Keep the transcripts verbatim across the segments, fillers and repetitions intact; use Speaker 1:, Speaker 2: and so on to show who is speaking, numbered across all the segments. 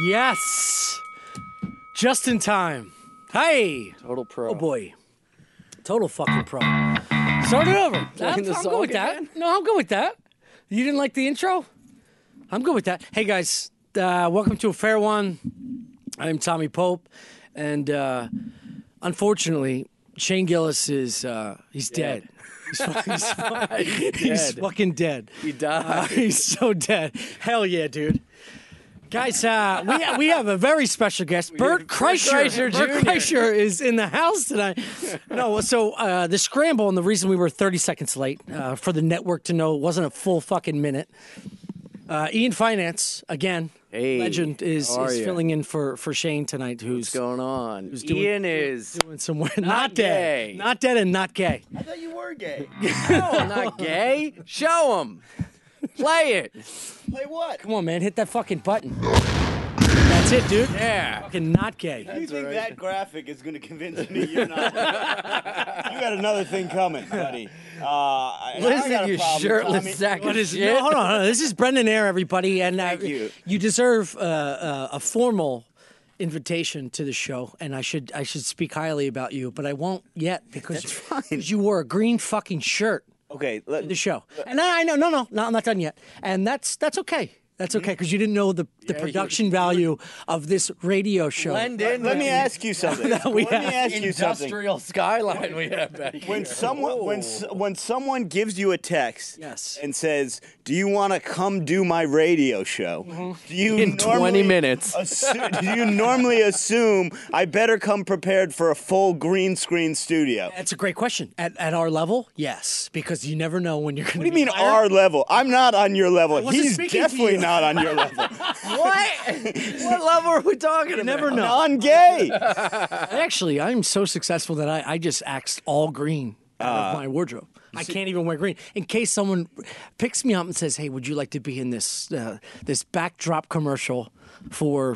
Speaker 1: Yes. Just in time. Hey.
Speaker 2: Total pro.
Speaker 1: Oh, boy. Total fucking pro. Start it over. I'm, I'm good with that. No, I'm good with that. You didn't like the intro? I'm good with that. Hey, guys. Uh, welcome to A Fair One. I'm Tommy Pope. And uh, unfortunately, Shane Gillis is uh, he's dead. He's, he's, he's, he's fucking dead.
Speaker 2: He died.
Speaker 1: Uh, he's so dead. Hell yeah, dude. Guys, uh, we, ha- we have a very special guest. Bert Kreischer.
Speaker 2: Kreischer
Speaker 1: Bert
Speaker 2: Junior
Speaker 1: Kreischer is in the house tonight. No, so uh, the scramble, and the reason we were thirty seconds late, uh, for the network to know it wasn't a full fucking minute. Uh, Ian Finance, again,
Speaker 2: Hey,
Speaker 1: legend, is,
Speaker 2: how are
Speaker 1: is
Speaker 2: ya?
Speaker 1: filling in for, for Shane tonight, who's
Speaker 2: What's going on?
Speaker 1: who's doing-
Speaker 2: Ian is
Speaker 1: doing some not,
Speaker 2: Not
Speaker 1: dead.
Speaker 2: gay.
Speaker 1: Not dead and not gay.
Speaker 3: I thought you were gay.
Speaker 2: no, not gay. Show him. Play it.
Speaker 3: Play what?
Speaker 1: Come on, man, hit that fucking button. That's it, dude.
Speaker 2: Yeah.
Speaker 1: Fucking not gay.
Speaker 3: You think that graphic is going to convince me you're not? You got another thing coming, buddy. Uh, I, I
Speaker 2: Listen,
Speaker 3: got a
Speaker 2: you
Speaker 3: problem,
Speaker 2: shirtless
Speaker 3: Tommy.
Speaker 2: sack
Speaker 1: What
Speaker 2: of
Speaker 1: is it?
Speaker 2: shit.
Speaker 1: No, hold on, hold on. This is Brendan Air, everybody, and uh,
Speaker 3: Thank you.
Speaker 1: you deserve uh, uh, a formal invitation to the show, and I should I should speak highly about you, but I won't yet because
Speaker 3: That's fine.
Speaker 1: because you wore a green fucking shirt
Speaker 3: Okay,
Speaker 1: to
Speaker 3: let,
Speaker 1: the show, and I, I know, no, no, no, I'm not done yet, and that's that's okay. That's okay because you didn't know the, the
Speaker 2: you-
Speaker 1: production value of this radio show.
Speaker 2: Blend
Speaker 3: let,
Speaker 2: in.
Speaker 3: let me
Speaker 2: with
Speaker 3: ask you something.
Speaker 1: that we
Speaker 3: let me
Speaker 1: have.
Speaker 3: ask you something.
Speaker 2: industrial skyline we have back here.
Speaker 3: When someone when s- when someone gives you a text
Speaker 1: Yes.
Speaker 3: and says, "Do you want to come do my radio show?" Do you
Speaker 2: In twenty
Speaker 3: normally
Speaker 2: minutes.
Speaker 3: assu- do you normally assume I better come prepared for a full green screen studio?
Speaker 1: That's a great question. At at our level, yes, because you never know when you're going to.
Speaker 3: What do you mean our level? I'm not on your level.
Speaker 1: wasn't
Speaker 3: He's
Speaker 1: speaking to
Speaker 3: definitely
Speaker 1: you.
Speaker 3: not on your level.
Speaker 2: What? What level are we talking about?
Speaker 1: never know.
Speaker 3: Non-gay.
Speaker 1: Actually, I'm so successful that I, I just axed all green out
Speaker 3: Uh,
Speaker 1: of my wardrobe. I can't even wear green in case someone picks me up and says, "Hey, would you like to be in this uh, this backdrop commercial for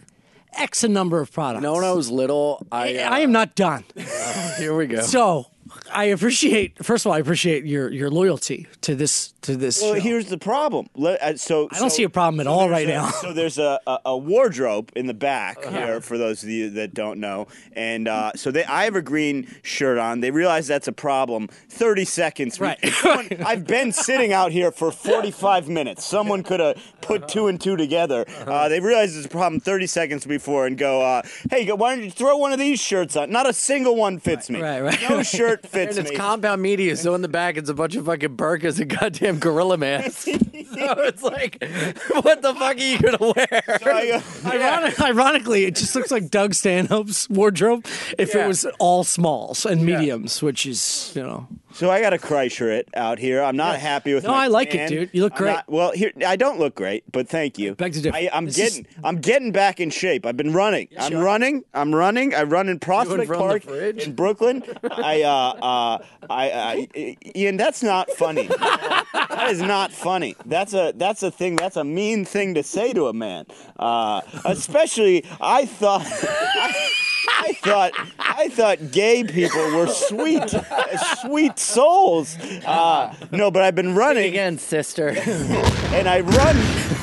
Speaker 1: X a number of products?"
Speaker 2: You know, when I was little, I. Uh,
Speaker 1: I am not done.
Speaker 2: Here we go.
Speaker 1: So I appreciate. First of all, I appreciate your your loyalty to this to this
Speaker 3: Well,
Speaker 1: show.
Speaker 3: here's the problem. Let- uh, so
Speaker 1: I don't
Speaker 3: so-
Speaker 1: see a problem at
Speaker 3: so
Speaker 1: all
Speaker 3: there's
Speaker 1: right
Speaker 3: a-
Speaker 1: now.
Speaker 3: So there's a, a, a wardrobe in the back
Speaker 1: Uh-huh.
Speaker 3: here for those of you that don't know, and uh, so they I have a green shirt on. They realize that's a problem. Thirty seconds. we-
Speaker 1: Right.
Speaker 3: someone- I've been sitting out here for forty-five minutes. Someone could have put two and two together. Uh, they realize it's a problem thirty seconds before and go, uh, "Hey, why don't you throw one of these shirts on?" Not a single one fits me.
Speaker 1: Right, right.
Speaker 3: No shirt fits
Speaker 2: And it's
Speaker 3: me.
Speaker 2: compound media, so in the back it's a bunch of fucking burkas and goddamn gorilla masks. so it's like, what the fuck are you gonna wear?
Speaker 3: So I go,
Speaker 1: Ironic, Ironically, it just looks like Doug Stanhope's wardrobe if
Speaker 2: Yeah.
Speaker 1: it was all smalls and mediums, which is, you know.
Speaker 3: So I got a Kreischer it out here. I'm not happy with
Speaker 1: No,
Speaker 3: my
Speaker 1: I like it,
Speaker 3: tan.
Speaker 1: dude. You look
Speaker 3: I'm
Speaker 1: great.
Speaker 3: not- well, here I don't look great, but thank you.
Speaker 1: Beg to differ.
Speaker 3: I, I'm
Speaker 1: This is-
Speaker 3: getting I'm getting back in shape. I've been running. I'm
Speaker 1: you are.
Speaker 3: running. I'm running. I run in Prospect
Speaker 2: from the
Speaker 3: Park
Speaker 2: fridge?
Speaker 3: in Brooklyn. I uh uh I, I Ian, that's not funny. That is not funny. That's a that's a thing. That's a mean thing to say to a man. Uh, especially I thought. I, I thought I thought gay people were sweet, sweet souls. Uh, no, but I've been running,
Speaker 2: Again, sister.
Speaker 3: and I run.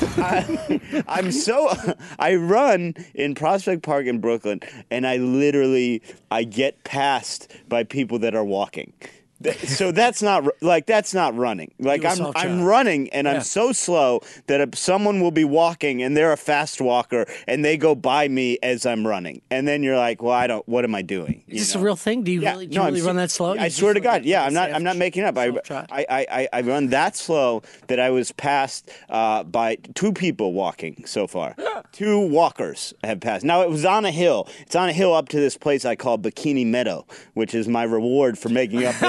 Speaker 3: I, I'm so I run in Prospect Park in Brooklyn, and I literally I get passed by people that are walking. Th- So that's not r- like that's not running. Like
Speaker 1: You
Speaker 3: I'm
Speaker 1: assault
Speaker 3: I'm
Speaker 1: child.
Speaker 3: running and
Speaker 1: Yeah.
Speaker 3: I'm so slow that if someone will be walking and they're a fast walker and they go by me as I'm running, and then you're like, well, I don't. What am I doing?
Speaker 1: Is this a real thing? Do you really, do you
Speaker 3: no,
Speaker 1: really
Speaker 3: I'm
Speaker 1: run
Speaker 3: se-
Speaker 1: that slow?
Speaker 3: I
Speaker 1: You
Speaker 3: swear to
Speaker 1: just, like,
Speaker 3: God, yeah,
Speaker 1: like
Speaker 3: I'm not.
Speaker 1: say
Speaker 3: I'm not making up. I,
Speaker 1: self-try?
Speaker 3: I, I, I, I run that slow that I was passed uh, by two people walking so far. Two walkers have passed. Now it was on a hill. It's on a hill up to this place I call Bikini Meadow, which is my reward for making up the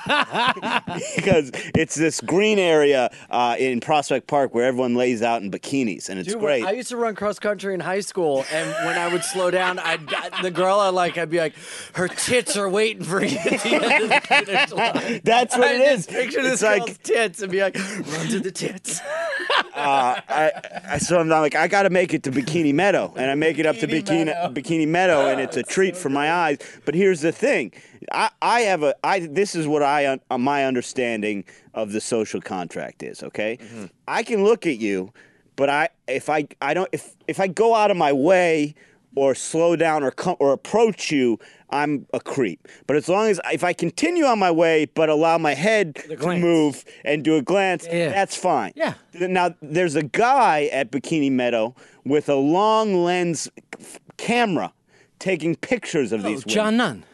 Speaker 3: hill. Because it's this green area uh, in Prospect Park where everyone lays out in bikinis, and it's
Speaker 2: Dude,
Speaker 3: great.
Speaker 2: I used to run cross country in high school, and when I would slow down, I'd the girl I like, I'd be like, her tits are waiting for you at the end of the finish line.
Speaker 3: That's what
Speaker 2: I
Speaker 3: it
Speaker 2: just
Speaker 3: is.
Speaker 2: Picture this
Speaker 3: It's like-
Speaker 2: girl's tits and be like, run to the tits.
Speaker 3: uh, I, I so I'm not like I got to make it to Bikini Meadow, and I make it up to
Speaker 2: Bikini
Speaker 3: Bikini
Speaker 2: Meadow.
Speaker 3: Bikini Meadow, and it's a treat for my eyes. But here's the thing, I, I have a I this is what I uh, my understanding of the social contract is. Okay, I can look at you, but I if I I don't if if I go out of my way or slow down or come or approach you, I'm a creep. But as long as if I continue on my way but allow my head to
Speaker 1: glance.
Speaker 3: move and do a glance,
Speaker 1: Yeah.
Speaker 3: that's fine.
Speaker 1: Yeah.
Speaker 3: Now there's a guy at Bikini Meadow with a long lens f- camera taking pictures of
Speaker 1: Oh,
Speaker 3: these women.
Speaker 1: John Nunn.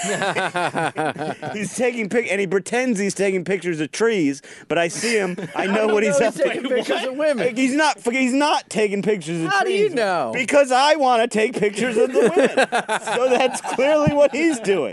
Speaker 3: He's taking pic, and he pretends he's taking pictures of trees. But I see him. I know what he's
Speaker 2: know
Speaker 3: up
Speaker 2: he's taking
Speaker 3: to.
Speaker 2: pictures of women.
Speaker 3: He's not. He's not taking pictures of
Speaker 2: How do
Speaker 3: trees.
Speaker 2: you know?
Speaker 3: Because I want to take pictures of the women. So that's clearly what he's doing.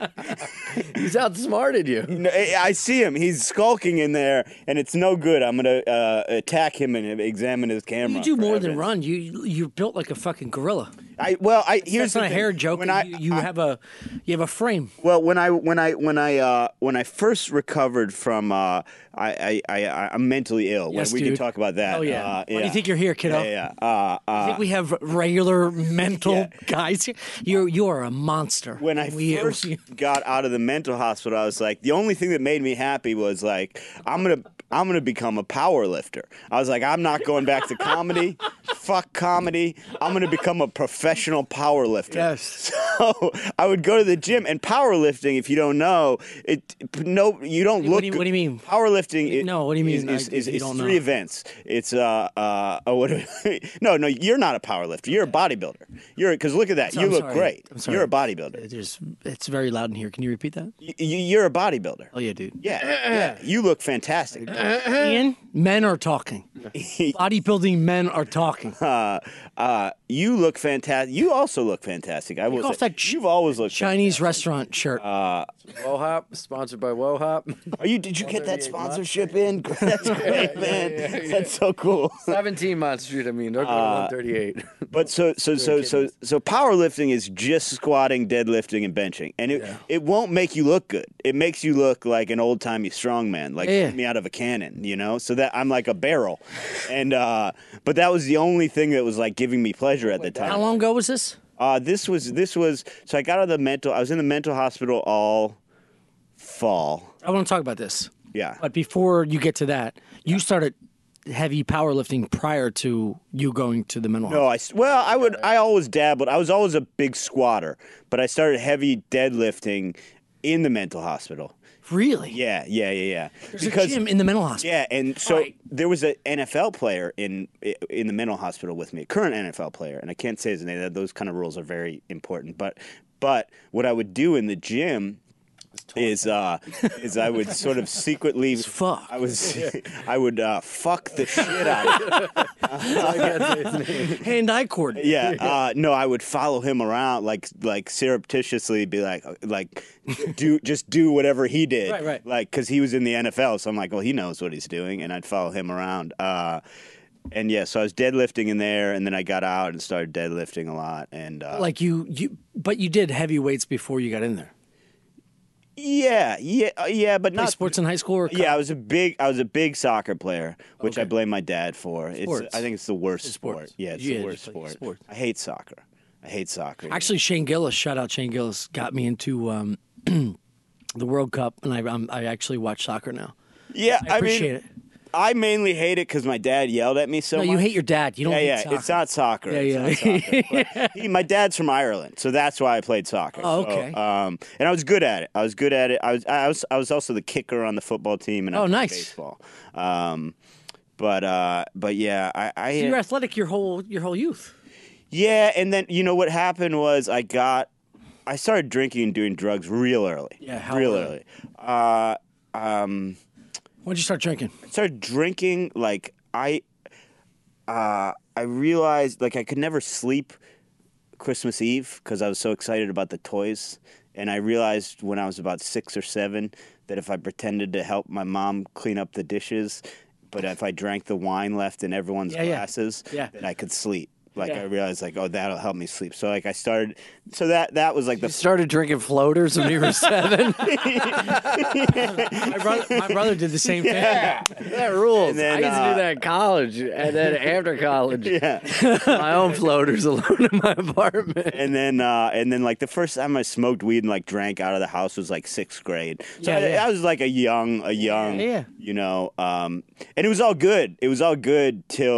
Speaker 2: He's outsmarted you.
Speaker 3: No, I I see him. He's skulking in there, and it's no good. I'm gonna uh, attack him and examine his camera.
Speaker 1: You do
Speaker 3: for
Speaker 1: more than
Speaker 3: evidence.
Speaker 1: run. You you're built like a fucking gorilla.
Speaker 3: I well, I here's
Speaker 1: That's not
Speaker 3: the
Speaker 1: a
Speaker 3: thing.
Speaker 1: hair joke.
Speaker 3: When I,
Speaker 1: you you
Speaker 3: I-
Speaker 1: have a you have a frame.
Speaker 3: Well, when I when I when I uh, when I first recovered from uh, I, I I I'm mentally ill.
Speaker 1: Yes,
Speaker 3: we
Speaker 1: dude.
Speaker 3: can talk about that.
Speaker 1: Oh yeah.
Speaker 3: Uh,
Speaker 1: Why do you think you're here, kiddo?
Speaker 3: Yeah, yeah. Uh,
Speaker 1: I
Speaker 3: uh,
Speaker 1: think we have regular mental
Speaker 3: Yeah.
Speaker 1: guys here. You you are a monster.
Speaker 3: when I
Speaker 1: We-
Speaker 3: first
Speaker 1: we-
Speaker 3: got out of the mental hospital, I was like, the only thing that made me happy was like, I'm gonna I'm gonna become a power lifter. I was like, I'm not going back to comedy. Fuck comedy. I'm gonna become a professional power lifter.
Speaker 1: Yes.
Speaker 3: So I would go to the gym, and powerlifting, if you don't know, it no, you don't
Speaker 1: What
Speaker 3: look.
Speaker 1: do you-
Speaker 3: good.
Speaker 1: what do you mean?
Speaker 3: Powerlifting. it-
Speaker 1: No, what do you mean?
Speaker 3: Is, is,
Speaker 1: I-
Speaker 3: is,
Speaker 1: you
Speaker 3: is
Speaker 1: don't
Speaker 3: three
Speaker 1: know.
Speaker 3: events. It's uh uh oh, what? do we- no, no, you're not a powerlifter. You're a bodybuilder. You're because look at that.
Speaker 1: So-
Speaker 3: you
Speaker 1: I'm
Speaker 3: look
Speaker 1: sorry.
Speaker 3: great.
Speaker 1: I'm sorry.
Speaker 3: You're a bodybuilder.
Speaker 1: There's, it's very loud in here. Can you repeat that?
Speaker 3: Y- y- you're a bodybuilder.
Speaker 1: Oh yeah, dude.
Speaker 3: Yeah, yeah. You look fantastic.
Speaker 1: Ian, men are talking. Bodybuilding men are talking.
Speaker 3: Uh, uh, you look fantastic. You also look fantastic. I will
Speaker 1: off
Speaker 3: say.
Speaker 1: that ch-
Speaker 3: You've always looked.
Speaker 1: Chinese restaurant shirt.
Speaker 3: Uh,
Speaker 2: Wohop, sponsored by Wohop.
Speaker 3: Are you? Did you get that sponsorship in? That's great, man. That's so cool.
Speaker 2: seventeen Mott Street, I mean. Don't go to one thirty-eight.
Speaker 3: But so so so so so powerlifting is just squatting, deadlifting, and benching, and it it won't make you look good. It makes you look like an old timey strongman, like
Speaker 1: Yeah.
Speaker 3: shoot me out of a cannon, you know. So that I'm like a barrel, and uh, but that was the only thing that was like giving me pleasure at the time.
Speaker 1: How long ago was this?
Speaker 3: Uh, this was this was so I got out of the mental. I was in the mental hospital all fall.
Speaker 1: I want to talk about this.
Speaker 3: Yeah.
Speaker 1: But before you get to that, you started heavy powerlifting prior to you going to the mental
Speaker 3: No, I s- well, I would. I always dabbled. I was always a big squatter, but I started heavy deadlifting in the mental hospital.
Speaker 1: Really?
Speaker 3: Yeah, yeah, yeah, yeah.
Speaker 1: There's a gym in the mental hospital.
Speaker 3: yeah, and so
Speaker 1: Right.
Speaker 3: there was an N F L player in in the mental hospital with me, a current N F L player, and I can't say his name. Those kind of rules are very important. But but what I would do in the gym is uh is I would sort of secretly
Speaker 1: fuck.
Speaker 3: I was I would uh, fuck the shit out of him.
Speaker 1: Hand-eye coordinate.
Speaker 3: Yeah, uh, no, I would follow him around like like surreptitiously, be like like do just do whatever he did,
Speaker 1: Right, right.
Speaker 3: Like because he was in the N F L, so I'm like, well, he knows what he's doing, and I'd follow him around. Uh, and yeah, so I was deadlifting in there, and then I got out and started deadlifting a lot, and uh,
Speaker 1: Like you, you, but you did heavy weights before you got in there.
Speaker 3: yeah, yeah, uh, yeah, but
Speaker 1: Play
Speaker 3: not
Speaker 1: sports in high school or
Speaker 3: Yeah, I was a big I was a big soccer player, which I
Speaker 1: Okay.
Speaker 3: blame my dad for.
Speaker 1: Sports.
Speaker 3: It's I think it's the worst
Speaker 1: sports.
Speaker 3: sport. Yeah, it's
Speaker 1: Yeah,
Speaker 3: the worst
Speaker 1: just like
Speaker 3: sport.
Speaker 1: sports.
Speaker 3: I hate soccer. I hate soccer.
Speaker 1: Actually, Shane Gillis, shout out Shane Gillis, got me into um, the World Cup, and I I'm, I actually watch soccer now.
Speaker 3: yeah,
Speaker 1: I appreciate
Speaker 3: mean,
Speaker 1: it.
Speaker 3: I mainly hate it because my dad yelled at me so
Speaker 1: No,
Speaker 3: much.
Speaker 1: you hate your dad. You don't
Speaker 3: Yeah,
Speaker 1: hate
Speaker 3: yeah.
Speaker 1: soccer.
Speaker 3: It's not soccer.
Speaker 1: Yeah,
Speaker 3: It's
Speaker 1: yeah.
Speaker 3: not soccer. But he, my dad's from Ireland, so that's why I played soccer.
Speaker 1: Oh,
Speaker 3: So,
Speaker 1: okay.
Speaker 3: um, and I was good at it. I was good at it. I was. I was. I was also the kicker on the football team, and I
Speaker 1: Oh,
Speaker 3: played
Speaker 1: nice.
Speaker 3: baseball. Um, but uh, but yeah, I. I
Speaker 1: So you're athletic your whole your whole youth.
Speaker 3: Yeah, and then you know what happened was I got, I started drinking and doing drugs real early.
Speaker 1: Yeah, how
Speaker 3: real
Speaker 1: early?
Speaker 3: early. Uh, um,
Speaker 1: When'd you start drinking?
Speaker 3: I started drinking like I, uh, I realized like I could never sleep Christmas Eve because I was so excited about the toys, and I realized when I was about six or seven that if I pretended to help my mom clean up the dishes, but if I drank the wine left in everyone's
Speaker 1: Yeah, yeah.
Speaker 3: glasses,
Speaker 1: Yeah.
Speaker 3: that I could sleep. Like
Speaker 1: Yeah.
Speaker 3: I realized, like, oh, that'll help me sleep. So like I started. So that that was like
Speaker 2: You
Speaker 3: the
Speaker 2: started drinking floaters when you were seven.
Speaker 1: My brother, my brother did the same thing.
Speaker 2: That rules.
Speaker 3: And then,
Speaker 2: I used to
Speaker 3: uh,
Speaker 2: do that in college, and then after college,
Speaker 3: yeah.
Speaker 2: my own floaters alone in my apartment.
Speaker 3: And then uh, and then like the first time I smoked weed and like drank out of the house was like sixth grade. So
Speaker 1: Yeah,
Speaker 3: I,
Speaker 1: yeah.
Speaker 3: I was like a young a young
Speaker 1: Yeah, yeah.
Speaker 3: you know, um, and it was all good. It was all good till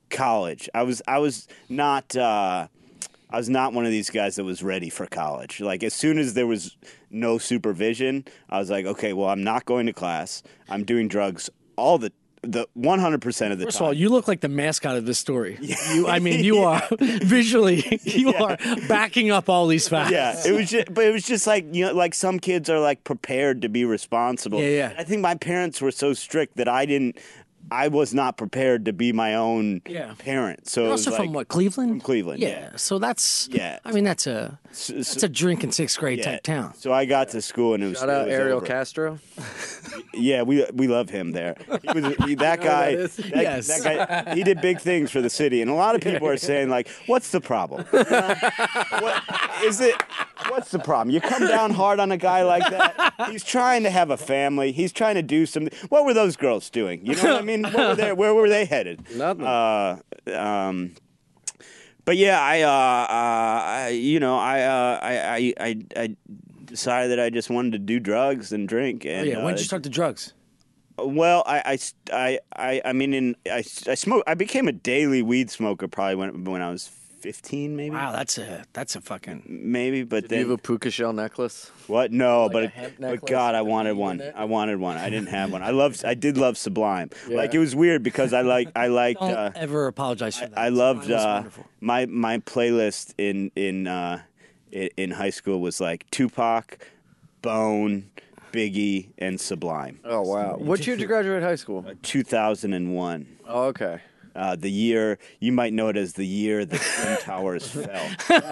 Speaker 3: college. I was I was not uh, I was not one of these guys that was ready for college. Like as soon as there was no supervision, I was like, okay, well, I'm not going to class. I'm doing drugs all the the one hundred percent of the
Speaker 1: First
Speaker 3: time.
Speaker 1: of all, you look like the mascot of this story. You, I mean, you are visually, you
Speaker 3: Yeah.
Speaker 1: are backing up all these facts.
Speaker 3: Yeah, it was just, but it was just like, you know, like some kids are like prepared to be responsible.
Speaker 1: Yeah, yeah.
Speaker 3: I think my parents were so strict that I didn't, I was not prepared to be my own
Speaker 1: Yeah.
Speaker 3: parent. So
Speaker 1: You're
Speaker 3: it was
Speaker 1: also
Speaker 3: like,
Speaker 1: from what, Cleveland?
Speaker 3: From Cleveland,
Speaker 1: Yeah.
Speaker 3: yeah.
Speaker 1: So that's.
Speaker 3: Yeah.
Speaker 1: I mean, that's a
Speaker 3: So,
Speaker 1: that's
Speaker 3: so-
Speaker 1: a drink in sixth grade
Speaker 3: yeah.
Speaker 1: type town.
Speaker 3: So I got to school and it was,
Speaker 2: Shout
Speaker 3: it
Speaker 2: out
Speaker 3: was
Speaker 2: Ariel
Speaker 3: over.
Speaker 2: Castro.
Speaker 3: Yeah, we we love him there. He was he, that guy.
Speaker 2: that is?
Speaker 3: That,
Speaker 1: Yes.
Speaker 3: that guy. He did big things for the city, and a lot of people are saying like, "What's the problem? You know? What is it? What's the problem? You come down hard on a guy like that. He's trying to have a family. He's trying to do something. What were those girls doing? You know what I mean? What were they, where were they headed?
Speaker 2: Nothing.
Speaker 3: Uh, um, but yeah, I, uh, uh, I, you know, I, uh, I, I, I, I decided that I just wanted to do drugs and drink.
Speaker 1: Oh,
Speaker 3: And,
Speaker 1: yeah. When did
Speaker 3: uh,
Speaker 1: you start the drugs?
Speaker 3: well, I, I, I, I, I mean, in I, I smoke. I became a daily weed smoker probably when when I was fifteen, maybe.
Speaker 1: Wow, that's a that's a fucking.
Speaker 3: Maybe, but
Speaker 2: Do
Speaker 3: then
Speaker 2: you have a puka shell necklace?
Speaker 3: what? No,
Speaker 2: a
Speaker 3: but
Speaker 2: hemp
Speaker 3: but
Speaker 2: necklace
Speaker 3: God, I
Speaker 2: with a
Speaker 3: wanted
Speaker 2: weed
Speaker 3: one.
Speaker 2: in it?
Speaker 3: I wanted one. I didn't have one. I loved. I did love Sublime.
Speaker 2: Yeah.
Speaker 3: Like it was weird because I like. I liked.
Speaker 1: Don't
Speaker 3: Uh,
Speaker 1: ever apologize for that.
Speaker 3: I loved
Speaker 1: That's
Speaker 3: uh,
Speaker 1: wonderful.
Speaker 3: my my playlist in in uh, i- in high school was like Tupac, Bone, Biggie, and Sublime.
Speaker 2: Oh wow! What year did you graduate high school?
Speaker 3: two thousand one.
Speaker 2: Oh okay.
Speaker 3: Uh, the year, you might know it as the year the Twin Towers fell.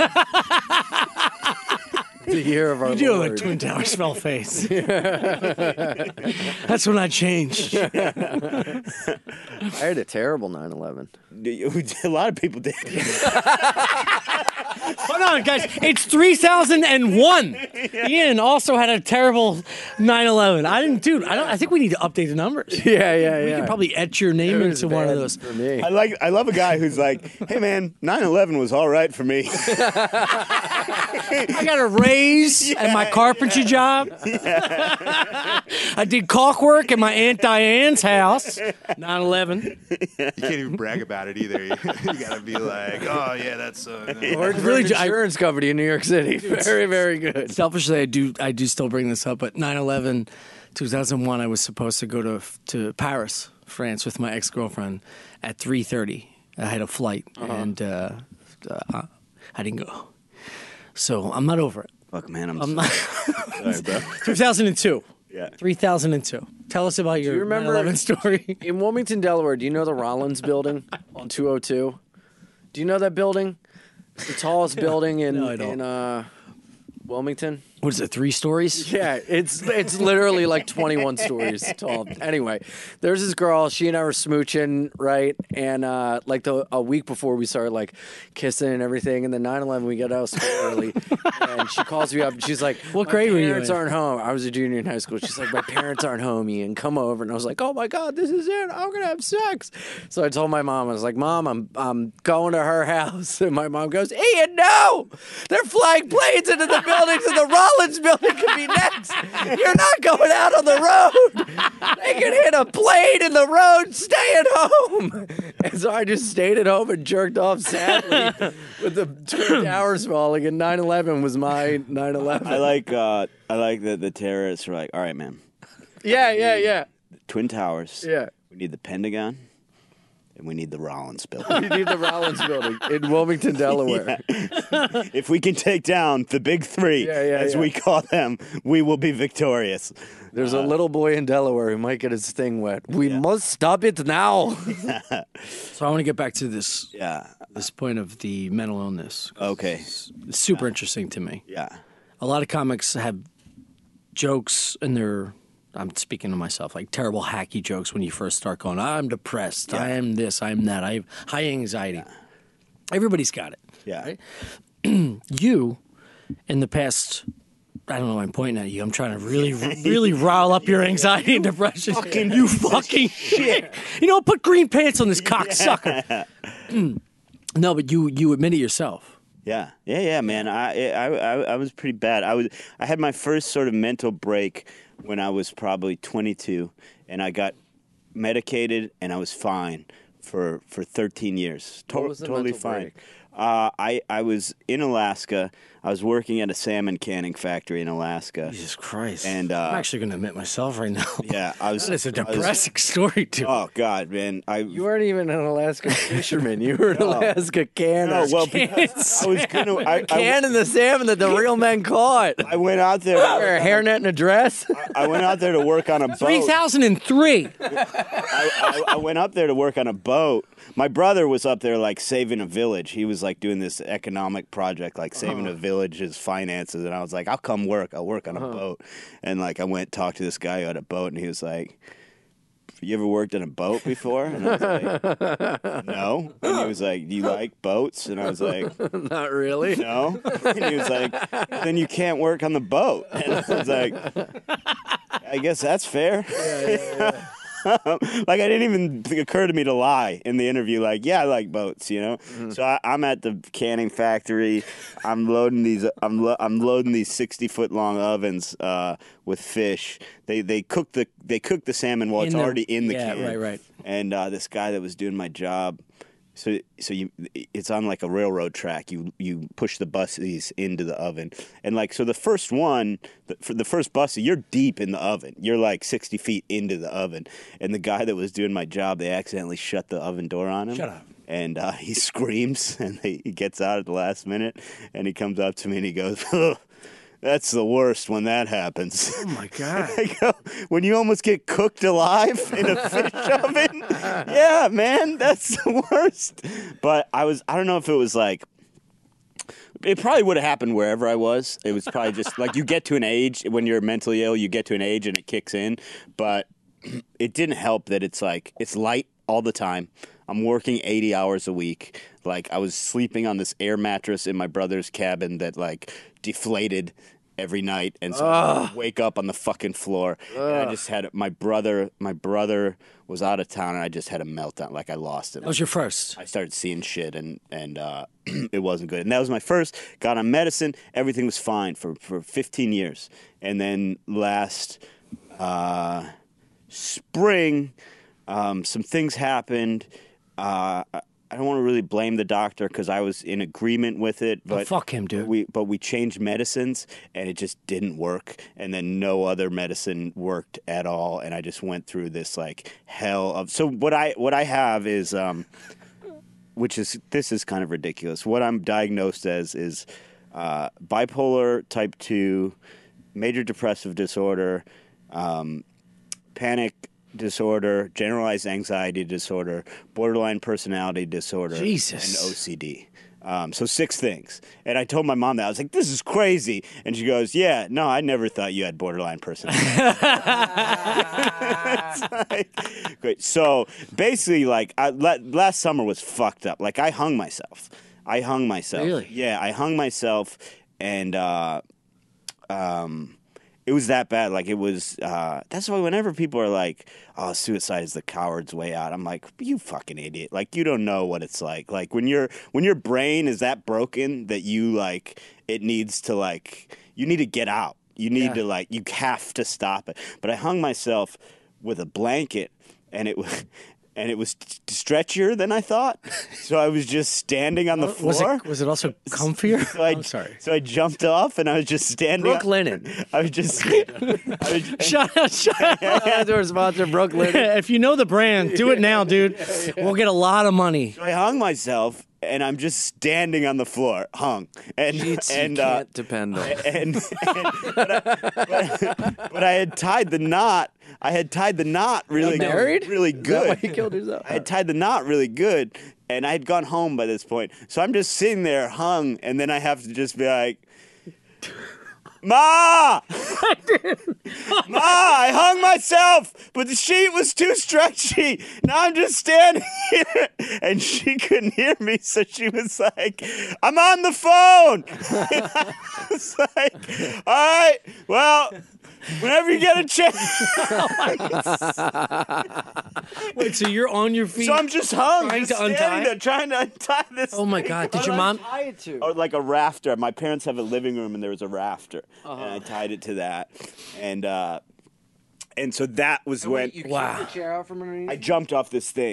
Speaker 2: The year of our
Speaker 1: You do have a
Speaker 2: Lord.
Speaker 1: Twin Tower smell face. That's when I changed.
Speaker 2: I had a terrible nine eleven.
Speaker 3: A lot of people did.
Speaker 1: Hold on, guys. It's three thousand one. Ian also had a terrible nine eleven. I didn't, dude. I don't. I think we need to update the numbers.
Speaker 2: Yeah, yeah,
Speaker 1: We
Speaker 2: yeah.
Speaker 1: could probably etch your name
Speaker 2: It was
Speaker 1: into one of
Speaker 2: bad
Speaker 1: those.
Speaker 2: for me.
Speaker 3: I like. I love a guy who's like, "Hey man, nine eleven was all right for me."
Speaker 1: I got a raise at my carpentry job. I did caulk work at my Aunt Diane's house. nine eleven.
Speaker 4: You can't even brag about it either. You, you gotta be like, oh yeah, that's uh, no."
Speaker 2: Worked for
Speaker 1: Really,
Speaker 2: an
Speaker 1: I-
Speaker 2: insurance company in New York City. Very, very good.
Speaker 1: Selfishly, I do. I do still bring this up, but nine eleven, two thousand one, I was supposed to go to to Paris, France, with my ex girlfriend at three thirty. I had a flight, and uh, uh, I didn't go. So I'm not over it.
Speaker 3: Fuck man, I'm,
Speaker 1: I'm not.
Speaker 3: sorry, bro.
Speaker 1: two thousand two.
Speaker 3: Yeah.
Speaker 1: three thousand two. Tell us about your
Speaker 2: you remember-
Speaker 1: nine eleven story.
Speaker 2: In Wilmington, Delaware, do you know the Rollins building on two oh two? Do you know that building? It's the tallest building in,
Speaker 1: No, I don't.
Speaker 2: in uh, Wilmington.
Speaker 1: What is it, three stories?
Speaker 2: Yeah, it's it's literally like twenty-one stories tall. Anyway, there's this girl. She and I were smooching, right? And uh, like the a week before we started like kissing and everything. And then nine eleven, we got out of school early, and she calls me up. and She's like,
Speaker 1: What
Speaker 2: "My
Speaker 1: grade were you
Speaker 2: Parents
Speaker 1: in?"
Speaker 2: aren't home." I was a junior in high school. She's like, "My parents aren't home, Ian. Come over." And I was like, "Oh my god, this is it. I'm gonna have sex." So I told my mom. I was like, "Mom, I'm I'm going to her house." And my mom goes, "Ian, no! They're flying planes into the buildings, and the Rollins building could be next. You're not going out on the road. They could hit a plane in the road. Stay at home." And so I just stayed at home and jerked off sadly with the Twin Towers falling. And nine eleven was my nine eleven.
Speaker 3: I like. Uh, I like that the terrorists were like, "All right, man,
Speaker 2: Yeah, yeah, yeah,
Speaker 3: Twin Towers.
Speaker 2: yeah.
Speaker 3: We need the Pentagon, and we need the Rollins building.
Speaker 2: You need the Rollins building in Wilmington, Delaware.
Speaker 3: If we can take down the big three,
Speaker 2: Yeah, yeah,
Speaker 3: as
Speaker 2: yeah.
Speaker 3: we call them, we will be victorious."
Speaker 2: There's a little boy in Delaware who might get his thing wet. We must stop it now.
Speaker 1: So I want to get back to this
Speaker 3: Yeah.
Speaker 1: this point of the mental illness.
Speaker 3: Okay.
Speaker 1: It's super interesting to me.
Speaker 3: Yeah.
Speaker 1: A lot of comics have jokes in their, I'm speaking to myself, like terrible hacky jokes when you first start going, I'm depressed, I am this, I'm that, I have high anxiety. Everybody's got it.
Speaker 3: Yeah.
Speaker 1: Right? You, in the past, I don't know why I'm pointing at you. I'm trying to really, really rile up your anxiety and depression. Fucking, you fucking shit. You know, put green pants on this cocksucker. No, but you you admit it yourself.
Speaker 3: Yeah, yeah, yeah, man. I, I, I, I was pretty bad. I was, I had my first sort of mental break when I was probably twenty-two, and I got medicated, and I was fine for for thirteen years. To-
Speaker 2: What was the
Speaker 3: totally
Speaker 2: mental
Speaker 3: fine.
Speaker 2: break?
Speaker 3: Uh, I I was in Alaska. I was working at a salmon canning factory in Alaska.
Speaker 1: Jesus Christ.
Speaker 3: And, uh,
Speaker 1: I'm actually going to admit myself right now.
Speaker 3: Yeah, I was.
Speaker 1: That is a
Speaker 3: I was-
Speaker 1: depressing story, dude.
Speaker 3: oh God, man! I
Speaker 2: You weren't even an Alaska fisherman. You were an Alaska canner.
Speaker 3: no, well, because I was gonna. I, I,
Speaker 2: canning the salmon that the real men caught.
Speaker 3: I went out there.
Speaker 2: Wear a hairnet and a dress.
Speaker 3: I went out there to work on a boat.
Speaker 1: three thousand three.
Speaker 3: I, I, I went up there to work on a boat. My brother was up there like saving a village. He was like doing this economic project, like saving a village's finances. And I was like, I'll come work. I'll work on a boat. And like I went talked to this guy who had a boat, and he was like, you ever worked on a boat before? And I was like, no. And he was like, do you like boats? And I was like,
Speaker 2: Not really.
Speaker 3: no. And he was like, then you can't work on the boat. And I was like, I guess that's fair. Like, I didn't even think- occur to me to lie in the interview. Like, yeah, I like boats, you know.
Speaker 2: Mm-hmm.
Speaker 3: So I, I'm at the canning factory. I'm loading these. I'm lo- I'm loading these sixty foot long ovens uh, with fish. They they cook the they cook the salmon while
Speaker 1: In
Speaker 3: it's
Speaker 1: the-
Speaker 3: already in the
Speaker 1: yeah,
Speaker 3: can.
Speaker 1: right, right.
Speaker 3: And uh, this guy that was doing my job. So, so you, it's on like a railroad track. You you push the buses into the oven, and like so, the first one, the, for the first bus, you're deep in the oven. You're like sixty feet into the oven, and the guy that was doing my job, they accidentally shut the oven door on him.
Speaker 1: Shut up.
Speaker 3: And uh, he screams, and they, he gets out at the last minute, and he comes up to me and he goes, "Ugh, that's the worst when that happens."
Speaker 1: Oh, my God.
Speaker 3: I go, when you almost get cooked alive in a fish oven? Yeah, man, that's the worst. But I was, I don't know if it was like, it probably would have happened wherever I was. It was probably just like you get to an age, when you're mentally ill, you get to an age and it kicks in. But it didn't help that it's like, it's light all the time. I'm working eighty hours a week. Like, I was sleeping on this air mattress in my brother's cabin that like deflated every night, and so I would wake up on the fucking floor. And I just had my brother. My brother was out of town, and I just had a meltdown. Like, I lost it.
Speaker 1: That was your first.
Speaker 3: I started seeing shit, and and uh, it wasn't good. And that was my first. Got on medicine. Everything was fine for for fifteen years, and then last uh, spring, um, some things happened. Uh, I don't want to really blame the doctor because I was in agreement with it, but
Speaker 1: Oh, fuck him, dude.
Speaker 3: We but we changed medicines and it just didn't work, and then no other medicine worked at all, and I just went through this like hell of. So what I what I have is, um, which is this is kind of ridiculous. What I'm diagnosed as is uh, bipolar type two, major depressive disorder, um, panic disorder, generalized anxiety disorder, borderline personality disorder,
Speaker 1: Jesus.
Speaker 3: and O C D. Um, so six things. And I told my mom that. I was like, this is crazy. And she goes, yeah, no, I never thought you had borderline personality. It's like, great. So basically, like, I, la- last summer was fucked up. Like, I hung myself. I hung myself.
Speaker 1: Really?
Speaker 3: Yeah, I hung myself, and uh, um, it was that bad. Like, it was, uh, that's why whenever people are like, oh, suicide is the coward's way out, I'm like, you fucking idiot. Like, you don't know what it's like. Like, when you're, when your brain is that broken that you, like, it needs to, like, you need to get out. You need
Speaker 1: Yeah.
Speaker 3: to, like, you have to stop it. But I hung myself with a blanket, and it was, and it was stretchier than I thought. So I was just standing on the floor.
Speaker 1: Was it, was it also comfier?
Speaker 3: So I,
Speaker 1: I'm sorry.
Speaker 3: So I jumped off, and I was just standing.
Speaker 2: Brooke Linen.
Speaker 3: I was just. I was just
Speaker 1: Shut up, shut up.
Speaker 2: That's our sponsor, Brooke Linen.
Speaker 1: If you know the brand, do it now, dude. We'll get a lot of money.
Speaker 3: I hung myself, and I'm just standing on the floor, hung, and
Speaker 2: Sheets you
Speaker 3: and uh,
Speaker 2: can't depend on.
Speaker 3: and, and but, I, but, but I had tied the knot. I had tied the knot really,
Speaker 2: married?
Speaker 3: really
Speaker 2: Is that
Speaker 3: good.
Speaker 2: why you killed yourself?
Speaker 3: I had tied the knot really good, and I had gone home by this point. So I'm just sitting there hung, and then I have to just be like, Ma! Ma, I hung myself, but the sheet was too stretchy. Now I'm just standing here. And she couldn't hear me, so she was like, I'm on the phone. And I was like, all right, well, whenever you get a chance.
Speaker 1: Wait, so you're on your feet?
Speaker 3: So I'm just hung,
Speaker 1: Trying
Speaker 3: just
Speaker 1: to
Speaker 3: standing
Speaker 1: untie?
Speaker 3: there, trying to untie this.
Speaker 1: Oh my
Speaker 3: thing.
Speaker 1: God! Did your mom?
Speaker 2: Tie it to.
Speaker 3: Or like a rafter. My parents have a living room, and there was a rafter,
Speaker 1: Uh-huh.
Speaker 3: and I tied it to that, and uh, and so that was when
Speaker 2: You
Speaker 1: Wow.
Speaker 2: kicked the chair out from underneath.
Speaker 3: I jumped off this thing,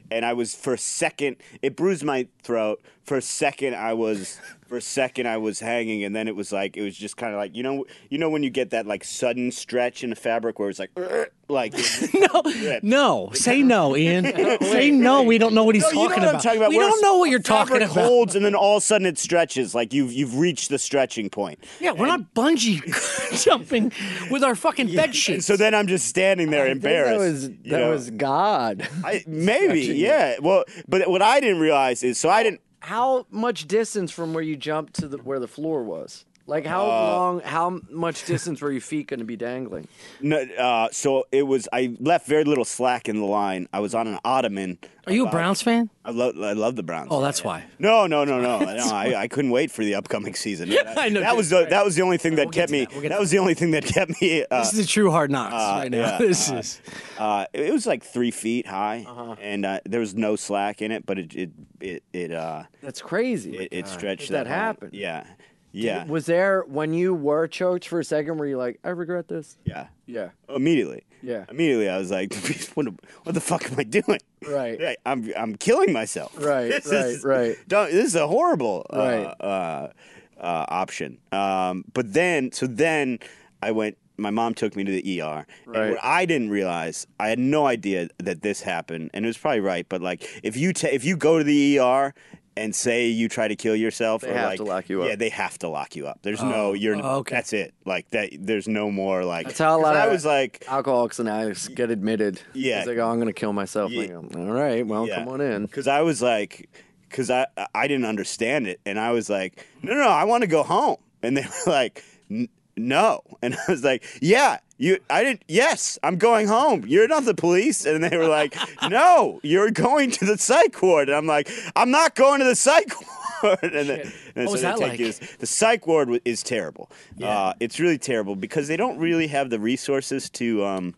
Speaker 3: and I was for a second. It bruised my throat. For a second, I was. For a second, I was hanging, and then it was like it was just kind of like you know, you know when you get that like sudden stretch in the fabric where it's like, like
Speaker 1: no, no, say no, Ian. Say no. We don't know what he's
Speaker 3: no, you know
Speaker 1: talking,
Speaker 3: what I'm
Speaker 1: about.
Speaker 3: talking about.
Speaker 1: We
Speaker 3: Where
Speaker 1: don't know what you're
Speaker 3: fabric
Speaker 1: talking about.
Speaker 3: holds, and then all of a sudden it stretches. Like you've you've reached the stretching point.
Speaker 1: Yeah, we're not bungee jumping with our fucking bed sheets.
Speaker 3: So then I'm just standing there
Speaker 2: I think
Speaker 3: embarrassed.
Speaker 2: That was
Speaker 3: you
Speaker 2: that
Speaker 3: know?
Speaker 2: was God.
Speaker 3: I, maybe, yeah. Well, but what I didn't realize is, so I didn't.
Speaker 2: How much distance from where you jumped to the, where the floor was? Like how
Speaker 3: Uh,
Speaker 2: long? How much distance were your feet going to be dangling?
Speaker 3: No, uh, so it was. I left very little slack in the line. I was on an ottoman.
Speaker 1: Are you a
Speaker 3: about-
Speaker 1: Browns fan?
Speaker 3: I love. I love the Browns.
Speaker 1: Oh, that's why.
Speaker 3: No, no, no, no. no I, I couldn't wait for the upcoming season.
Speaker 1: I know,
Speaker 3: That
Speaker 1: dude.
Speaker 3: was the that was the only thing that
Speaker 1: We'll get
Speaker 3: kept
Speaker 1: to
Speaker 3: me.
Speaker 1: that. We'll get
Speaker 3: That
Speaker 1: to
Speaker 3: was the only thing that kept me. Uh,
Speaker 1: This is the true hard knocks right now.
Speaker 3: yeah,
Speaker 1: this
Speaker 3: uh,
Speaker 1: is.
Speaker 3: uh, it was like three feet high,
Speaker 1: Uh-huh.
Speaker 3: and uh, there was no slack in it, but it it it it uh,
Speaker 2: That's crazy.
Speaker 3: it, it stretched.
Speaker 2: Did that
Speaker 3: long.
Speaker 2: happen?
Speaker 3: Yeah, yeah,
Speaker 2: Was there when you were choked for a second? Were you like, I regret this?
Speaker 3: yeah.
Speaker 2: Yeah.
Speaker 3: Immediately.
Speaker 2: Yeah.
Speaker 3: Immediately, I was like, "What? the- What the fuck am I doing?
Speaker 2: Right.
Speaker 3: Yeah, I'm I'm killing myself.
Speaker 2: Right,
Speaker 3: This
Speaker 2: right,
Speaker 3: is,
Speaker 2: right.
Speaker 3: Don't, this is a horrible uh,
Speaker 2: Right.
Speaker 3: uh, uh, option. Um, but then, so then I went. My mom took me to the E R.
Speaker 2: Right.
Speaker 3: And what I didn't realize, I had no idea that this happened, and it was probably right. But like, if you ta- if you go to the E R and say you try to kill yourself,
Speaker 2: They
Speaker 3: or
Speaker 2: have
Speaker 3: like,
Speaker 2: to lock you up.
Speaker 3: Yeah, they have to lock you up. There's no, you're.
Speaker 1: Oh, okay.
Speaker 3: That's it. Like that. There's no more like.
Speaker 2: That's how a lot
Speaker 3: 'cause I
Speaker 2: of
Speaker 3: was like.
Speaker 2: alcoholics and addicts get admitted.
Speaker 3: Yeah.
Speaker 2: It's like, oh, I'm going to kill myself.
Speaker 3: Yeah.
Speaker 2: Like, all right, well, come on in.
Speaker 3: Because I was like, because I I didn't understand it, and I was like, no, no, I want to go home, and they were like, "N- no, and I was like, yeah, you, I didn't, yes, I'm going home. You're not the police, and they were like, no, you're going to the psych ward, and I'm like, I'm not going to the psych ward, and then, and
Speaker 1: What was
Speaker 3: so they
Speaker 1: that
Speaker 3: take
Speaker 1: like?
Speaker 3: you to- the psych ward w- is terrible.
Speaker 1: Yeah.
Speaker 3: Uh, it's really terrible because they don't really have the resources to um,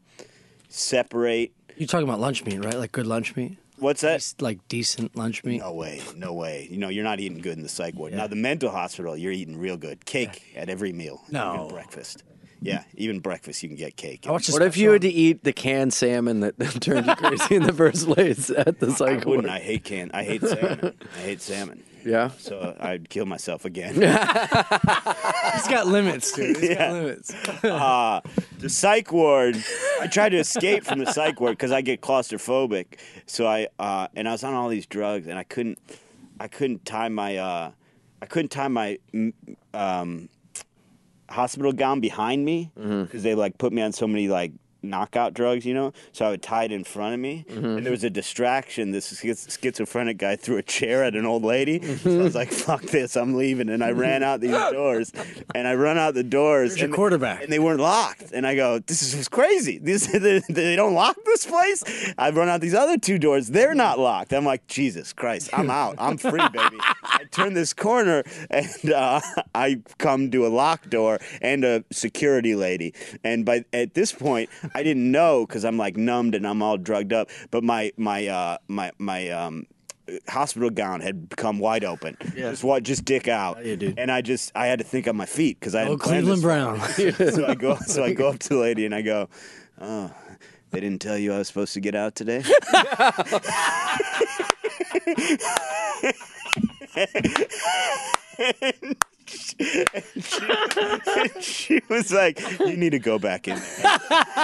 Speaker 3: separate.
Speaker 1: You're talking about lunch meat, right? Like good lunch meat?
Speaker 3: What's that?
Speaker 1: It's like decent lunch meat?
Speaker 3: No way, no way. You know, you're not eating good in the psych ward. Now, the mental hospital, you're eating real good. Cake at every meal.
Speaker 1: No.
Speaker 3: Even breakfast. Yeah, even breakfast, you can get cake.
Speaker 1: I watched this
Speaker 2: What if you had to eat the canned salmon that turned you crazy in the first place at the
Speaker 3: I
Speaker 2: psych
Speaker 3: wouldn't.
Speaker 2: ward?
Speaker 3: I hate can. I hate salmon. I hate salmon.
Speaker 2: Yeah.
Speaker 3: So I'd kill myself again.
Speaker 1: He's got limits, dude. He's
Speaker 3: Yeah.
Speaker 1: got limits.
Speaker 3: uh, the psych ward, I tried to escape from the psych ward because I get claustrophobic. So I uh, and I was on all these drugs, and I couldn't, I couldn't tie my, uh, I couldn't tie my mm, um, hospital gown behind me because they like put me on so many like knockout drugs, you know. So I would tie it in front of me, and there was a distraction. This schiz- schizophrenic guy threw a chair at an old lady. So I was like, "Fuck this, I'm leaving," and I ran out these doors, and I run out the doors.
Speaker 1: your
Speaker 3: and
Speaker 1: quarterback.
Speaker 3: and they weren't locked. And I go, "This is crazy. This they, they don't lock this place." I run out these other two doors. They're not locked. I'm like, Jesus Christ, I'm out. I'm free, baby. I turn this corner, and uh, I come to a locked door and a security lady. And by at this point, I didn't know because I'm like numbed and I'm all drugged up. But my my uh, my my um. hospital gown had become wide open.
Speaker 2: Yeah.
Speaker 3: Just what, just dick out.
Speaker 1: yeah, dude.
Speaker 3: And I just, I had to think on my feet because I
Speaker 1: Oh,
Speaker 3: hadn't planned this
Speaker 1: Cleveland
Speaker 3: far.
Speaker 1: Brown.
Speaker 3: so I go, so I go up to the lady and I go, "Oh, they didn't tell you I was supposed to get out today?" and she, and she was like, "You need to go back in there."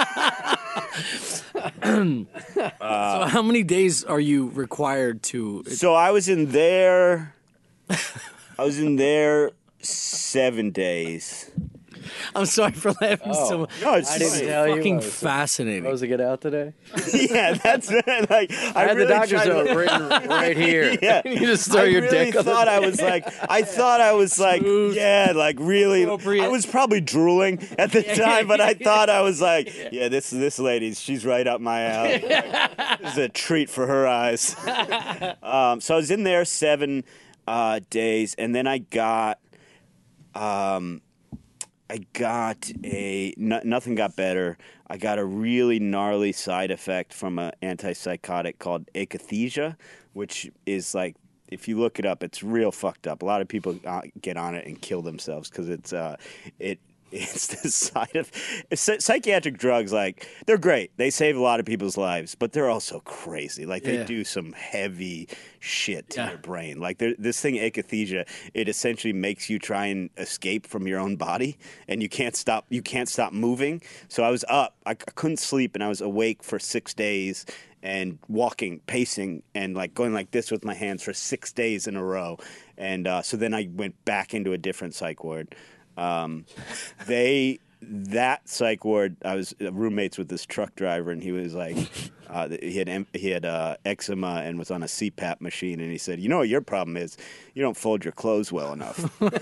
Speaker 1: so how many days are you required to?
Speaker 3: So I was in there. I was in there seven days.
Speaker 1: I'm sorry for laughing so much.
Speaker 3: No, it's
Speaker 2: I didn't
Speaker 3: funny.
Speaker 2: tell you.
Speaker 1: Fucking
Speaker 2: I was
Speaker 1: fascinating.
Speaker 2: supposed to get out today?
Speaker 3: Yeah, that's like I,
Speaker 2: I had
Speaker 3: really
Speaker 2: the doctor's
Speaker 3: tried to-
Speaker 2: note written right here.
Speaker 3: Yeah.
Speaker 2: You just throw
Speaker 3: I
Speaker 2: your
Speaker 3: really
Speaker 2: dick on the
Speaker 3: thought I was like, I thought I was like,
Speaker 1: Smooth.
Speaker 3: yeah, like really.
Speaker 1: Appropriate.
Speaker 3: I was probably drooling at the time, but I thought I was like, yeah, this this lady, she's right up my alley. This is a treat for her eyes. um, so I was in there seven uh, days, and then I got, um, I got a no, nothing got better. I got a really gnarly side effect from an antipsychotic called akathisia, which is like, if you look it up, it's real fucked up. A lot of people uh, get on it and kill themselves because it's uh, it It's the side of psychiatric drugs. Like they're great; they save a lot of people's lives, but they're also crazy. Like they
Speaker 1: Yeah.
Speaker 3: do some heavy shit to
Speaker 1: Yeah.
Speaker 3: your brain. Like there- this thing, akathisia, it essentially makes you try and escape from your own body, and you can't stop. You can't stop moving. So I was up. I, I couldn't sleep, and I was awake for six days. And walking, pacing, and like going like this with my hands for six days in a row. And uh, so then I went back into a different psych ward. Um, they that psych ward, I was roommates with this truck driver, and he was like, uh, he had em- he had uh, eczema and was on a C PAP machine, and he said, "You know what your problem is? You don't fold your clothes well enough."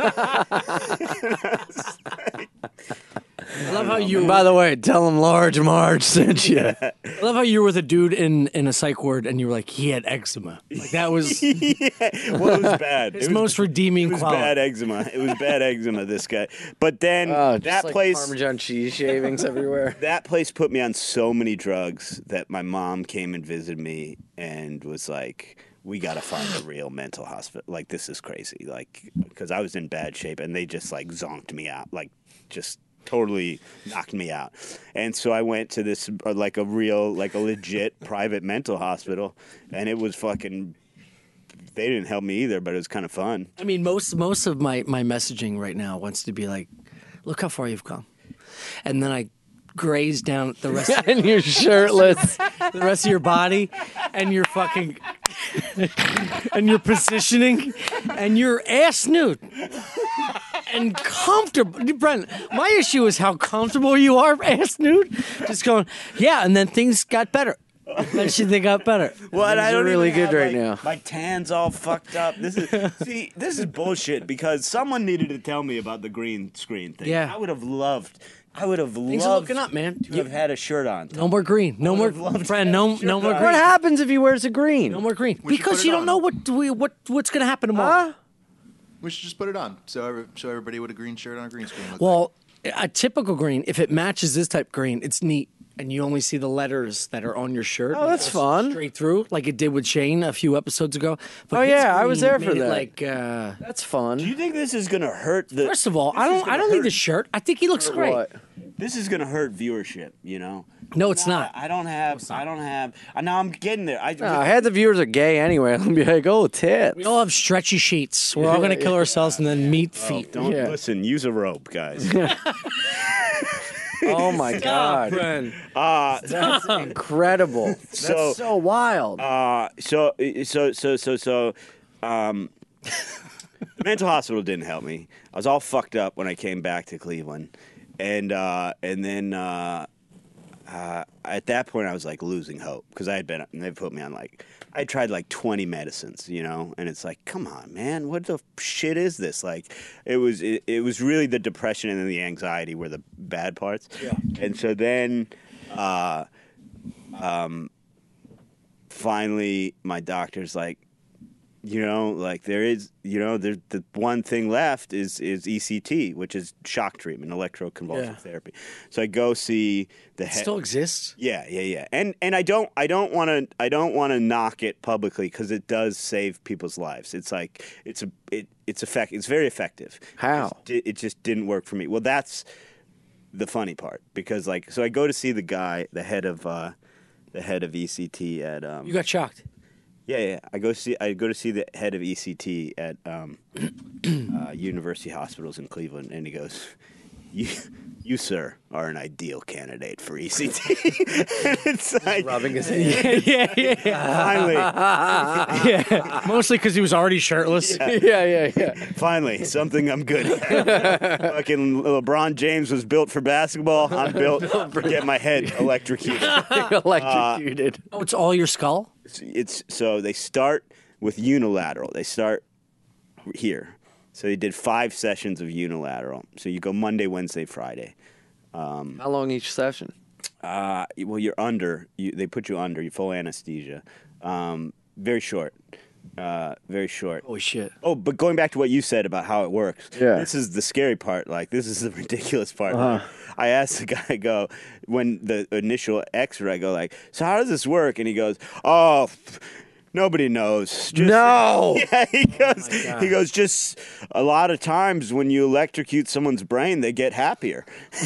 Speaker 1: I love how you.
Speaker 2: By the way, tell him Large Marge sent you.
Speaker 1: I love how you were with a dude in, in a psych ward, and you were like, he had eczema. Like that was
Speaker 3: yeah. Well, it was bad.
Speaker 1: his
Speaker 3: It was
Speaker 1: most redeeming
Speaker 3: It was
Speaker 1: quality.
Speaker 3: bad eczema. It was bad eczema. This guy, but then
Speaker 2: Oh, just
Speaker 3: that
Speaker 2: like
Speaker 3: place,
Speaker 2: Parmesan cheese shavings everywhere.
Speaker 3: that place put me on so many drugs that my mom came and visited me and was like, "We got to find a real mental hospital. Like this is crazy. Like because I was in bad shape, and they just like zonked me out. Like just." Totally knocked me out, and so I went to this uh, like a real, like a legit private mental hospital, and it was fucking. They didn't help me either, but it was kind of fun.
Speaker 1: I mean, most most of my, my messaging right now wants to be like, look how far you've come. And then I graze down the rest of,
Speaker 2: And you're shirtless.
Speaker 1: the rest of your body and your fucking and your positioning and your ass nude. And comfortable. Brent, my issue is how comfortable you are, ass nude. Just going, yeah, and then things got better. Eventually they got better.
Speaker 3: Well, and I
Speaker 2: are
Speaker 3: don't
Speaker 2: really
Speaker 3: even
Speaker 2: good
Speaker 3: have,
Speaker 2: right
Speaker 3: like,
Speaker 2: now.
Speaker 3: My tan's all fucked up. This is see, this is bullshit because someone needed to tell me about the green screen thing.
Speaker 1: Yeah.
Speaker 3: I would have loved. I would have
Speaker 1: Things are
Speaker 3: loved
Speaker 1: looking up, man.
Speaker 3: to have had a shirt on.
Speaker 1: No more green. No more,
Speaker 3: would've loved
Speaker 1: friend.
Speaker 3: that
Speaker 1: No,
Speaker 3: shirt
Speaker 1: no more
Speaker 3: on.
Speaker 1: green.
Speaker 2: What happens if he wears a green?
Speaker 1: No more green.
Speaker 4: We should
Speaker 1: Because
Speaker 4: put
Speaker 1: you
Speaker 4: it
Speaker 1: don't
Speaker 4: on.
Speaker 1: know what we what what's going to happen tomorrow.
Speaker 2: Huh?
Speaker 4: We should just put it on. So every, show everybody what a green shirt on a green screen looks like.
Speaker 1: Well, a typical green, if it matches this type green, it's neat. And you only see the letters that are on your shirt.
Speaker 2: Oh, that's fun.
Speaker 1: Straight through, like it did with Shane a few episodes ago. But
Speaker 2: Oh,
Speaker 1: his
Speaker 2: yeah, I was
Speaker 1: green
Speaker 2: there for
Speaker 1: made it
Speaker 2: that.
Speaker 1: Like, uh,
Speaker 2: That's fun.
Speaker 3: Do you think this is gonna hurt the?
Speaker 1: first of all,
Speaker 3: this
Speaker 1: I
Speaker 3: is
Speaker 1: don't,
Speaker 3: gonna
Speaker 1: I don't need
Speaker 3: hurt-
Speaker 1: the shirt. I think he looks great.
Speaker 2: What?
Speaker 3: This is gonna hurt viewership. You know.
Speaker 1: No, it's
Speaker 3: Nah,
Speaker 1: not.
Speaker 3: I don't have. I don't have. uh, Now I'm getting there. I.
Speaker 2: No, half the viewers are gay anyway. I'll be like, oh, tits.
Speaker 1: We all have stretchy sheets. We're all gonna kill ourselves and then meet feet.
Speaker 3: Don't
Speaker 2: Yeah.
Speaker 3: listen. Use a rope, guys.
Speaker 2: Oh my god,
Speaker 1: friend.
Speaker 3: uh,
Speaker 2: that's incredible. That's
Speaker 3: So-
Speaker 2: so, wild.
Speaker 3: Uh, so so so so so um the mental hospital didn't help me. I was all fucked up when I came back to Cleveland. And uh and then uh uh at that point I was like losing hope because I had been they put me on like I tried like twenty medicines, you know, and it's like, come on, man, what the shit is this? Like, it was it, it was really the depression and the anxiety were the bad parts. Yeah. And so then, uh, um, finally, my doctor's like, you know, like there is, you know, there's the one thing left is is E C T, which is shock treatment, electroconvulsive
Speaker 1: Yeah.
Speaker 3: therapy. So I go see the
Speaker 1: It
Speaker 3: head.
Speaker 1: still exists.
Speaker 3: Yeah, yeah, yeah. And and I don't I don't want to I don't want to knock it publicly because it does save people's lives. It's like it's a it it's effect it's very effective.
Speaker 2: How?
Speaker 3: It just, di- it just didn't work for me. Well, that's the funny part because like so I go to see the guy, the head of uh, the head of E C T at um
Speaker 1: You got shocked.
Speaker 3: yeah, yeah. I go see I go to see the head of E C T at um, uh, University Hospitals in Cleveland, and he goes, "You, you, sir, are an ideal candidate for E C T." And it's like
Speaker 2: Rubbing his hand.
Speaker 1: yeah, yeah, yeah.
Speaker 3: finally,
Speaker 1: yeah. Mostly because he was already shirtless.
Speaker 2: yeah, yeah, yeah.
Speaker 3: finally, something I'm good at. Fucking LeBron James was built for basketball. I'm built for get my head electrocuted.
Speaker 2: Electrocuted.
Speaker 1: Oh, it's all your skull.
Speaker 3: It's, it's so they start with unilateral. They start here. So they did five sessions of unilateral. So you go Monday, Wednesday, Friday.
Speaker 2: How long each session?
Speaker 3: Uh, well, you're under. You, they put you under. You full anesthesia. Um, very short. Uh, very short.
Speaker 1: Holy shit.
Speaker 3: Oh, but going back to what you said about how it works.
Speaker 2: Yeah.
Speaker 3: This is the scary part. Like, this is the ridiculous part.
Speaker 2: Uh-huh.
Speaker 3: I asked the guy, I go, when the initial X-ray, I go like, so how does this work? And he goes, oh, f- Nobody knows. Just,
Speaker 2: No.
Speaker 3: Yeah, he goes. he goes. Just a lot of times when you electrocute someone's brain, they get happier.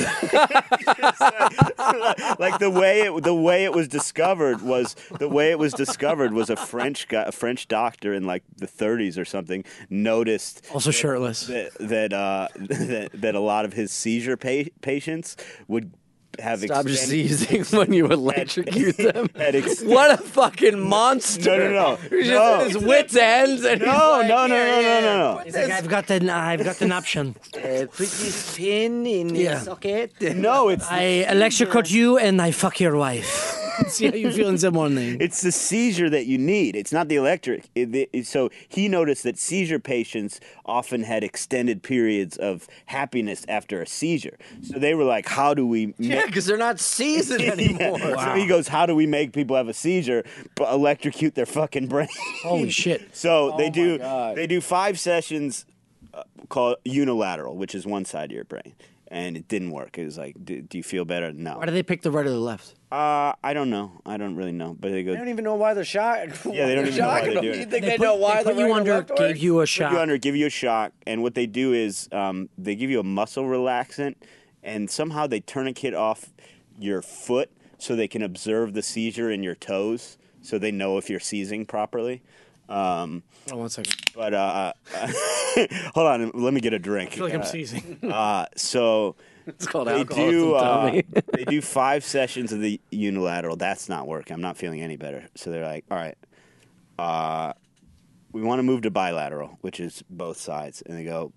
Speaker 3: Like the way it the way it was discovered was the way it was discovered was a French guy, a French doctor in like the thirties or something noticed
Speaker 1: Also shirtless.
Speaker 3: that that uh, that, that a lot of his seizure pa- patients would have
Speaker 2: Stop
Speaker 3: extended-
Speaker 2: seizing when you electrocute them.
Speaker 3: had ex-
Speaker 2: What a fucking monster!
Speaker 3: No, no, no.
Speaker 2: He's just
Speaker 3: No.
Speaker 2: at his wits' ends. And he's
Speaker 3: No,
Speaker 2: like,
Speaker 3: no, no,
Speaker 2: "Here,
Speaker 3: no, no,
Speaker 2: here,
Speaker 3: no, no.
Speaker 2: put
Speaker 1: He's like,
Speaker 2: this,
Speaker 1: I've got an, I've got an option.
Speaker 2: uh, put this pin in
Speaker 1: Yeah.
Speaker 2: his socket.
Speaker 3: No, it's
Speaker 1: I electrocute you and I fuck your wife. See how you feel in the morning.
Speaker 3: It's the seizure that you need. It's not the electric. It, it, so he noticed that seizure patients often had extended periods of happiness after a seizure. So they were like, "How do we?"
Speaker 2: Yeah,
Speaker 3: make-
Speaker 2: because they're not seasoned anymore.
Speaker 3: Yeah. So he goes, "How do we make people have a seizure but electrocute their fucking brain?"
Speaker 1: Holy shit.
Speaker 3: So they
Speaker 2: my
Speaker 3: do
Speaker 2: God.
Speaker 3: they do five sessions uh, called unilateral, which is one side of your brain, and it didn't work. It was like, "Do, do you feel better?" No.
Speaker 1: Why do they pick the right or the left?
Speaker 3: Uh, I don't know. I don't really know. But they go.
Speaker 2: They don't even know why they're shocked.
Speaker 3: Yeah, they don't even know why they're doing
Speaker 2: You
Speaker 3: it.
Speaker 2: think
Speaker 1: They
Speaker 2: they,
Speaker 1: put-
Speaker 2: know why
Speaker 1: they put
Speaker 2: the
Speaker 1: you
Speaker 2: right or
Speaker 1: under,
Speaker 2: left
Speaker 1: gave
Speaker 2: works?
Speaker 1: you a
Speaker 3: Put
Speaker 1: shot.
Speaker 3: you under, give you a shock, and what they do is um, they give you a muscle relaxant, and somehow they tourniquet off your foot so they can observe the seizure in your toes, so they know if you're seizing properly. Um,
Speaker 1: Oh, one second.
Speaker 3: but uh, hold on, let me get a drink.
Speaker 1: I feel like I'm
Speaker 3: Uh,
Speaker 1: seizing.
Speaker 3: uh, so
Speaker 2: It's called
Speaker 3: they
Speaker 2: alcoholism,
Speaker 3: do uh,
Speaker 2: Tommy.
Speaker 3: they do five sessions of the unilateral. That's not working. I'm not feeling any better. So they're like, all right, uh, we want to move to bilateral, which is both sides. And they go,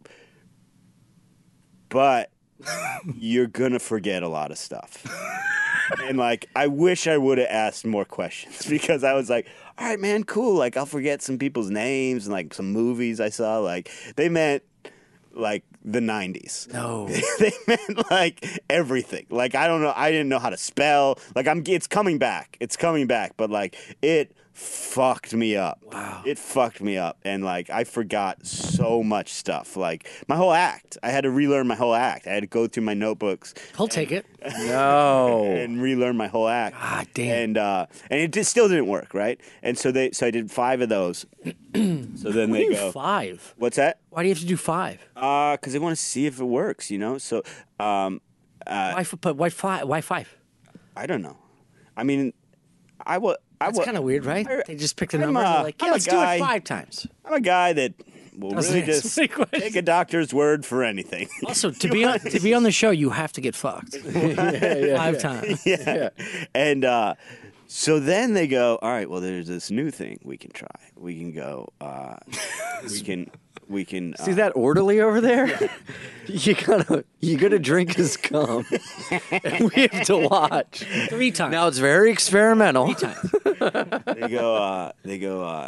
Speaker 3: but you're gonna forget a lot of stuff. And like, I wish I would have asked more questions because I was like, all right, man, cool. Like, I'll forget some people's names and like some movies I saw. Like, they meant like the nineties.
Speaker 1: No.
Speaker 3: They meant like everything. Like, I don't know. I didn't know how to spell. Like, I'm. It's coming back. It's coming back. But like, it fucked me up.
Speaker 1: Wow.
Speaker 3: It fucked me up. And like, I forgot so much stuff. Like, my whole act. I had to relearn my whole act. I had to go through my notebooks
Speaker 1: He'll take it.
Speaker 2: No.
Speaker 3: and relearn my whole act.
Speaker 1: God damn.
Speaker 3: And uh, and it just still didn't work, right? And so they so I did five of those. So then they go,
Speaker 1: Five.
Speaker 3: what's that?
Speaker 1: Why do you have to do five?
Speaker 3: Uh, because they want to see if it works, you know. So um, uh,
Speaker 1: Why, f- but why five? Why five?
Speaker 3: I don't know. I mean, I will. I
Speaker 1: That's
Speaker 3: will.
Speaker 1: kind of weird, right?
Speaker 3: I-
Speaker 1: They just picked a
Speaker 3: I'm
Speaker 1: number and
Speaker 3: a-
Speaker 1: they're like, yeah,
Speaker 3: I'm a
Speaker 1: let's do
Speaker 3: guy-
Speaker 1: it five times.
Speaker 3: I'm a guy that will
Speaker 1: Doesn't
Speaker 3: really
Speaker 1: answer
Speaker 3: just
Speaker 1: my question.
Speaker 3: take a doctor's word for anything.
Speaker 1: Also, to be on to be on the show, you have to get fucked five times.
Speaker 3: yeah. And uh, so then they go, all right, well, there's this new thing we can try. We can go, uh, we can, we can. Uh,
Speaker 2: See that orderly over there? You gotta, you gotta drink his cum, and we have to watch.
Speaker 1: Three times.
Speaker 2: Now it's very experimental.
Speaker 1: Three times.
Speaker 3: They go, uh, they go, uh,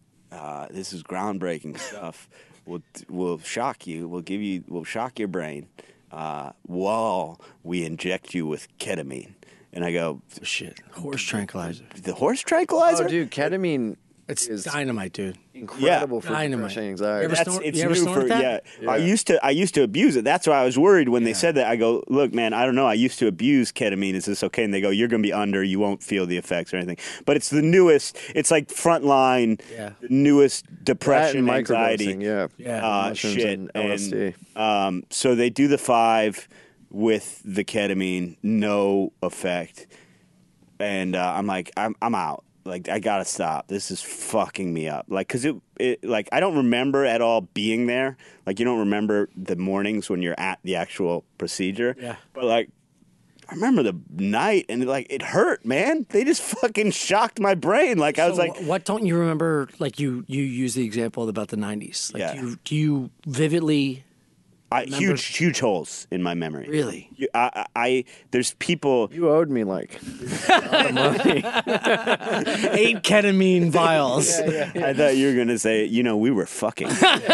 Speaker 3: uh, this is groundbreaking stuff. We'll, we'll shock you. We'll give you, we'll shock your brain uh, while we inject you with ketamine. And I go,
Speaker 1: Shit. Horse tranquilizer.
Speaker 3: the horse tranquilizer?
Speaker 2: Oh, dude, ketamine
Speaker 1: It's
Speaker 2: is
Speaker 1: dynamite, dude.
Speaker 2: incredible for
Speaker 1: Dynamite.
Speaker 2: depression,
Speaker 1: You
Speaker 2: anxiety.
Speaker 1: ever
Speaker 3: That's
Speaker 1: snort-
Speaker 3: it's
Speaker 1: you ever
Speaker 3: new
Speaker 1: snorted
Speaker 3: for
Speaker 1: that?
Speaker 3: yeah. I used to I used to abuse it. That's why I was worried when they said that. I go, look, man, I don't know. I used to abuse ketamine. Is this okay? And they go, you're going to be under. You won't feel the effects or anything. But it's the newest. It's like frontline,
Speaker 1: Yeah.
Speaker 3: newest
Speaker 2: That
Speaker 3: depression,
Speaker 2: and
Speaker 3: anxiety,
Speaker 2: microdosing, yeah.
Speaker 1: Yeah.
Speaker 3: uh,
Speaker 2: Mushrooms
Speaker 3: shit.
Speaker 2: and L S D.
Speaker 3: um, so they do the five with the ketamine, no effect, and uh, I'm like, I'm I'm out. Like, I gotta stop. This is fucking me up. Like, cause it, it, like, I don't remember at all being there. Like, you don't remember the mornings when you're at the actual procedure.
Speaker 1: Yeah.
Speaker 3: But like, I remember the night, and like, it hurt, man. They just fucking shocked my brain. Like, I was
Speaker 1: So
Speaker 3: like,
Speaker 1: wh- what don't you remember? Like you, you use the example about the nineties. Like,
Speaker 3: Yeah.
Speaker 1: do you, do you vividly?
Speaker 3: I,
Speaker 1: remember-
Speaker 3: huge, huge holes in my memory.
Speaker 1: Really?
Speaker 3: You- I, I, I there's people.
Speaker 2: You owed me like a lot of money.
Speaker 1: Eight ketamine vials.
Speaker 3: I thought you were gonna say, you know, we were fucking.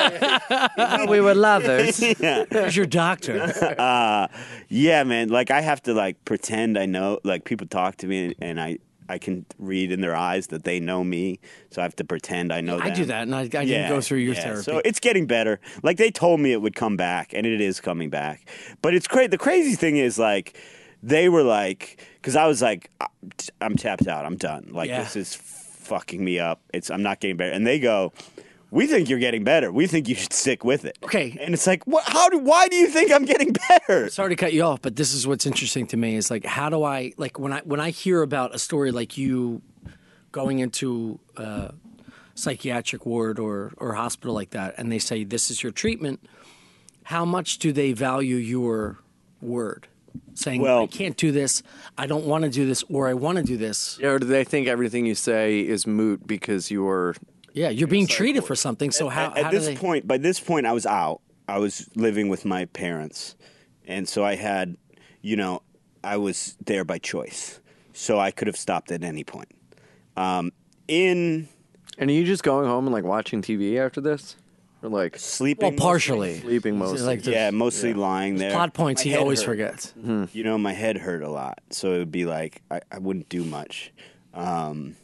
Speaker 2: we were lovers.
Speaker 3: yeah.
Speaker 1: Who's your doctor?
Speaker 3: Uh, yeah, man. Like, I have to like pretend I know. Like, people talk to me, and, and I I can read in their eyes that they know me. So I have to pretend I know
Speaker 1: I
Speaker 3: them.
Speaker 1: do that, and I, I didn't
Speaker 3: Yeah,
Speaker 1: go through your
Speaker 3: yeah.
Speaker 1: therapy.
Speaker 3: So it's getting better. Like, they told me it would come back, and it is coming back. But it's crazy. The crazy thing is, like, they were like, because I was like, I'm tapped out. I'm done. Like,
Speaker 1: Yeah.
Speaker 3: this is fucking me up. It's I'm not getting better. And they go, we think you're getting better. We think you should stick with it.
Speaker 1: Okay.
Speaker 3: And it's like, what? How do? Why do you think I'm getting better?
Speaker 1: Sorry to cut you off, but this is what's interesting to me is like, how do I like when I when I hear about a story like you going into a psychiatric ward or or hospital like that, and they say this is your treatment. How much do they value your word? Saying,
Speaker 3: Well-
Speaker 1: I can't do this, I don't want to do this, or I want to do this.
Speaker 2: Yeah, or do they think everything you say is moot because you're
Speaker 1: Yeah, you're being treated for something. So how,
Speaker 3: at, at
Speaker 1: how do
Speaker 3: this
Speaker 1: they?
Speaker 3: point, by this point, I was out. I was living with my parents, and so I had, you know, I was there by choice. So I could have stopped at any point. Um, in
Speaker 2: And are you just going home and like watching T V after this? Or like
Speaker 3: sleeping,
Speaker 1: Well, partially.
Speaker 2: sleeping mostly?
Speaker 1: Like the
Speaker 3: yeah, mostly lying there.
Speaker 1: plot points
Speaker 3: My
Speaker 1: he
Speaker 3: head
Speaker 1: always
Speaker 3: hurt.
Speaker 1: forgets.
Speaker 3: You know, my head hurt a lot, so it would be like I, I wouldn't do much. Um,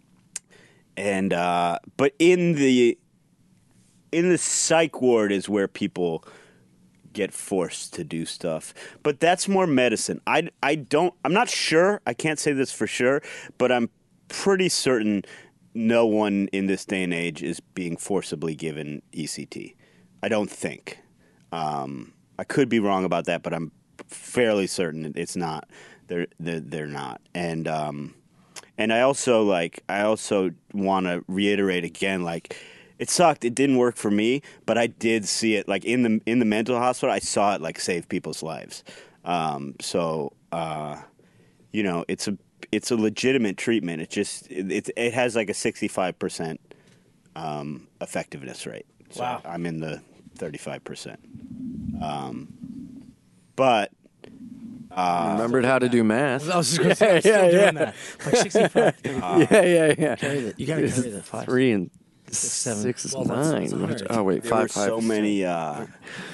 Speaker 3: and uh, but in the in the psych ward is where people get forced to do stuff. But that's more medicine. I, I don't. I'm not sure. I can't say this for sure, but I'm pretty certain no one in this day and age is being forcibly given E C T. I don't think. Um, I could be wrong about that, but I'm fairly certain it's not. They're they're, they're not. And um, and I also like I also want to reiterate again, like it sucked. It didn't work for me, but I did see it like in the in the mental hospital. I saw it like save people's lives. Um, so uh, you know, it's a it's a legitimate treatment. It just it it, it has like a sixty-five percent um, effectiveness rate. So
Speaker 1: Wow.
Speaker 3: I'm in the thirty-five percent. Um, but
Speaker 2: remembered how to do math.
Speaker 1: I was just going to say, I'm still
Speaker 2: yeah,
Speaker 1: doing
Speaker 2: yeah.
Speaker 1: that. Like sixty-five.
Speaker 2: yeah, yeah, yeah.
Speaker 1: Carry that. You got to carry the five.
Speaker 2: Three and
Speaker 1: seven.
Speaker 2: six is
Speaker 1: Well, that's-
Speaker 2: nine.
Speaker 1: that's a hundred.
Speaker 2: Oh wait,
Speaker 3: there
Speaker 2: five,
Speaker 3: were
Speaker 2: five.
Speaker 3: so many. Uh,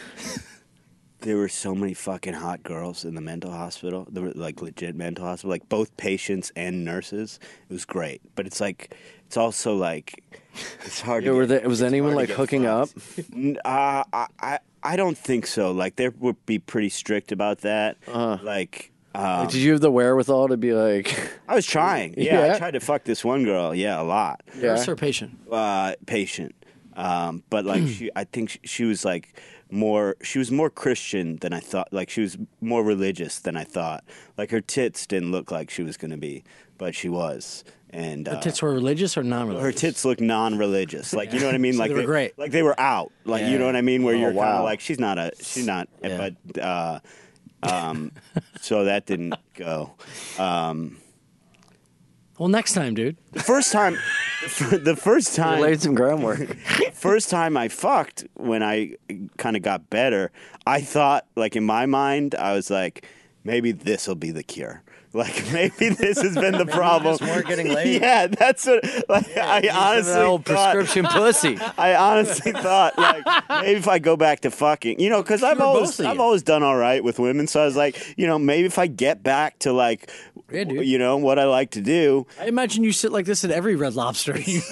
Speaker 3: there were so many fucking hot girls in the mental hospital. There were like legit mental hospital, like both patients and nurses. It was great, but it's like it's also like it's hard.
Speaker 2: Yeah,
Speaker 3: to
Speaker 2: were
Speaker 3: get,
Speaker 2: there, was
Speaker 3: it's
Speaker 2: anyone
Speaker 3: hard to
Speaker 2: like
Speaker 3: get
Speaker 2: hooking
Speaker 3: fucked.
Speaker 2: up?
Speaker 3: N- Uh, I, I I don't think so. Like they would be pretty strict about that.
Speaker 2: Uh-huh.
Speaker 3: Like. Um,
Speaker 2: Did you have the wherewithal to be like,
Speaker 3: I was trying. Yeah,
Speaker 2: Yeah?
Speaker 3: I tried to fuck this one girl. Yeah, a lot.
Speaker 2: yeah?
Speaker 1: Nurse or patient?
Speaker 3: Uh, patient. Um, but like she, I think she, she was like more. She was more Christian than I thought. Like she was more religious than I thought. Like her tits didn't look like she was going to be, but she was. And uh,
Speaker 1: Her tits were religious or non-religious?
Speaker 3: her tits looked non-religious. Like you know what I mean?
Speaker 1: So
Speaker 3: like
Speaker 1: they were great.
Speaker 3: Like they were out. Like you
Speaker 1: Yeah.
Speaker 3: know what I mean? Where
Speaker 2: Oh,
Speaker 3: you're kind
Speaker 2: wow.
Speaker 3: of like she's not a. She's not.
Speaker 1: Yeah.
Speaker 3: But. Uh, um, so that didn't go. Um,
Speaker 1: Well, next time, dude.
Speaker 3: the first time, the first
Speaker 2: You
Speaker 3: time,
Speaker 2: laid some groundwork.
Speaker 3: first time I fucked when I kind of got better, I thought, like in my mind, I was like, maybe this will be the cure. Like maybe this has been the problem.
Speaker 2: just weren't getting laid.
Speaker 3: Yeah, that's what. Like I honestly
Speaker 2: that old
Speaker 3: thought.
Speaker 2: prescription pussy.
Speaker 3: I honestly thought, like, maybe if I go back to fucking, you know, because I've
Speaker 1: Cure
Speaker 3: always,
Speaker 1: both of
Speaker 3: I've
Speaker 1: you.
Speaker 3: always done all right with women. So I was like, you know, maybe if I get back to like,
Speaker 1: Yeah, dude.
Speaker 3: you know, what I like to do.
Speaker 1: I imagine you sit like this at every Red Lobster. You-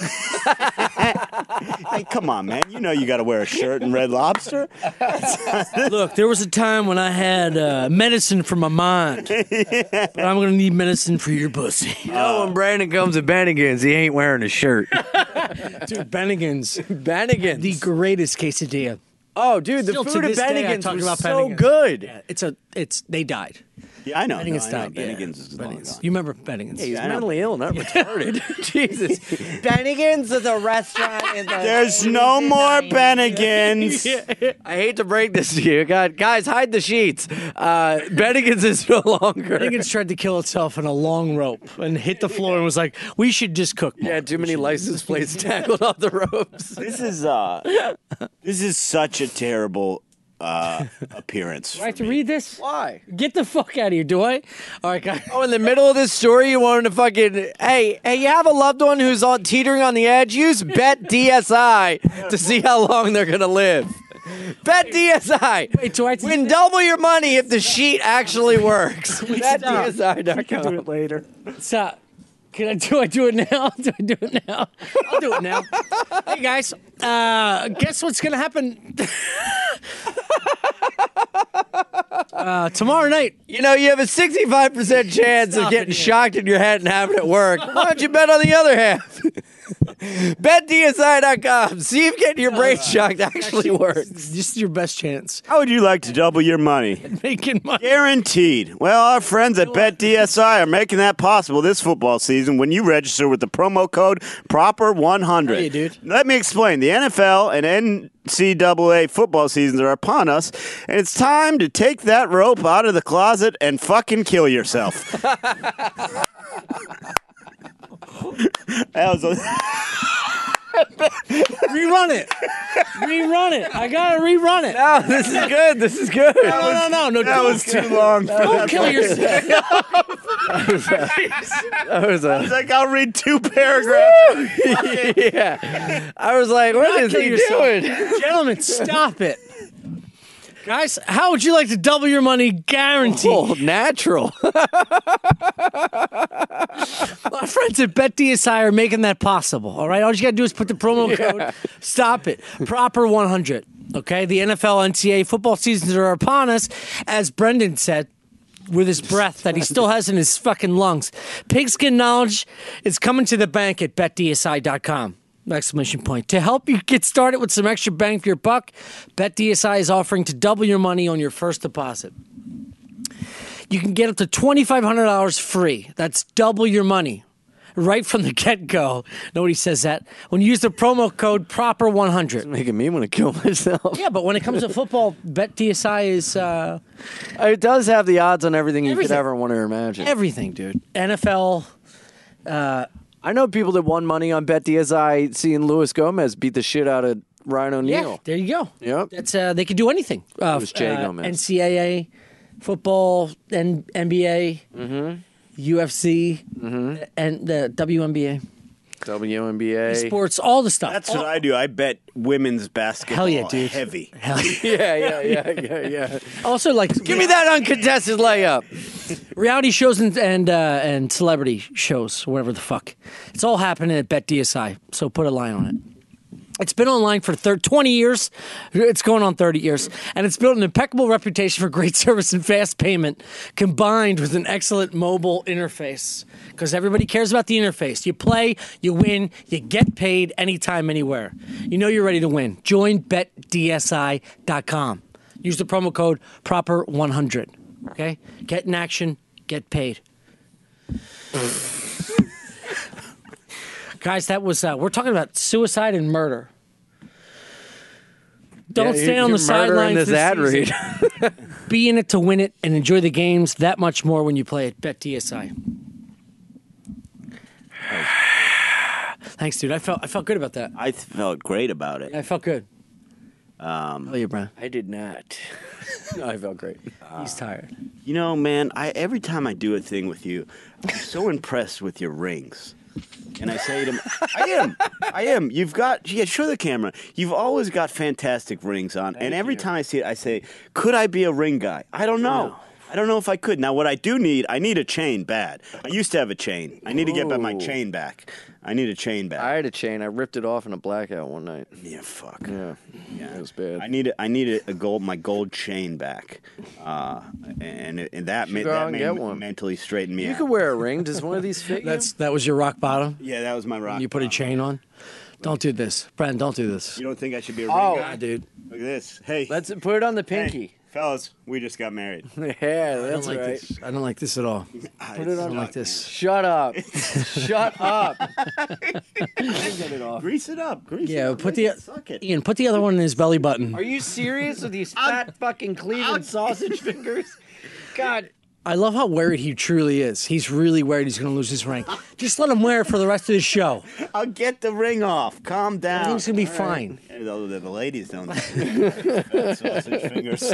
Speaker 3: Hey, come on, man. You know you got to wear a shirt in Red Lobster.
Speaker 1: Look, there was a time when I had uh, medicine for my mind, but I'm going to need medicine for your pussy.
Speaker 2: You know, when Brandon comes to Bennigan's, he ain't wearing a shirt.
Speaker 1: Dude, Bennigan's,
Speaker 2: Bennigan's.
Speaker 1: the greatest quesadilla.
Speaker 2: oh, dude, the
Speaker 1: Still to
Speaker 2: food at
Speaker 1: this day, I
Speaker 2: Bennigan's
Speaker 1: talk
Speaker 2: was
Speaker 1: about
Speaker 2: so
Speaker 1: Bennigan's.
Speaker 2: good.
Speaker 1: Yeah, it's a, it's they died.
Speaker 3: Yeah, I know.
Speaker 1: Bennigan's
Speaker 3: no, I know.
Speaker 1: died. yeah.
Speaker 3: Bennigan's is long
Speaker 1: Bennigan's.
Speaker 3: gone.
Speaker 1: You remember Bennigan's?
Speaker 2: He's
Speaker 3: I know.
Speaker 2: mentally ill, not retarded. Jesus. Bennigan's is a restaurant in the
Speaker 3: There's no more Bennigan's.
Speaker 2: I hate to break this to you. God, guys, hide the sheets. Uh, Bennigan's is no longer.
Speaker 1: Bennigan's tried to kill itself in a long rope and hit the floor and was like, "We should just cook more."
Speaker 2: Yeah, too many license plates tangled off the ropes.
Speaker 3: This is uh, this is such a terrible uh appearance.
Speaker 1: Do I have to read this?
Speaker 2: Why?
Speaker 1: Get the fuck out of here, do I? All right, guys.
Speaker 2: Oh, in the middle of this story, you wanted to fucking hey, hey, you have a loved one who's on teetering on the edge. Use Bet D S I to see how long they're gonna live. Bet D S I.
Speaker 1: Wait, do I have to
Speaker 2: Win
Speaker 1: do
Speaker 2: double your money if the sheet actually works. Bet D S I dot
Speaker 1: Do
Speaker 2: com.
Speaker 1: it later. Stop. Can I do I do it now? Do I do it now? I'll do it now. Hey guys, uh, guess what's gonna happen? Uh, tomorrow night,
Speaker 2: You know, you have a sixty-five percent chance
Speaker 1: Stop
Speaker 2: of getting
Speaker 1: it, Ian.
Speaker 2: shocked in your head and having it work. Why don't you bet on the other half? bet D S I dot com. See if getting your brain shocked actually works.
Speaker 1: this is your best chance.
Speaker 3: How would you like to double your money?
Speaker 1: Making money.
Speaker 3: Guaranteed. Well, our friends at Bet D S I are making that possible this football season when you register with the promo code proper one hundred.
Speaker 1: Hey, dude.
Speaker 3: Let me explain. The N F L and N C double A football seasons are upon us, and it's time to take that rope out of the closet and fucking kill yourself. That was a
Speaker 1: Rerun it. Rerun it. I gotta rerun it.
Speaker 2: No, this is good. This is good.
Speaker 1: No, no, no, no.
Speaker 3: that
Speaker 1: Don't,
Speaker 3: was too long.
Speaker 1: don't kill yourself.
Speaker 2: That was
Speaker 3: I
Speaker 2: a,
Speaker 3: was like, I'll read two paragraphs.
Speaker 2: yeah. I was like, what is
Speaker 1: kill
Speaker 2: he
Speaker 1: yourself.
Speaker 2: doing?
Speaker 1: Gentlemen, stop it. Guys, how would you like to double your money guaranteed?
Speaker 2: Oh, natural.
Speaker 1: Our friends at Bet D S I are making that possible. All right, all you got to do is put the promo code. Stop it. Proper one hundred. Okay, the N F L, N C A A football seasons are upon us, as Brendan said, with his breath that he still has in his fucking lungs. Pigskin knowledge is coming to the bank at bet D S I dot com. Exclamation point. To help you get started with some extra bang for your buck, Bet D S I is offering to double your money on your first deposit. You can get up to twenty-five hundred dollars free. That's double your money right from the get-go. Nobody says that. When you use the promo code proper one hundred.
Speaker 2: Making me want to kill myself.
Speaker 1: Yeah, but when it comes to football, Bet D S I is uh,
Speaker 2: It does have the odds on everything you could
Speaker 1: Everything.
Speaker 2: ever want to imagine.
Speaker 1: everything, dude. N F L.
Speaker 2: I know people that won money on Bet D S I seeing Luis Gomez beat the shit out of Ryan O'Neal.
Speaker 1: Yeah, there you go.
Speaker 2: Yep.
Speaker 1: That's uh, they can do anything. Uh,
Speaker 2: was Jay
Speaker 1: uh,
Speaker 2: Gomez.
Speaker 1: N C double A, football, N- NBA,
Speaker 2: Mm-hmm.
Speaker 1: U F C, and the W N B A,
Speaker 2: W N B A.
Speaker 1: sports, all the stuff.
Speaker 3: That's
Speaker 1: All-
Speaker 3: what I do. I bet women's basketball
Speaker 1: Hell yeah, dude.
Speaker 3: heavy.
Speaker 1: Hell yeah.
Speaker 2: Yeah, yeah, yeah, yeah, yeah.
Speaker 1: Also, like
Speaker 2: Give me that uncontested layup.
Speaker 1: reality shows and and, uh, and celebrity shows, whatever the fuck. It's all happening at Bet D S I, so put a line on it. It's been online for thir- twenty years. It's going on thirty years. And it's built an impeccable reputation for great service and fast payment combined with an excellent mobile interface. Because everybody cares about the interface. You play, you win, you get paid anytime, anywhere. You know you're ready to win. Join bet D S I dot com. Use the promo code proper one hundred. Okay? Get in action, get paid. Guys, that was, uh, we're talking about suicide and murder. Don't
Speaker 2: Yeah,
Speaker 1: stay
Speaker 2: you're-
Speaker 1: on the
Speaker 2: you're murdering
Speaker 1: sidelines
Speaker 2: this ad
Speaker 1: season.
Speaker 2: read.
Speaker 1: Be in it to win it and enjoy the games that much more when you play at Bet D S I. Thanks, dude. I felt I felt good about that.
Speaker 3: I felt great about it.
Speaker 1: I felt good.
Speaker 3: Um,
Speaker 1: How are you, Brian?
Speaker 2: I did not. I felt great.
Speaker 1: He's tired.
Speaker 3: You know, man, I every time I do a thing with you, I'm so impressed with your rings. And I say to him, I am, I am. You've got, yeah, show the camera. You've always got fantastic rings on. and every time I see it, I say, could I be a ring guy? I don't know. I don't know if I could. Now, what I do need, I need a chain bad. I used to have a chain. I need to get my
Speaker 2: Ooh.
Speaker 3: chain back. I need a chain back.
Speaker 2: I had a chain. I ripped it off in a blackout one night.
Speaker 3: yeah, fuck.
Speaker 2: Yeah,
Speaker 3: Yeah.
Speaker 2: it was bad.
Speaker 3: I need a, I need a, a gold my gold chain back, uh, and and that ma-
Speaker 2: go out
Speaker 3: that
Speaker 2: and
Speaker 3: made
Speaker 2: get
Speaker 3: me-
Speaker 2: one.
Speaker 3: mentally straighten me
Speaker 2: You
Speaker 3: out.
Speaker 2: could wear a ring. Does one of these fit you?
Speaker 1: That's that was your rock bottom.
Speaker 3: Yeah, that was my rock.
Speaker 1: You put a
Speaker 3: bottom.
Speaker 1: chain on. Don't do this, Brian. Don't do this.
Speaker 3: You don't think I should be a ring
Speaker 2: Oh,
Speaker 3: guy?
Speaker 1: Ah, dude.
Speaker 3: Look at this. Hey,
Speaker 2: Let's put it on the
Speaker 3: hey,
Speaker 2: pinky.
Speaker 3: fellas, we just got married.
Speaker 2: Yeah,
Speaker 1: I don't
Speaker 2: that's
Speaker 1: like
Speaker 2: right.
Speaker 1: this. I don't like this at all.
Speaker 3: Put
Speaker 2: it
Speaker 1: I
Speaker 2: on
Speaker 1: don't like this.
Speaker 2: Shut up. Shut up. Get it off.
Speaker 3: Grease it up. Grease
Speaker 1: Yeah,
Speaker 3: it up.
Speaker 1: put
Speaker 3: Let
Speaker 1: the
Speaker 3: it suck it.
Speaker 1: Ian. Put the other one in his belly button.
Speaker 2: Are you serious with these fat fucking Cleveland sausage fingers? God.
Speaker 1: I love how worried he truly is. He's really worried he's going to lose his ring. Just let him wear it for the rest of the show.
Speaker 3: I'll get the ring off. Calm down.
Speaker 1: Everything's going to be fine.
Speaker 3: Hey, The, the, the ladies don't. Fat sausage fingers.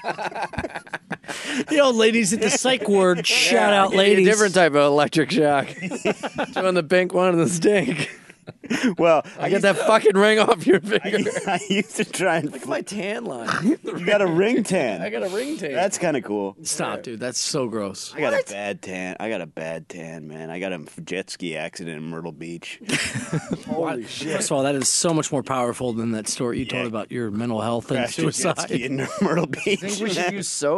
Speaker 1: The old ladies at the psych ward. Shout out,
Speaker 2: Give me
Speaker 1: ladies.
Speaker 2: A different type of electric shock. Doing the pink one and the stink.
Speaker 3: Well,
Speaker 2: I get that fucking ring off your
Speaker 3: I,
Speaker 2: finger.
Speaker 3: I used to try and.
Speaker 2: Look at my tan line.
Speaker 3: You got a ring tan.
Speaker 2: I got a ring tan.
Speaker 3: That's kind of cool.
Speaker 1: Stop, dude. That's so gross.
Speaker 3: I got a bad tan. I got a bad tan, man. I got a jet ski accident in Myrtle Beach.
Speaker 2: Holy shit.
Speaker 1: First of all, that is so much more powerful than that story you told
Speaker 3: Yeah.
Speaker 1: about your mental health and
Speaker 3: Crashed a jet ski
Speaker 1: suicide.
Speaker 3: in Myrtle Beach.
Speaker 2: Think we should
Speaker 3: man.
Speaker 2: use soap?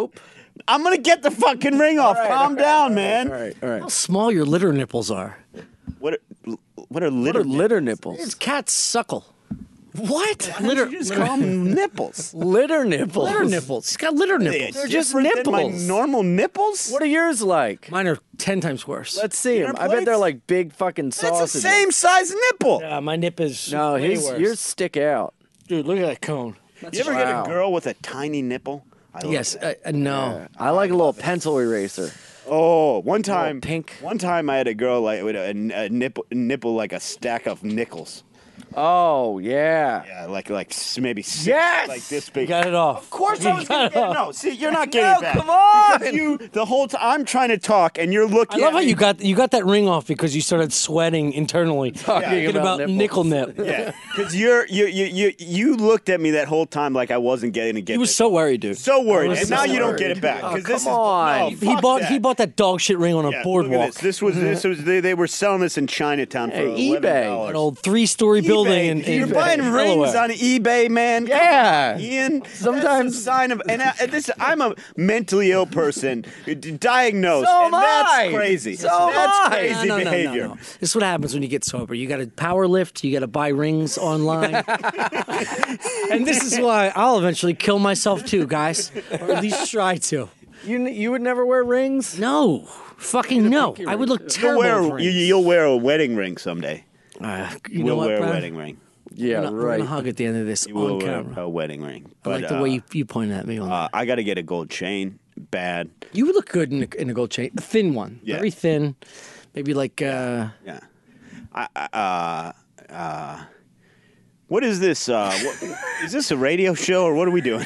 Speaker 3: I'm gonna get the fucking ring off.
Speaker 2: right,
Speaker 3: Calm
Speaker 2: all right,
Speaker 3: down,
Speaker 2: all
Speaker 3: man.
Speaker 2: All right, all right.
Speaker 1: How small your litter nipples are.
Speaker 3: What? Are, what are
Speaker 2: What
Speaker 3: litter?
Speaker 2: are litter nipples?
Speaker 1: It's cats suckle.
Speaker 3: What?
Speaker 1: Litter-
Speaker 3: You just
Speaker 1: litter-
Speaker 3: call them nipples.
Speaker 2: Litter nipples.
Speaker 1: Litter nipples. He's got litter nipples.
Speaker 3: They're
Speaker 2: just
Speaker 3: different than my
Speaker 2: nipples.
Speaker 3: normal nipples.
Speaker 2: What are yours like?
Speaker 1: Mine are ten times worse.
Speaker 2: Let's see them.
Speaker 3: Dinner
Speaker 2: I bet they're
Speaker 3: plates?
Speaker 2: like big fucking
Speaker 3: That's
Speaker 2: sausages.
Speaker 3: the same size nipple.
Speaker 1: Yeah, my nip is
Speaker 2: No,
Speaker 1: way
Speaker 2: his
Speaker 1: worse.
Speaker 2: yours stick out.
Speaker 1: Dude, look at that cone.
Speaker 3: You ever
Speaker 2: Wow.
Speaker 3: get a girl with a tiny nipple? I love
Speaker 1: Yes,
Speaker 3: that.
Speaker 1: uh, uh, no.
Speaker 2: I like a little pencil eraser.
Speaker 3: Oh, one time,
Speaker 2: pink.
Speaker 3: One time, I had a girl like with a, a nipple, nipple like a stack of nickels.
Speaker 2: Oh yeah.
Speaker 3: Yeah, like like s- maybe six,
Speaker 2: Yes!
Speaker 3: like this
Speaker 1: You
Speaker 3: big.
Speaker 1: got it off.
Speaker 3: Of course, I was gonna get it. No, see, you're not getting
Speaker 2: No,
Speaker 3: it back.
Speaker 2: come on!
Speaker 3: Because you the whole time I'm trying to talk and you're
Speaker 1: I
Speaker 3: looking.
Speaker 1: love
Speaker 3: at
Speaker 1: how
Speaker 3: me.
Speaker 1: you got you got that ring off because you started sweating internally.
Speaker 2: Talking
Speaker 1: Thinking
Speaker 2: about
Speaker 1: about,
Speaker 2: nipples.
Speaker 1: nickel nip.
Speaker 3: Yeah, because you're you you you you looked at me that whole time like I wasn't getting to get.
Speaker 1: He was
Speaker 3: this.
Speaker 1: so worried, dude.
Speaker 3: so worried,
Speaker 1: I was
Speaker 3: and
Speaker 1: so
Speaker 3: now you don't
Speaker 1: worried.
Speaker 3: get it back.
Speaker 2: Oh,
Speaker 3: 'cause this
Speaker 2: come
Speaker 3: is,
Speaker 2: on.
Speaker 3: No,
Speaker 2: He
Speaker 1: He
Speaker 3: fuck
Speaker 1: bought
Speaker 3: that.
Speaker 1: he bought that dog shit ring on a
Speaker 3: Yeah, look at
Speaker 1: boardwalk.
Speaker 3: This. this was this was they, they were selling this in Chinatown for
Speaker 2: Hey,
Speaker 3: eleven
Speaker 2: eBay.
Speaker 3: dollars.
Speaker 1: An old three story building in, in
Speaker 3: You're buying
Speaker 1: Delaware.
Speaker 3: rings on eBay, man. Come
Speaker 2: Yeah.
Speaker 3: on, Ian.
Speaker 2: Sometimes-
Speaker 3: That's a sign of and, I, and this. I'm a mentally ill person, d- diagnosed,
Speaker 2: So
Speaker 3: and
Speaker 2: am
Speaker 3: that's
Speaker 2: I.
Speaker 3: crazy.
Speaker 2: So
Speaker 3: that's
Speaker 2: am I.
Speaker 3: crazy
Speaker 1: No, no, no, no,
Speaker 3: behavior.
Speaker 1: no. This is what happens when you get sober. You got to power lift. You got to buy rings online. And this is why I'll eventually kill myself too, guys, or at least try to.
Speaker 2: You n- you would never wear rings?
Speaker 1: No, fucking no.
Speaker 2: pinky
Speaker 1: I would
Speaker 2: ring,
Speaker 1: look
Speaker 2: too.
Speaker 3: You'll
Speaker 1: terrible.
Speaker 3: wear
Speaker 1: with
Speaker 3: you,
Speaker 1: rings.
Speaker 3: you'll wear a wedding ring someday.
Speaker 1: Uh, you
Speaker 3: You
Speaker 1: know
Speaker 3: will
Speaker 1: what,
Speaker 3: wear
Speaker 1: Brad?
Speaker 3: a wedding ring.
Speaker 2: Yeah,
Speaker 1: we're gonna, we're
Speaker 2: right.
Speaker 1: gonna hug at the end of this
Speaker 3: You will
Speaker 1: on
Speaker 3: wear
Speaker 1: camera.
Speaker 3: a wedding ring.
Speaker 1: I
Speaker 3: But,
Speaker 1: like the
Speaker 3: uh,
Speaker 1: way you, you pointed at me on
Speaker 3: uh,
Speaker 1: that.
Speaker 3: I got to get a gold chain. Bad.
Speaker 1: You would look good in a, in a gold chain, a thin one,
Speaker 3: Yeah.
Speaker 1: very thin, maybe like. Uh,
Speaker 3: Yeah. I, I, uh, uh, what is this? Uh, what, is this a radio show or what are we doing?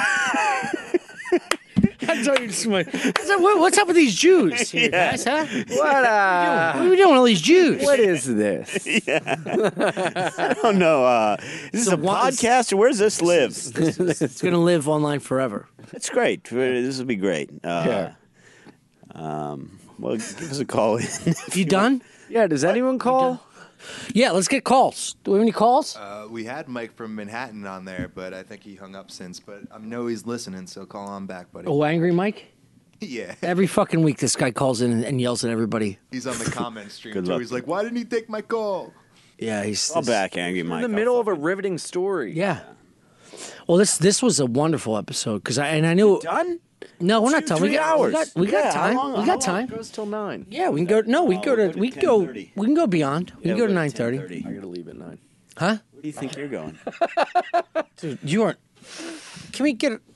Speaker 1: I thought you just went, "What- what's up with these Jews here,
Speaker 3: Yeah.
Speaker 1: guys? Huh?
Speaker 2: What uh
Speaker 1: What are we doing with all these Jews?
Speaker 2: what is this?
Speaker 3: I don't know. Uh, is this
Speaker 1: So
Speaker 3: a
Speaker 1: what is-
Speaker 3: podcast or where does this live?
Speaker 1: It's gonna live online forever.
Speaker 3: It's great. This will be great. Uh,
Speaker 2: Yeah.
Speaker 3: Um, well, give us a call.
Speaker 1: You done?
Speaker 2: Yeah, does anyone call?
Speaker 1: Yeah, let's get calls. Do we have any calls?
Speaker 4: Uh, we had Mike from Manhattan on there, but I think he hung up since. But I know he's listening, so call on back, buddy.
Speaker 1: Oh, angry Mike.
Speaker 4: Yeah,
Speaker 1: Every fucking week, this guy calls in and, and yells at everybody.
Speaker 4: he's on the comment stream
Speaker 3: Good
Speaker 4: too.
Speaker 3: luck.
Speaker 4: He's like, "Why didn't he take my call?"
Speaker 1: Yeah, he's
Speaker 3: Call back, Angry Mike.
Speaker 2: In the middle of a riveting story.
Speaker 1: Yeah. Well, this this was a wonderful episode because I and I knew.
Speaker 3: Done?
Speaker 1: No, we're not
Speaker 3: Two,
Speaker 1: done. We
Speaker 3: three
Speaker 1: got, we
Speaker 3: hours.
Speaker 1: got we got
Speaker 3: Yeah, how
Speaker 1: time.
Speaker 3: long-
Speaker 1: we
Speaker 3: how
Speaker 1: got
Speaker 3: long?
Speaker 1: time.
Speaker 2: It goes till nine.
Speaker 1: Yeah, we can go. No, we
Speaker 3: Oh,
Speaker 1: can go
Speaker 3: we'll
Speaker 1: to
Speaker 3: go to
Speaker 1: we can go.
Speaker 3: ten thirty.
Speaker 1: We can go beyond. We
Speaker 3: Yeah,
Speaker 1: can go to
Speaker 3: we'll
Speaker 1: nine
Speaker 3: ten
Speaker 1: thirty.
Speaker 3: thirty.
Speaker 2: I gotta leave at nine.
Speaker 1: Huh?
Speaker 3: Where do you think you're going?
Speaker 1: Dude, you aren't. Can we get? A,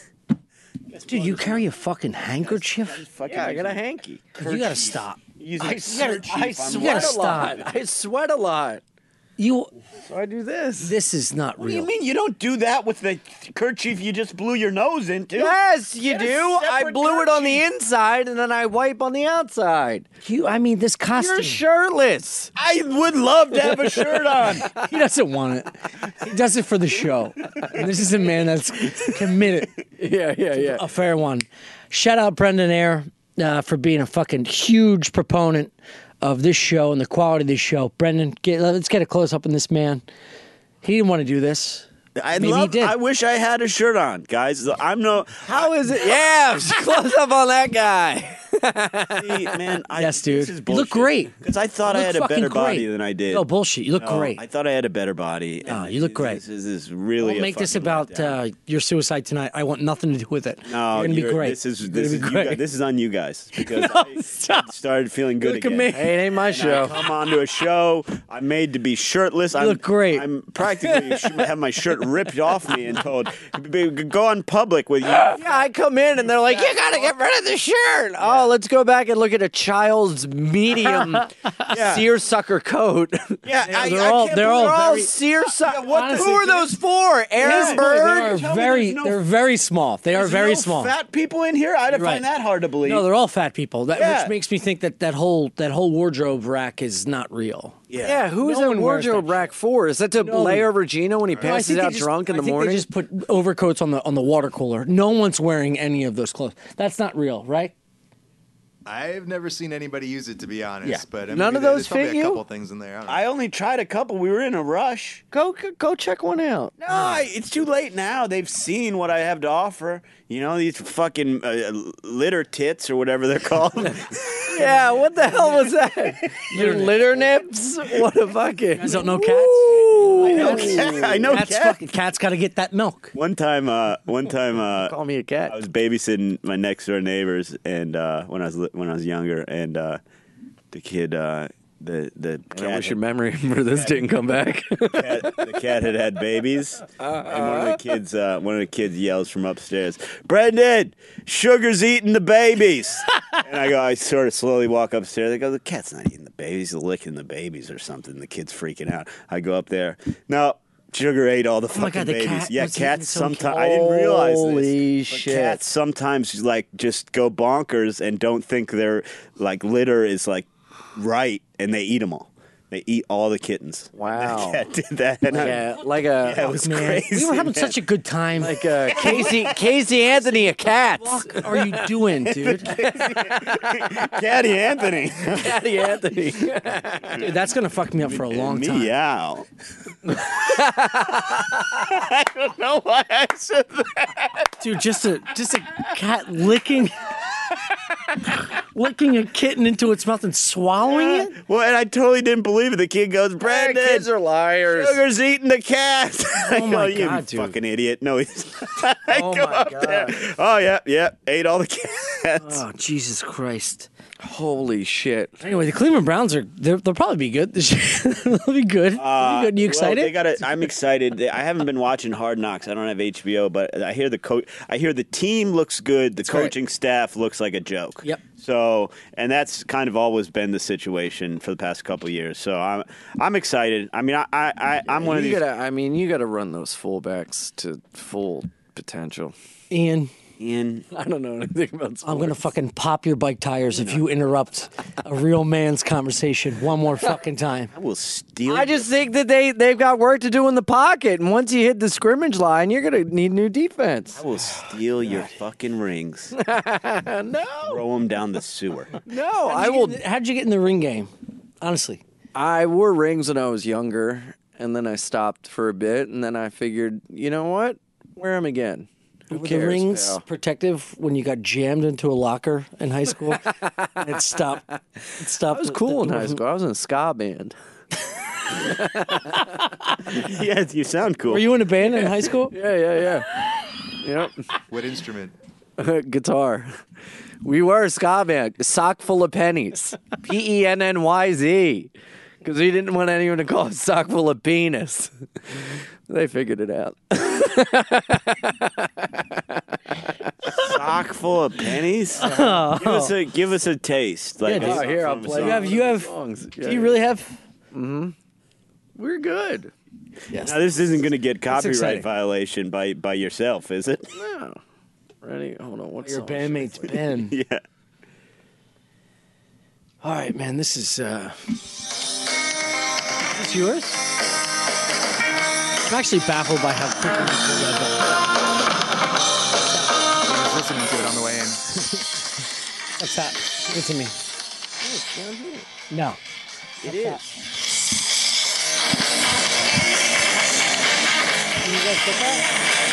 Speaker 1: dude, you carry a fucking handkerchief?
Speaker 3: Fucking
Speaker 2: Yeah, I got a hanky.
Speaker 1: You gotta stop.
Speaker 3: Using
Speaker 2: I,
Speaker 3: a
Speaker 2: sweat,
Speaker 3: kerchief
Speaker 2: I
Speaker 3: on
Speaker 2: sweat
Speaker 1: gotta
Speaker 2: a
Speaker 1: stop.
Speaker 2: lot. I sweat a lot.
Speaker 1: You.
Speaker 2: So I do this.
Speaker 1: This is not
Speaker 3: What do you
Speaker 1: real.
Speaker 3: mean you don't do that with the kerchief you just blew your nose into?
Speaker 2: Yes, you
Speaker 3: Get a
Speaker 2: do. I
Speaker 3: separate
Speaker 2: blew it on the
Speaker 3: kerchief.
Speaker 2: inside and then I wipe on the outside.
Speaker 1: You. I mean, this costume.
Speaker 2: You're shirtless.
Speaker 3: I would love to have a shirt on.
Speaker 1: He doesn't want it. He does it for the show. And this is a man that's committed.
Speaker 2: Yeah, yeah, yeah.
Speaker 1: A fair one. Shout out Brendan Ayer uh, for being a fucking huge proponent of this show and the quality of this show. Brendan, get, let's get a close up on this man. He didn't want to do this.
Speaker 3: I
Speaker 1: Maybe he
Speaker 3: love.
Speaker 1: did.
Speaker 3: I wish I had a shirt on, guys. I'm no.
Speaker 2: How is it? Yeah, close up on that guy.
Speaker 3: See, man, I,
Speaker 1: Yes, dude.
Speaker 3: This is
Speaker 1: You look great.
Speaker 3: Because I thought
Speaker 1: You
Speaker 3: I
Speaker 1: look
Speaker 3: had a
Speaker 1: fucking
Speaker 3: better body
Speaker 1: great.
Speaker 3: than I did.
Speaker 1: No bullshit. You look
Speaker 3: No,
Speaker 1: great.
Speaker 3: I thought I had a better body.
Speaker 1: No,
Speaker 3: and
Speaker 1: you look great.
Speaker 3: This is, this is really.
Speaker 1: Don't
Speaker 3: a
Speaker 1: make this
Speaker 3: fucking
Speaker 1: about
Speaker 3: letdown.
Speaker 1: uh, your suicide tonight. I want nothing to do with it.
Speaker 3: No,
Speaker 1: you're gonna be
Speaker 3: you're-
Speaker 1: great.
Speaker 3: This is
Speaker 1: You're
Speaker 3: this
Speaker 1: gonna
Speaker 3: is,
Speaker 1: be
Speaker 3: you
Speaker 1: great.
Speaker 3: guys, this is on you guys because I
Speaker 1: stop.
Speaker 3: started feeling good
Speaker 1: Look at
Speaker 3: again.
Speaker 1: me.
Speaker 2: Hey, it ain't my
Speaker 3: I
Speaker 2: show.
Speaker 3: come onto a show. I'm made to be shirtless. You
Speaker 1: look great.
Speaker 3: I'm practically should have my shirt ripped off me and told, "B- go on public with you."
Speaker 2: Yeah, I come in and they're like, "You gotta get rid of the shirt." Oh, let's go back and look at a child's medium seersucker coat.
Speaker 3: Yeah, I,
Speaker 1: they're
Speaker 3: I
Speaker 1: all-
Speaker 3: can't
Speaker 1: they're
Speaker 3: believe-
Speaker 1: all
Speaker 2: They're all
Speaker 1: very-
Speaker 2: seersucker.
Speaker 3: what the-
Speaker 2: Who are those for? Aaron
Speaker 1: His-
Speaker 2: Bird?
Speaker 1: They are very.
Speaker 3: there's no-
Speaker 1: they're very small. They are
Speaker 3: There's
Speaker 1: very
Speaker 3: no
Speaker 1: small.
Speaker 3: Fat people in here. I
Speaker 1: You're
Speaker 3: find
Speaker 1: right.
Speaker 3: that hard to believe.
Speaker 1: No, they're all fat people. That,
Speaker 3: Yeah.
Speaker 1: Which makes me think that that whole that whole wardrobe rack is not real.
Speaker 2: Yeah, who is
Speaker 1: No
Speaker 2: that
Speaker 1: one wears
Speaker 2: wardrobe
Speaker 1: that
Speaker 2: rack for? Is that to
Speaker 1: No.
Speaker 2: lay over Gino when he
Speaker 1: No, I
Speaker 2: passes
Speaker 1: think they
Speaker 2: out
Speaker 1: just-
Speaker 2: drunk in
Speaker 1: I
Speaker 2: the
Speaker 1: think
Speaker 2: morning?
Speaker 1: They just put overcoats on the on the water cooler. No one's wearing any of those clothes. That's not real, right?
Speaker 4: I've never seen anybody use it, to be honest.
Speaker 3: Yeah.
Speaker 4: But I mean,
Speaker 2: None of
Speaker 4: there-
Speaker 2: those
Speaker 4: there's probably
Speaker 2: fit
Speaker 4: a
Speaker 2: you?
Speaker 4: couple things in there. I don't know.
Speaker 3: I only tried a couple. We were in a rush.
Speaker 2: Go go check one out.
Speaker 3: No, I, it's too late now. They've seen what I have to offer. You know, these fucking uh, litter tits or whatever they're called.
Speaker 2: Yeah, what the hell was that? Your litter nips? What a fucking.
Speaker 1: You guys don't know cats?
Speaker 3: I know, cat, I know
Speaker 1: Cats,
Speaker 3: cat.
Speaker 1: fucking, cats got to get that milk.
Speaker 3: One time, uh, one time, uh,
Speaker 2: Call me a cat.
Speaker 3: I was babysitting my next door neighbors, and uh, when I was li- when I was younger, and uh, the kid, uh, the the
Speaker 2: I
Speaker 3: cat,
Speaker 2: wish your memory for this didn't come back.
Speaker 3: cat, the cat had had babies, and one of the kids, uh, one of the kids yells from upstairs, "Brendan, Sugar's eating the babies!" And I go, I sort of slowly walk upstairs. I go, the cat's not eating the babies; he's licking the babies or something. The kid's freaking out. I go up there. No, Sugar ate all the
Speaker 1: Oh my
Speaker 3: fucking
Speaker 1: God, the
Speaker 3: babies.
Speaker 1: cat
Speaker 3: Yeah,
Speaker 1: was eating
Speaker 3: cats
Speaker 1: some
Speaker 3: sometimes. I didn't realize
Speaker 2: Holy
Speaker 3: this. but
Speaker 2: shit.
Speaker 3: Cats sometimes like just go bonkers and don't think their like litter is like right, and they eat them all. They eat all the kittens.
Speaker 2: Wow.
Speaker 3: The cat did that. And I-
Speaker 2: Yeah, like a
Speaker 3: yeah, it was
Speaker 1: Man,
Speaker 3: crazy.
Speaker 1: we were having
Speaker 3: man.
Speaker 1: such a good time.
Speaker 2: like a Casey Casey Anthony of cats.
Speaker 1: What are you doing, dude?
Speaker 3: Caddy Anthony.
Speaker 2: Caddy Anthony.
Speaker 1: Dude, that's gonna fuck me up for a long time.
Speaker 3: Meow. I don't know why I said that.
Speaker 1: Dude, just a just a cat licking licking a kitten into its mouth and swallowing it?
Speaker 3: Well, and I totally didn't believe it. The kid goes, Brandon,
Speaker 2: Kids are liars.
Speaker 3: Sugar's eating the cat. I
Speaker 1: Oh
Speaker 3: go,
Speaker 1: my
Speaker 3: you
Speaker 1: God, dude.
Speaker 3: fucking idiot. No, he's I
Speaker 2: Oh
Speaker 3: go
Speaker 2: my
Speaker 3: up
Speaker 2: God.
Speaker 3: there. Oh, yeah, yeah. Ate all the cats.
Speaker 1: Oh, Jesus Christ.
Speaker 2: Holy shit.
Speaker 1: Anyway, the Cleveland Browns are they'll, they'll probably be good this year. they'll be good.
Speaker 3: Uh,
Speaker 1: they'll be good. You
Speaker 3: well,
Speaker 1: excited?
Speaker 3: they gotta, I'm excited. They- I haven't been watching Hard Knocks. I don't have H B O, but I hear the coach. I hear the team looks good. The
Speaker 1: That's right.
Speaker 3: coaching staff looks like a joke.
Speaker 1: Yep.
Speaker 3: So, and that's kind of always been the situation for the past couple of years. So I'm, I'm excited. I mean, I, I, I I'm one of
Speaker 2: you
Speaker 3: these.
Speaker 2: gotta I mean you gotta run those fullbacks to full potential.
Speaker 1: Ian,
Speaker 3: In
Speaker 2: I don't know anything about sports.
Speaker 1: I'm gonna fucking pop your bike tires if you interrupt a real man's conversation one more fucking time.
Speaker 3: I will steal.
Speaker 2: I just think that they, they've got work to do in the pocket, and once you hit the scrimmage line, you're gonna need new defense.
Speaker 3: I will steal your fucking rings.
Speaker 2: no,
Speaker 3: Throw them down the sewer.
Speaker 2: no,
Speaker 1: I
Speaker 2: I will.
Speaker 1: How'd you get in the ring game? Honestly,
Speaker 2: I wore rings when I was younger, and then I stopped for a bit, and then I figured, you know what? Wear them again. Who
Speaker 1: were
Speaker 2: cares,
Speaker 1: the rings
Speaker 2: pal?
Speaker 1: protective when you got jammed into a locker in high school? And it stopped. It stopped.
Speaker 2: I was cool in high school. I was in a ska band.
Speaker 3: Yeah, you sound cool.
Speaker 1: Were you in a band in high school?
Speaker 2: Yeah, yeah, yeah.
Speaker 4: What instrument?
Speaker 2: Yep. Guitar. We were a ska band. Sock full of pennies. P E N N Y Z. Because we didn't want anyone to call it sock full of penis. They figured it out.
Speaker 3: Sock full of pennies? Give us a give us a taste. Like
Speaker 1: Yeah,
Speaker 3: a-
Speaker 1: dude.
Speaker 2: here, I'll
Speaker 3: from a
Speaker 2: play
Speaker 3: song.
Speaker 1: You have. You have.
Speaker 2: Songs.
Speaker 1: Do you really have?
Speaker 2: We're good.
Speaker 1: Yes.
Speaker 3: Now this isn't going to get
Speaker 1: exciting.
Speaker 3: copyright violation by by yourself, is it?
Speaker 2: No. Ready? Hold on. What's
Speaker 1: Your
Speaker 2: song?
Speaker 1: bandmate's Ben.
Speaker 3: Yeah.
Speaker 1: All right, man. This is. uh Is this yours? I'm actually baffled by how quickly you pulled that back.
Speaker 4: I was listening to it on the way in.
Speaker 1: What's that? Give it to me. No.
Speaker 2: It is.
Speaker 1: Can you guys get that?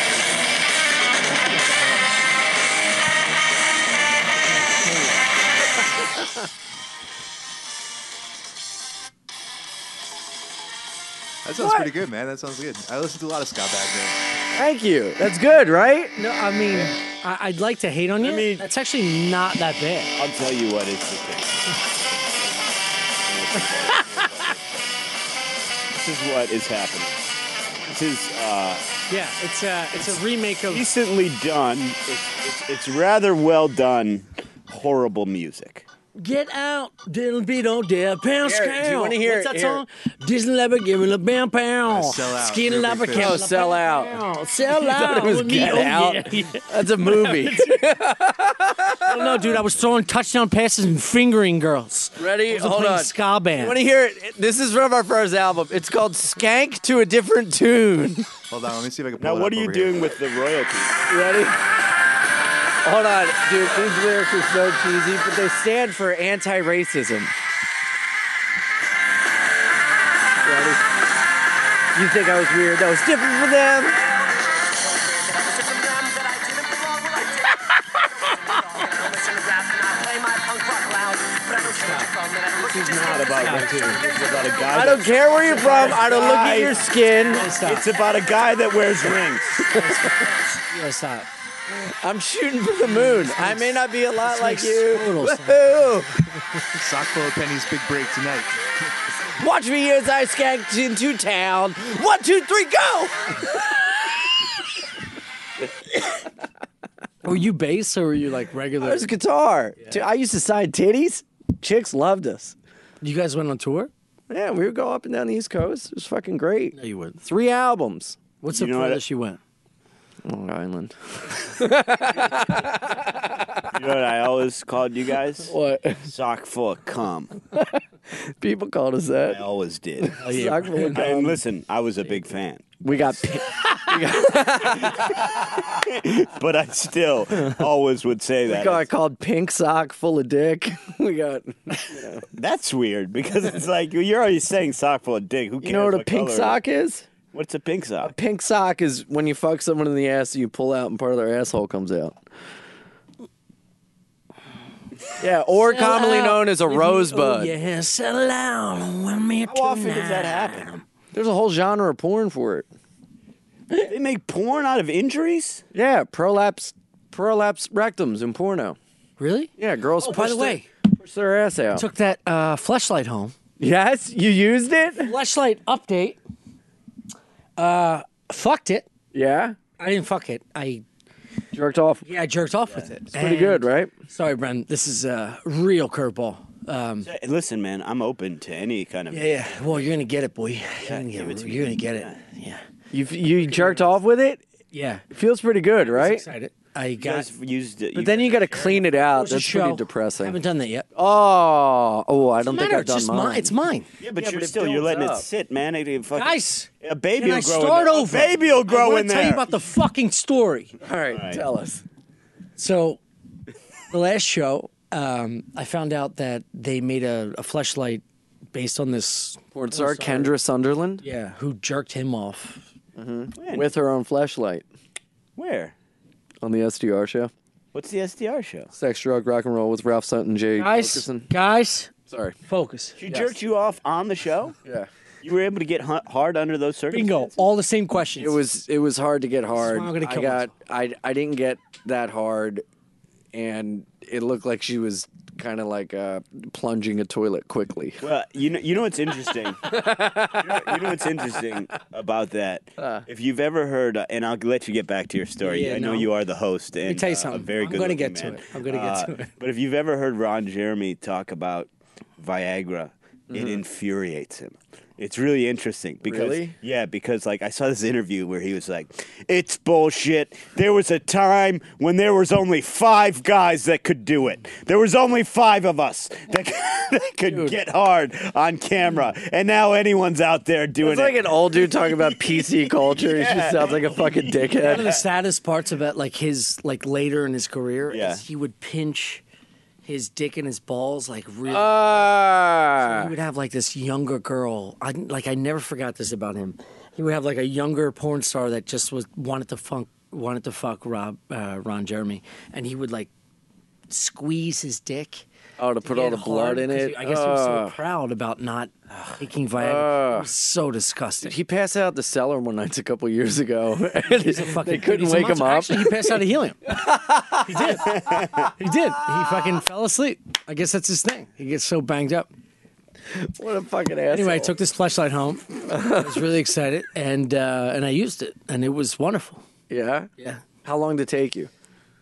Speaker 4: That sounds pretty good, man. That sounds good. I listened to a lot of ska back then.
Speaker 2: Thank you. That's good, right?
Speaker 1: No, I mean, I, I'd like to hate on you.
Speaker 3: I mean-
Speaker 1: that's actually not that bad.
Speaker 3: I'll tell you what is the case. This is what is happening. This is uh,
Speaker 1: Yeah, it's a it's a remake of.
Speaker 3: decently done. It's, it's, it's rather well done. Horrible music.
Speaker 1: Get out, diddle beetle, dead pound
Speaker 2: Here, do you wanna hear
Speaker 1: What's
Speaker 2: it?
Speaker 1: that
Speaker 2: Here.
Speaker 1: song? Disney leather, give me a bam pound.
Speaker 4: Uh, Sell Out,
Speaker 1: Skin
Speaker 4: real
Speaker 1: leather,
Speaker 4: big
Speaker 1: give
Speaker 4: fan.
Speaker 1: me
Speaker 2: Oh,
Speaker 1: a
Speaker 2: Sell
Speaker 1: bam
Speaker 2: Out.
Speaker 1: pound. Sell
Speaker 2: I
Speaker 1: out.
Speaker 2: thought it was
Speaker 1: with me.
Speaker 2: Get
Speaker 1: Oh,
Speaker 2: Out.
Speaker 1: yeah, yeah.
Speaker 2: That's a movie.
Speaker 1: I don't know, dude. I was throwing touchdown passes and fingering girls.
Speaker 2: Ready?
Speaker 1: I was
Speaker 2: Hold
Speaker 1: playing
Speaker 2: on.
Speaker 1: ska
Speaker 2: You
Speaker 1: band.
Speaker 2: want to hear it? This is from our first album. It's called Skank to a Different Tune.
Speaker 4: Hold on, let me see if I can pull
Speaker 3: Now,
Speaker 4: it
Speaker 3: what
Speaker 4: up
Speaker 3: are you
Speaker 4: over here.
Speaker 3: doing with the royalties?
Speaker 2: Ready? Hold on, dude. These lyrics are so cheesy, but they stand for anti-racism. Ready? You think I was weird? That was different for them.
Speaker 3: This is not about racism. This is about a guy.
Speaker 2: I don't care where you're from. I don't look at your skin.
Speaker 3: It's about a guy that wears rings.
Speaker 1: Yeah, stop.
Speaker 2: I'm shooting for the moon. I may not be a lot like you.
Speaker 1: Total sense.
Speaker 2: Woohoo!
Speaker 4: Sock full of pennies, big break tonight.
Speaker 2: Watch me as I skank into town. One, two, three, go!
Speaker 1: Were you bass or were you like regular?
Speaker 2: There's a guitar. Dude, I used to sign titties. Chicks loved us.
Speaker 1: You guys went on tour?
Speaker 2: Yeah, we would go up and down the East Coast. It was fucking great.
Speaker 1: No, you wouldn't.
Speaker 2: Three albums.
Speaker 1: What's
Speaker 3: You
Speaker 1: the
Speaker 3: know what
Speaker 1: furthest you went?
Speaker 2: Long Island.
Speaker 3: You know what I always called you guys?
Speaker 2: What?
Speaker 3: Sock full of cum.
Speaker 2: People called us
Speaker 3: I
Speaker 2: that.
Speaker 3: always did.
Speaker 1: Oh, yeah.
Speaker 2: Sock full of
Speaker 3: And
Speaker 2: cum.
Speaker 3: listen, I was a big fan.
Speaker 2: We got. pi-
Speaker 3: But I still always would say that.
Speaker 2: We got called Pink Sock Full of Dick. We got.
Speaker 3: That's weird because it's like you're already saying sock full of dick. Who cares?
Speaker 2: You know what a
Speaker 3: what
Speaker 2: pink
Speaker 3: color?
Speaker 2: sock is?
Speaker 3: What's a pink sock?
Speaker 2: Pink sock is when you fuck someone in the ass and you pull out and part of their asshole comes out. Yeah, or
Speaker 1: Sell
Speaker 2: commonly
Speaker 1: out
Speaker 2: known as a
Speaker 1: with me.
Speaker 2: rosebud.
Speaker 1: Oh, yeah, settle down with me
Speaker 3: How often does that happen?
Speaker 2: There's a whole genre of porn for it.
Speaker 3: They make porn out of injuries?
Speaker 2: Yeah, prolapse, prolapse rectums in porno.
Speaker 1: Really?
Speaker 2: Yeah, girls
Speaker 1: Oh,
Speaker 2: push,
Speaker 1: by the
Speaker 2: their,
Speaker 1: way,
Speaker 2: push their ass out.
Speaker 1: took that uh, fleshlight home.
Speaker 2: Yes, you used it?
Speaker 1: Fleshlight update. Uh, fucked it.
Speaker 2: Yeah,
Speaker 1: I didn't fuck it. I
Speaker 2: jerked off.
Speaker 1: yeah, I jerked off with it.
Speaker 2: It's pretty good, right?
Speaker 1: Sorry, Bren. This is a real curveball. Um,
Speaker 3: Hey, listen, man, I'm open to any kind of.
Speaker 1: yeah, yeah. Well, you're gonna get it, boy. You're gonna
Speaker 3: give
Speaker 1: get
Speaker 3: it
Speaker 1: it.
Speaker 3: to me.
Speaker 1: You're gonna get it. Yeah.
Speaker 2: You you jerked off with it?
Speaker 1: Yeah.
Speaker 2: It feels pretty good,
Speaker 1: I was
Speaker 2: right?
Speaker 1: excited. I
Speaker 3: You
Speaker 1: got.
Speaker 3: guys used it.
Speaker 2: But then you got to clean it out.
Speaker 1: It's a
Speaker 2: That's
Speaker 1: show.
Speaker 2: pretty depressing.
Speaker 1: Haven't done that yet.
Speaker 2: Oh, oh, I don't
Speaker 1: Doesn't
Speaker 2: think
Speaker 1: matter.
Speaker 2: I've
Speaker 1: It's
Speaker 2: done
Speaker 1: just
Speaker 2: mine.
Speaker 1: mine. It's mine.
Speaker 3: Yeah, but
Speaker 2: Yeah,
Speaker 3: you're
Speaker 2: but it
Speaker 3: still you're
Speaker 2: builds
Speaker 3: letting
Speaker 2: up.
Speaker 3: it sit, man. It, it fucking,
Speaker 1: Guys,
Speaker 3: a baby
Speaker 1: can
Speaker 3: will
Speaker 1: I
Speaker 3: grow
Speaker 1: start
Speaker 3: in there.
Speaker 1: over?
Speaker 3: A baby will
Speaker 1: I
Speaker 3: grow
Speaker 1: wanna
Speaker 3: in
Speaker 1: tell
Speaker 3: there.
Speaker 1: you about the fucking story.
Speaker 2: All right,
Speaker 3: Right.
Speaker 2: tell us.
Speaker 1: So, the last show, um, I found out that they made a, a fleshlight based on this
Speaker 2: Porn star Kendra Sunderland
Speaker 1: yeah, who jerked him off.
Speaker 3: When?
Speaker 2: with her own fleshlight
Speaker 3: Where?
Speaker 2: on the S D R show.
Speaker 3: What's the S D R show?
Speaker 2: Sex, drug, rock and roll with Ralph Sutton, Jay
Speaker 1: Guys,
Speaker 2: Wilkerson.
Speaker 1: guys,
Speaker 2: Sorry.
Speaker 1: focus.
Speaker 3: She jerked you off on the show?
Speaker 2: Yeah.
Speaker 3: You were able to get hu- hard under those
Speaker 1: Bingo.
Speaker 3: circumstances?
Speaker 1: All the same questions.
Speaker 2: It was it was hard to get hard.
Speaker 1: why I'm gonna
Speaker 2: I
Speaker 1: kill
Speaker 2: got I I didn't get that hard, and it looked like she was kind of like uh, plunging a toilet quickly.
Speaker 3: Well, you know, you know what's interesting. you, know, you know what's interesting about that. if you've ever heard, uh, and I'll let you get back to your story.
Speaker 1: Yeah,
Speaker 3: I know
Speaker 1: no.
Speaker 3: you are the host. And,
Speaker 1: me tell you
Speaker 3: uh,
Speaker 1: something.
Speaker 3: A very
Speaker 1: I'm
Speaker 3: good.
Speaker 1: gonna
Speaker 3: looking
Speaker 1: get to
Speaker 3: man.
Speaker 1: it. I'm gonna get to
Speaker 3: Uh,
Speaker 1: it.
Speaker 3: But if you've ever heard Ron Jeremy talk about Viagra,
Speaker 1: Mm-hmm.
Speaker 3: it infuriates him. It's really interesting because
Speaker 2: Really?
Speaker 3: yeah, because like I saw this interview where he was like, "It's bullshit. There was a time when there was only five guys that could do it. There was only five of us that, that could get hard on camera, and now anyone's out there doing
Speaker 2: It's like
Speaker 3: it."
Speaker 2: an old dude talking about P C culture. He just sounds like a fucking
Speaker 1: One of
Speaker 2: dickhead.
Speaker 1: the saddest parts about like his like later in his career
Speaker 3: Yeah.
Speaker 1: is he would pinch his dick and his balls like really.
Speaker 2: Ah.
Speaker 1: He would have like this younger girl. I like I never forgot this about him. He would have like a younger porn star that just was wanted to funk wanted to fuck Rob uh, Ron Jeremy, and he would like squeeze his dick.
Speaker 2: Oh, to put all
Speaker 1: get
Speaker 2: the blood
Speaker 1: hard
Speaker 2: in
Speaker 1: 'cause
Speaker 2: it.
Speaker 1: he- I guess he was so
Speaker 2: Ugh.
Speaker 1: proud about not taking Viagra. It was so disgusting.
Speaker 2: He passed out the cellar one night a couple years ago. and
Speaker 1: He's a fucking
Speaker 2: they couldn't
Speaker 1: he's a
Speaker 2: wake him
Speaker 1: monster.
Speaker 2: up.
Speaker 1: Actually, he passed out of helium. He did. He did. He fucking fell asleep. I guess that's his thing. He gets so banged up.
Speaker 2: What a fucking asshole.
Speaker 1: Anyway, I took this flashlight home. I was really excited, and uh, and I used it, and it was wonderful.
Speaker 2: Yeah?
Speaker 1: Yeah.
Speaker 2: How long did it take you?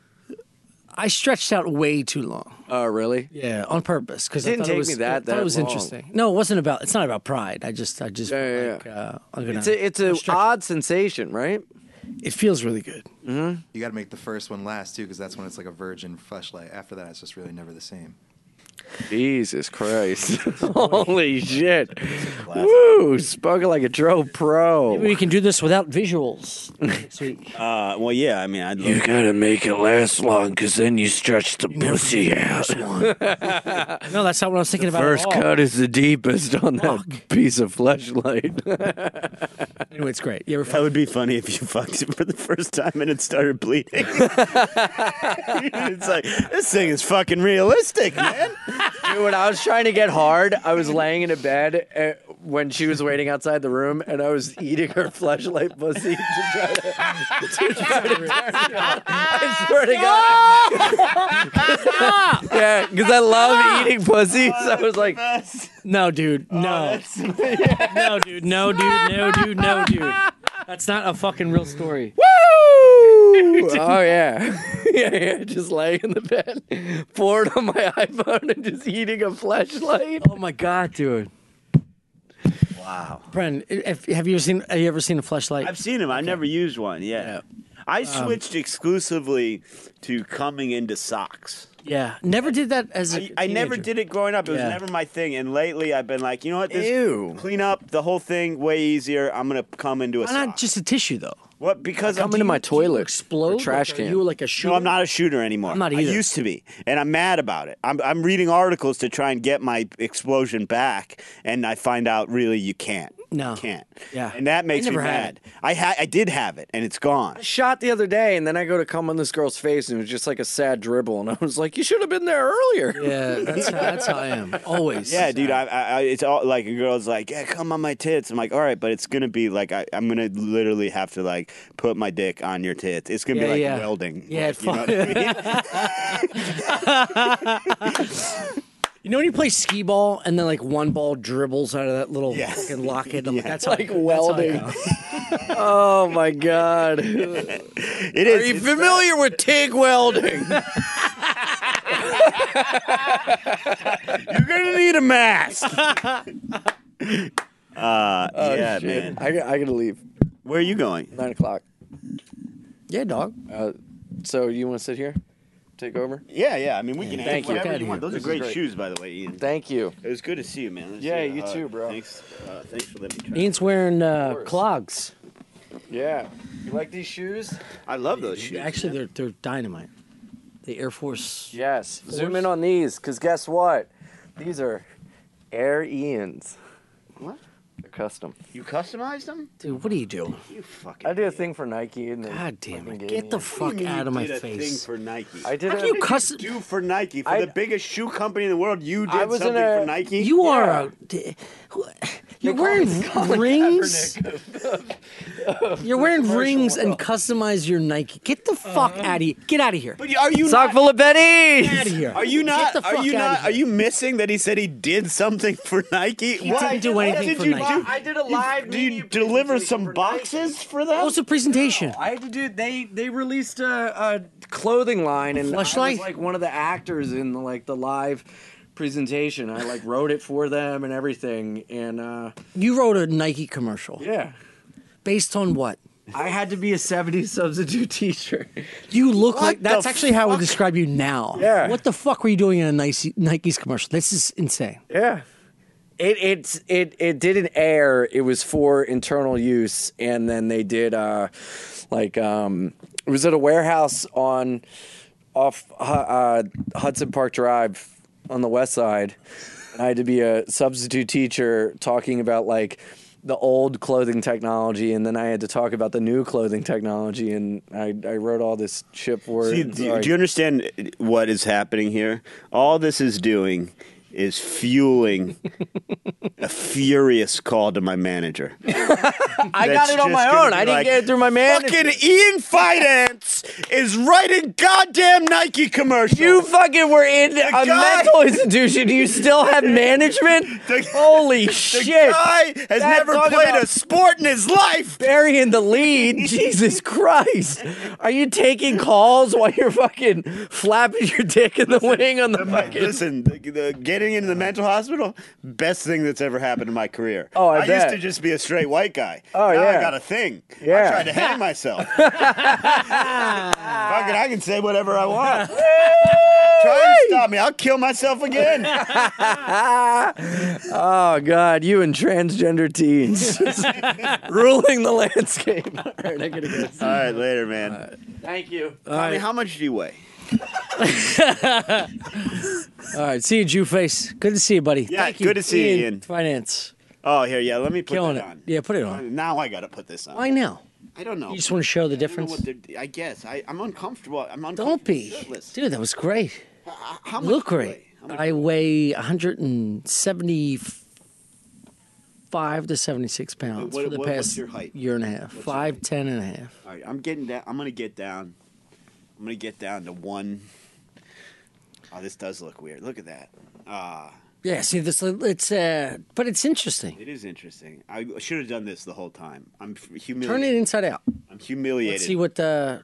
Speaker 1: I stretched out way too long.
Speaker 2: Oh, really?
Speaker 1: Yeah, on purpose because
Speaker 2: It didn't
Speaker 1: I thought
Speaker 2: take
Speaker 1: it was,
Speaker 2: me that-
Speaker 1: I thought
Speaker 2: that
Speaker 1: it was
Speaker 2: long.
Speaker 1: interesting. No, it wasn't about. It's not about pride. I just, I just,
Speaker 2: Yeah, yeah,
Speaker 1: like, uh, I'm gonna.
Speaker 2: It's a, it's a
Speaker 1: stretch-
Speaker 2: odd sensation, right?
Speaker 1: It feels really good.
Speaker 4: You got to make the first one last too, because that's when it's like a virgin fleshlight. After that, it's just really never the same.
Speaker 2: Jesus Christ. Holy shit. Woo! Spoken like a true pro.
Speaker 1: Maybe we can do this without visuals next week.
Speaker 3: Uh, well, yeah. I mean, I'd love
Speaker 2: You gotta make it last long, because then you stretch the pussy out.
Speaker 1: No, that's not what I was thinking about.
Speaker 2: First
Speaker 1: at all.
Speaker 2: cut is the deepest on that
Speaker 1: Fuck.
Speaker 2: piece of fleshlight.
Speaker 1: Anyway, it's great. You ever
Speaker 3: That would be funny if you fucked it for the first time and it started bleeding. It's like, this thing is fucking realistic, man.
Speaker 2: Dude, when I was trying to get hard, I was laying in a bed uh, when she was waiting outside the room, and I was eating her fleshlight pussy to try to, to, try to turn it on. I swear to God. Yeah, because I love eating pussy, so I was like,
Speaker 1: No, dude.
Speaker 3: Oh,
Speaker 1: No. No, dude. No, dude. No, dude. No, dude. That's not a fucking real story.
Speaker 2: woo! Oh, yeah. Yeah, yeah, just laying in the bed, bored on my iPhone and just eating a fleshlight.
Speaker 1: Oh my god, dude.
Speaker 3: Wow.
Speaker 1: Bren, if, have you ever seen? Have you ever seen a fleshlight?
Speaker 3: I've seen him. I've never used one. Yeah. I switched exclusively to coming into socks.
Speaker 1: Yeah, never did that as a
Speaker 3: I, I never
Speaker 1: teenager.
Speaker 3: did it growing up. It was
Speaker 1: Yeah.
Speaker 3: never my thing. And lately, I've been like, you know what? This
Speaker 2: Ew.
Speaker 3: clean up the whole thing way easier. I'm gonna come into a
Speaker 1: Why
Speaker 3: sock.
Speaker 1: not just a tissue though?
Speaker 3: What? Because I'm
Speaker 2: Come into my toilet.
Speaker 1: Explode?
Speaker 2: Or trash
Speaker 1: Like,
Speaker 2: can.
Speaker 1: Are you like a shooter?
Speaker 3: No, I'm not a shooter anymore.
Speaker 1: I'm not
Speaker 3: I
Speaker 1: either.
Speaker 3: used to be, and I'm mad about it. I'm I'm reading articles to try and get my explosion back, and I find out really you can't.
Speaker 1: No.
Speaker 3: You can't.
Speaker 1: Yeah.
Speaker 3: And that makes
Speaker 1: I
Speaker 3: me
Speaker 1: never had
Speaker 3: mad. I had I did have it, and it's gone.
Speaker 2: Shot the other day, and then I go to come on this girl's face, and it was just like a sad dribble, and I was like, "You should have been there earlier."
Speaker 1: Yeah, that's how, that's how I am. Always.
Speaker 3: Yeah, dude. I, I, I it's all like a girl's like, yeah, come on my tits. I'm like, all right, but it's gonna be like I, I'm gonna literally have to like put my dick on your tits. It's gonna
Speaker 1: Yeah,
Speaker 3: be like
Speaker 1: yeah.
Speaker 3: welding.
Speaker 1: Yeah,
Speaker 3: like,
Speaker 1: it
Speaker 3: you know what I mean?
Speaker 1: You know when you play skee ball and then like one ball dribbles out of that little
Speaker 3: Yeah.
Speaker 1: fucking locket? I'm like,
Speaker 3: Yeah.
Speaker 1: that's how
Speaker 2: Like
Speaker 1: I, that's how I
Speaker 2: welding.
Speaker 1: go.
Speaker 2: Oh my god! Are
Speaker 3: It is.
Speaker 2: you
Speaker 3: it's
Speaker 2: familiar with TIG welding?
Speaker 3: You're gonna need a mask. uh, yeah,
Speaker 2: Shit.
Speaker 3: man.
Speaker 2: I, I gotta leave.
Speaker 3: Where are you going?
Speaker 2: Nine o'clock.
Speaker 1: Yeah, dog.
Speaker 2: Uh, so you want to sit here? Take over?
Speaker 3: Yeah, yeah. I mean, we can
Speaker 2: Thank
Speaker 3: hang
Speaker 2: you.
Speaker 3: whatever
Speaker 1: Get
Speaker 3: you
Speaker 1: out
Speaker 3: want.
Speaker 1: of
Speaker 3: Those
Speaker 1: here.
Speaker 3: are
Speaker 2: This is
Speaker 3: great
Speaker 2: great.
Speaker 3: shoes, by the way, Ian.
Speaker 2: Thank you.
Speaker 3: It was good to see you, man. Let's
Speaker 2: Yeah,
Speaker 3: see,
Speaker 2: you
Speaker 3: uh,
Speaker 2: too, bro.
Speaker 3: Thanks, uh, thanks for letting me try.
Speaker 1: Ian's wearing uh,
Speaker 2: course.
Speaker 1: clogs.
Speaker 2: Yeah. You like these shoes?
Speaker 3: I love those shoes.
Speaker 1: Actually, they're they're dynamite. The Air Force.
Speaker 2: Yes. Zoom in on these, because guess what? These are Air Ian's.
Speaker 3: What?
Speaker 2: They're custom.
Speaker 3: You customized them?
Speaker 1: Dude, what are you doing?
Speaker 3: You fucking.
Speaker 2: I did a thing for Nike, and they
Speaker 1: God damn
Speaker 2: fucking
Speaker 1: it!
Speaker 2: gave
Speaker 1: Get
Speaker 2: me
Speaker 1: the
Speaker 2: a-
Speaker 1: fuck
Speaker 3: What do you mean
Speaker 1: out of
Speaker 3: you
Speaker 1: my
Speaker 3: did a thing
Speaker 1: face.
Speaker 3: for Nike.
Speaker 2: I did
Speaker 1: How
Speaker 2: a,
Speaker 1: do you
Speaker 3: What did
Speaker 1: custom?
Speaker 3: do for Nike for
Speaker 2: I-
Speaker 3: the biggest shoe company in the world? You did
Speaker 2: I was in
Speaker 3: something
Speaker 2: a-
Speaker 3: for Nike.
Speaker 1: You are
Speaker 2: Yeah.
Speaker 1: a. d- who- You're
Speaker 2: call me
Speaker 1: wearing
Speaker 2: Colin
Speaker 1: rings.
Speaker 2: Kaepernick.
Speaker 1: You're wearing
Speaker 2: commercial
Speaker 1: rings and
Speaker 2: world.
Speaker 1: customize your Nike. Get the fuck out of here. Get out of here.
Speaker 3: But are you
Speaker 2: Sock
Speaker 3: not?
Speaker 2: full of
Speaker 1: Get out of
Speaker 2: pennies.
Speaker 1: here.
Speaker 3: Are you not?
Speaker 1: Get the
Speaker 3: Are
Speaker 1: fuck
Speaker 3: you
Speaker 1: outta
Speaker 3: not?
Speaker 1: here.
Speaker 3: Are you missing that he said he did something for Nike?
Speaker 1: He
Speaker 3: What?
Speaker 1: didn't do
Speaker 3: What
Speaker 1: anything
Speaker 3: did
Speaker 1: for
Speaker 3: you
Speaker 1: Nike.
Speaker 3: do?
Speaker 2: I did a
Speaker 3: You-
Speaker 2: live
Speaker 3: Do you
Speaker 2: media
Speaker 3: deliver
Speaker 2: presentation
Speaker 3: some
Speaker 2: for
Speaker 3: boxes
Speaker 2: Nike.
Speaker 3: for them?
Speaker 1: What was the presentation?
Speaker 2: I had to do. They they released a, a clothing line, and I was
Speaker 1: Fleshlight?
Speaker 2: like one of the actors in the, like the live presentation. I like wrote it for them and everything, and uh,
Speaker 1: You wrote a Nike commercial.
Speaker 2: yeah,
Speaker 1: Based on what?
Speaker 2: I had to be a seventies substitute teacher.
Speaker 1: You look
Speaker 3: What
Speaker 1: like that's
Speaker 3: the
Speaker 1: actually how I would
Speaker 3: fuck?
Speaker 1: describe you now.
Speaker 2: Yeah.
Speaker 1: What the fuck were you doing in a Nike, Nike's commercial? This is insane.
Speaker 2: Yeah. It it's it it didn't air. It was for internal use, and then they did uh like um it was at a warehouse on off uh, Hudson Park Drive on the west side. And I had to be a substitute teacher talking about like the old clothing technology, and then I had to talk about the new clothing technology, and I, I wrote all this shit for
Speaker 3: See,
Speaker 2: it.
Speaker 3: do,
Speaker 2: Sorry.
Speaker 3: do you understand what is happening here? All this is doing is fueling a furious call to my manager.
Speaker 2: I got
Speaker 3: That's
Speaker 2: it on
Speaker 3: just
Speaker 2: my
Speaker 3: gonna
Speaker 2: own.
Speaker 3: be
Speaker 2: I didn't
Speaker 3: like,
Speaker 2: get it through my manager.
Speaker 3: Fucking Ian Finance is writing goddamn Nike commercials.
Speaker 2: You fucking were in a
Speaker 3: guy-
Speaker 2: mental institution. You still have management?
Speaker 3: The-
Speaker 2: Holy
Speaker 3: the
Speaker 2: shit.
Speaker 3: guy has
Speaker 2: That
Speaker 3: never
Speaker 2: talk
Speaker 3: played
Speaker 2: about-
Speaker 3: a sport in his life.
Speaker 2: Burying the lead. Jesus Christ. Are you taking calls while you're fucking flapping your dick in the wing on the fucking.
Speaker 3: Listen, the, the, getting into the mental hospital, best thing that's ever happened in my career.
Speaker 2: Oh, I
Speaker 3: used
Speaker 2: bet.
Speaker 3: to just be a straight white guy.
Speaker 2: Oh,
Speaker 3: now
Speaker 2: yeah.
Speaker 3: I got a thing.
Speaker 2: Yeah.
Speaker 3: I tried to hang myself. Fuck it, I can say whatever I want. Try and stop me. I'll kill myself again.
Speaker 2: Oh God, you and transgender teens ruling the landscape. All right, I gotta go.
Speaker 3: All right, later, man.
Speaker 2: Thank you.
Speaker 3: Tommy, how much do you weigh?
Speaker 1: All right, see you, Jew face. Good to see you, buddy.
Speaker 3: Yeah,
Speaker 1: Thank you.
Speaker 3: good to see you, Ian.
Speaker 1: Finance.
Speaker 3: Oh, here, yeah. Let me put
Speaker 1: Killing
Speaker 3: that
Speaker 1: it.
Speaker 3: on.
Speaker 1: Yeah, put it on.
Speaker 3: Now I gotta put this on.
Speaker 1: Why now?
Speaker 3: I don't know.
Speaker 1: You just want to show the
Speaker 3: I don't know
Speaker 1: difference?
Speaker 3: what they're- I guess I, I'm uncomfortable. I'm uncomfortable.
Speaker 1: Don't be.
Speaker 3: shirtless.
Speaker 1: Dude, that was great.
Speaker 3: H- How
Speaker 1: You
Speaker 3: much
Speaker 1: look
Speaker 3: do you
Speaker 1: great.
Speaker 3: weigh? How much-
Speaker 1: I weigh one hundred seventy-five to seventy-six pounds
Speaker 3: What-
Speaker 1: for the
Speaker 3: what- what's
Speaker 1: past
Speaker 3: your height?
Speaker 1: year and a half.
Speaker 3: your
Speaker 1: Five,
Speaker 3: height?
Speaker 1: ten and a half.
Speaker 3: All right, I'm getting down. I'm gonna get down. I'm gonna get down to one. Oh, this does look weird. Look at that. Ah,
Speaker 1: Yeah, see, this it's uh, but it's interesting.
Speaker 3: it is interesting. I should have done this the whole time. I'm f-
Speaker 1: Turn it
Speaker 3: humiliated.
Speaker 1: inside out.
Speaker 3: I'm humiliated.
Speaker 1: Let's see what the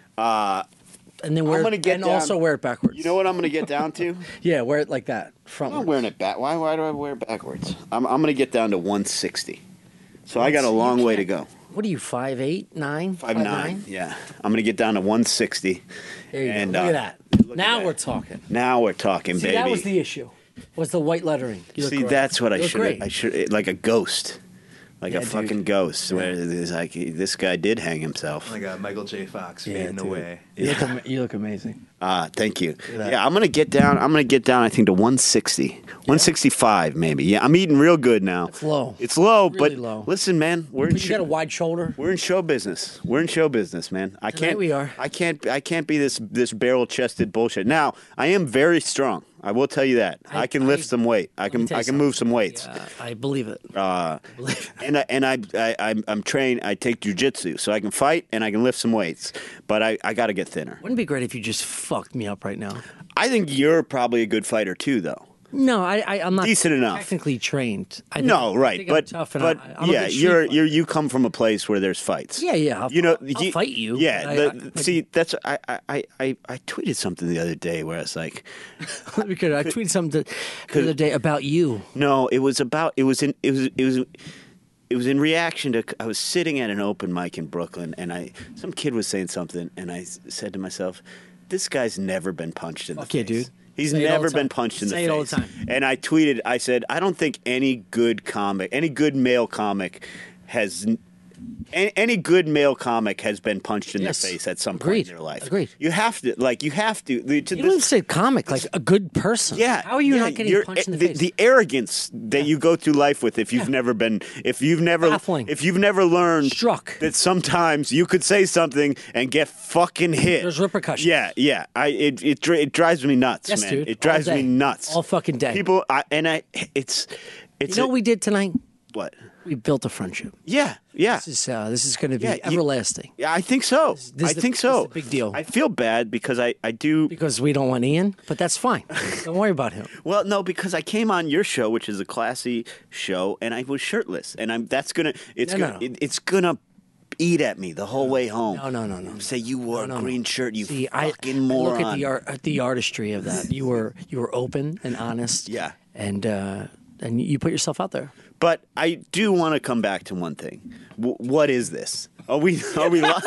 Speaker 3: uh,
Speaker 1: and then wear
Speaker 3: I'm gonna
Speaker 1: it,
Speaker 3: get
Speaker 1: and
Speaker 3: down-
Speaker 1: also wear it backwards.
Speaker 3: you know what I'm gonna get down to?
Speaker 1: Yeah, wear it like that.
Speaker 3: I'm
Speaker 1: Front.
Speaker 3: not wearing it back. Why? Why do I wear it backwards? I'm, I'm gonna get down to one sixty. So I got a
Speaker 1: You
Speaker 3: long way to
Speaker 1: can't-
Speaker 3: go.
Speaker 1: What are you? Five eight, nine?
Speaker 3: Five nine. Yeah, I'm gonna get down to one sixty.
Speaker 1: There you
Speaker 3: And,
Speaker 1: go. Look
Speaker 3: uh,
Speaker 1: at that.
Speaker 3: look at
Speaker 1: Now
Speaker 3: that.
Speaker 1: we're talking.
Speaker 3: Now we're talking,
Speaker 1: See,
Speaker 3: baby.
Speaker 1: that was the issue. Was the white lettering? You look
Speaker 3: See,
Speaker 1: great.
Speaker 3: that's what I
Speaker 1: You look
Speaker 3: should.
Speaker 1: great.
Speaker 3: I should like a ghost, like
Speaker 1: Yeah,
Speaker 3: a
Speaker 1: dude.
Speaker 3: fucking ghost. Where it's like this guy did hang himself.
Speaker 4: Like a Michael J. Fox
Speaker 1: Yeah,
Speaker 4: fading
Speaker 1: dude.
Speaker 4: away.
Speaker 1: You, look ama- you look amazing.
Speaker 3: Ah, thank you.
Speaker 1: that.
Speaker 3: Yeah, I'm gonna get down. I'm gonna get down. I think to one sixty, one sixty-five maybe. Yeah, I'm eating real good now.
Speaker 1: It's low.
Speaker 3: It's low,
Speaker 1: Really
Speaker 3: but
Speaker 1: low.
Speaker 3: listen, man, we're in
Speaker 1: But you
Speaker 3: show,
Speaker 1: got a wide shoulder.
Speaker 3: we're in show business. We're in show business, man. I
Speaker 1: Tonight
Speaker 3: can't.
Speaker 1: we are.
Speaker 3: I can't. I can't be this this barrel chested bullshit. Now I am very strong. I will tell you that. I,
Speaker 1: I-
Speaker 3: can lift
Speaker 1: I-
Speaker 3: some weight. I
Speaker 1: me
Speaker 3: can.
Speaker 1: tell you
Speaker 3: I can move some weights.
Speaker 1: Yeah, I believe it.
Speaker 3: Uh,
Speaker 1: I believe it.
Speaker 3: and I, and I, I I'm, I'm trained. I take jujitsu, so I can fight and I can lift some weights. But I, I got to get thinner.
Speaker 1: Wouldn't it be great if you just fucked me up right now?
Speaker 3: I think you're probably a good fighter too, though.
Speaker 1: No, I, I I'm not
Speaker 3: Decent enough.
Speaker 1: technically trained. I think,
Speaker 3: No,
Speaker 1: I
Speaker 3: right,
Speaker 1: think I'm
Speaker 3: but
Speaker 1: tough and
Speaker 3: but
Speaker 1: I, I'm a
Speaker 3: yeah,
Speaker 1: good street
Speaker 3: you're
Speaker 1: fighter.
Speaker 3: you're you come from a place where there's fights.
Speaker 1: Yeah, yeah. I'll,
Speaker 3: You know,
Speaker 1: I'll, I'll fight you.
Speaker 3: Yeah,
Speaker 1: but
Speaker 3: the,
Speaker 1: I, I,
Speaker 3: see, that's I, I, I, I I tweeted something the other day where I was like,
Speaker 1: because I tweeted something the, the other day about you.
Speaker 3: no, it was about it was in it was it was it was in reaction to I was sitting at an open mic in Brooklyn and I some kid was saying something and I s- said to myself, this guy's never been punched in
Speaker 1: Fuck
Speaker 3: the
Speaker 1: yeah,
Speaker 3: face.
Speaker 1: dude.
Speaker 3: He's
Speaker 1: Say it all
Speaker 3: never
Speaker 1: the time.
Speaker 3: been punched in
Speaker 1: Say
Speaker 3: the
Speaker 1: it
Speaker 3: face.
Speaker 1: all the time.
Speaker 3: And I tweeted, I said, I don't think any good comic, any good male comic has n- any, any good male comic has been punched in
Speaker 1: Yes.
Speaker 3: the face at some point
Speaker 1: Agreed.
Speaker 3: in their life.
Speaker 1: Agreed.
Speaker 3: You have to, like, you have to. The, to
Speaker 1: You
Speaker 3: this-
Speaker 1: didn't say comic, like a good person.
Speaker 3: yeah.
Speaker 1: How are you
Speaker 3: yeah,
Speaker 1: not getting
Speaker 3: you're-
Speaker 1: punched in the,
Speaker 3: the
Speaker 1: face?
Speaker 3: The arrogance that you go through life with if you've never been, if you've never,
Speaker 1: Baffling.
Speaker 3: if you've never learned
Speaker 1: Struck.
Speaker 3: that sometimes you could say something and get fucking hit.
Speaker 1: There's repercussions.
Speaker 3: Yeah, yeah. I it it, dri- it drives me nuts,
Speaker 1: Yes,
Speaker 3: man.
Speaker 1: dude.
Speaker 3: It drives
Speaker 1: All
Speaker 3: me
Speaker 1: day.
Speaker 3: nuts.
Speaker 1: All fucking day.
Speaker 3: People, I, and I, it's, it's.
Speaker 1: you know
Speaker 3: a-
Speaker 1: what we did tonight?
Speaker 3: what?
Speaker 1: We built a friendship.
Speaker 3: Yeah, yeah.
Speaker 1: This is uh, this is going to be
Speaker 3: Yeah, you-
Speaker 1: everlasting
Speaker 3: Yeah, I think so.
Speaker 1: this
Speaker 3: I
Speaker 1: is the-
Speaker 3: think
Speaker 1: this
Speaker 3: so.
Speaker 1: is the big deal.
Speaker 3: I feel bad because I, I do.
Speaker 1: because we don't want Ian, but that's fine. Don't worry about him.
Speaker 3: Well, no, because I came on your show, which is a classy show, and I was shirtless, and I'm that's gonna it's
Speaker 1: No, no,
Speaker 3: gonna
Speaker 1: no.
Speaker 3: It, it's gonna eat at me the whole way home.
Speaker 1: No, no, no, no.
Speaker 3: Say you wore
Speaker 1: No,
Speaker 3: a
Speaker 1: no,
Speaker 3: green
Speaker 1: no.
Speaker 3: shirt, you
Speaker 1: See, I,
Speaker 3: fucking
Speaker 1: I
Speaker 3: moron.
Speaker 1: look at the art, at the artistry of that. You were you were open and honest.
Speaker 3: Yeah.
Speaker 1: and uh, and you put yourself out there.
Speaker 3: But I do want to come back to one thing. W- what is this? Are we are we li-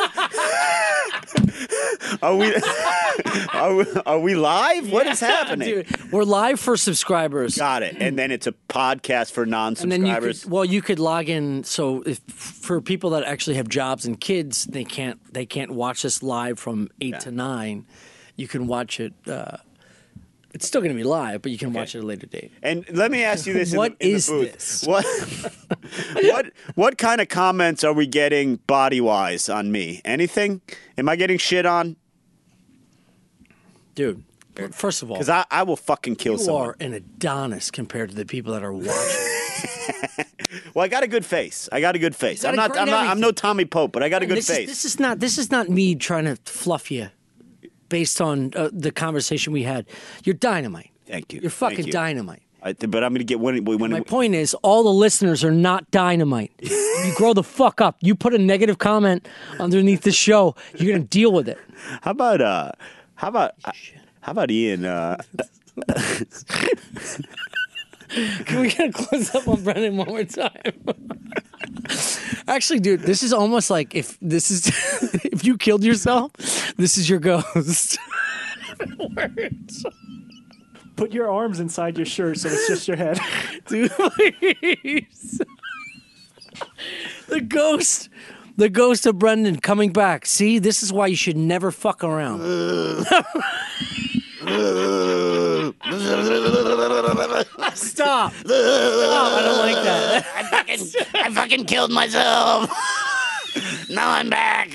Speaker 3: are we are we are we live? What is happening?
Speaker 1: Dude, we're live for subscribers.
Speaker 3: Got it. And then it's a podcast for
Speaker 1: And then you
Speaker 3: non-subscribers.
Speaker 1: could, well, you could log in. So if for people that actually have jobs and kids, they can't they can't watch this live from eight to nine. You can watch it. Uh, it's still going to be live, but you can watch it at a later date.
Speaker 3: And let me ask you this: in
Speaker 1: What
Speaker 3: the, in
Speaker 1: is
Speaker 3: the booth.
Speaker 1: this?
Speaker 3: What, what, what kind of comments are we getting body wise on me? Anything? Am I getting shit on?
Speaker 1: Dude, first of all,
Speaker 3: Because I, I will fucking kill
Speaker 1: you
Speaker 3: someone.
Speaker 1: are an Adonis compared to the people that are watching.
Speaker 3: Well, I got a good face. I got a good face.
Speaker 1: got
Speaker 3: I'm
Speaker 1: a
Speaker 3: not.
Speaker 1: great
Speaker 3: I'm not. I'm
Speaker 1: everything.
Speaker 3: no Tommy Pope, but I got a good
Speaker 1: this
Speaker 3: face.
Speaker 1: Is, this is not. This is not me trying to fluff you, based on uh, the conversation we had. You're dynamite.
Speaker 3: Thank you.
Speaker 1: You're
Speaker 3: Thank
Speaker 1: fucking
Speaker 3: you.
Speaker 1: dynamite.
Speaker 3: I, but I'm going to get when. when
Speaker 1: My point is, all the listeners are not dynamite. You grow the fuck up. You put a negative comment underneath the show, you're gonna deal with it.
Speaker 3: how about? Uh, how about? Uh, how about Ian? Uh,
Speaker 1: Can we get a close up on Brendan one more time? Actually, dude, this is almost like if this is if you killed yourself, this is your ghost. Words.
Speaker 5: Put your arms inside your shirt so it's just your head.
Speaker 1: Dude, please. The ghost. The ghost of Brendan coming back. See, this is why you should never fuck around. Stop. Stop. I don't like that.
Speaker 3: I fucking, I fucking killed myself. Now I'm back.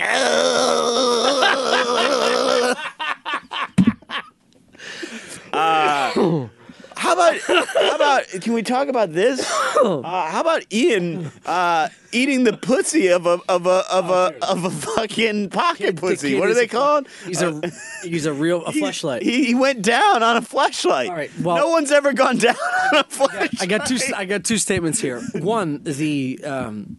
Speaker 3: uh, how about how about can we talk about this? Uh, how about Ian uh, eating the pussy of a of a of a of a fucking pocket
Speaker 1: The
Speaker 3: pussy?
Speaker 1: kid
Speaker 3: What are
Speaker 1: is
Speaker 3: they
Speaker 1: a-
Speaker 3: called?
Speaker 1: He's a he's a real a
Speaker 3: He-
Speaker 1: fleshlight.
Speaker 3: He, he went down on a flashlight.
Speaker 1: All right, well-
Speaker 3: no one's ever gone down on a flashlight.
Speaker 1: I got two. I got two statements here. One, the um,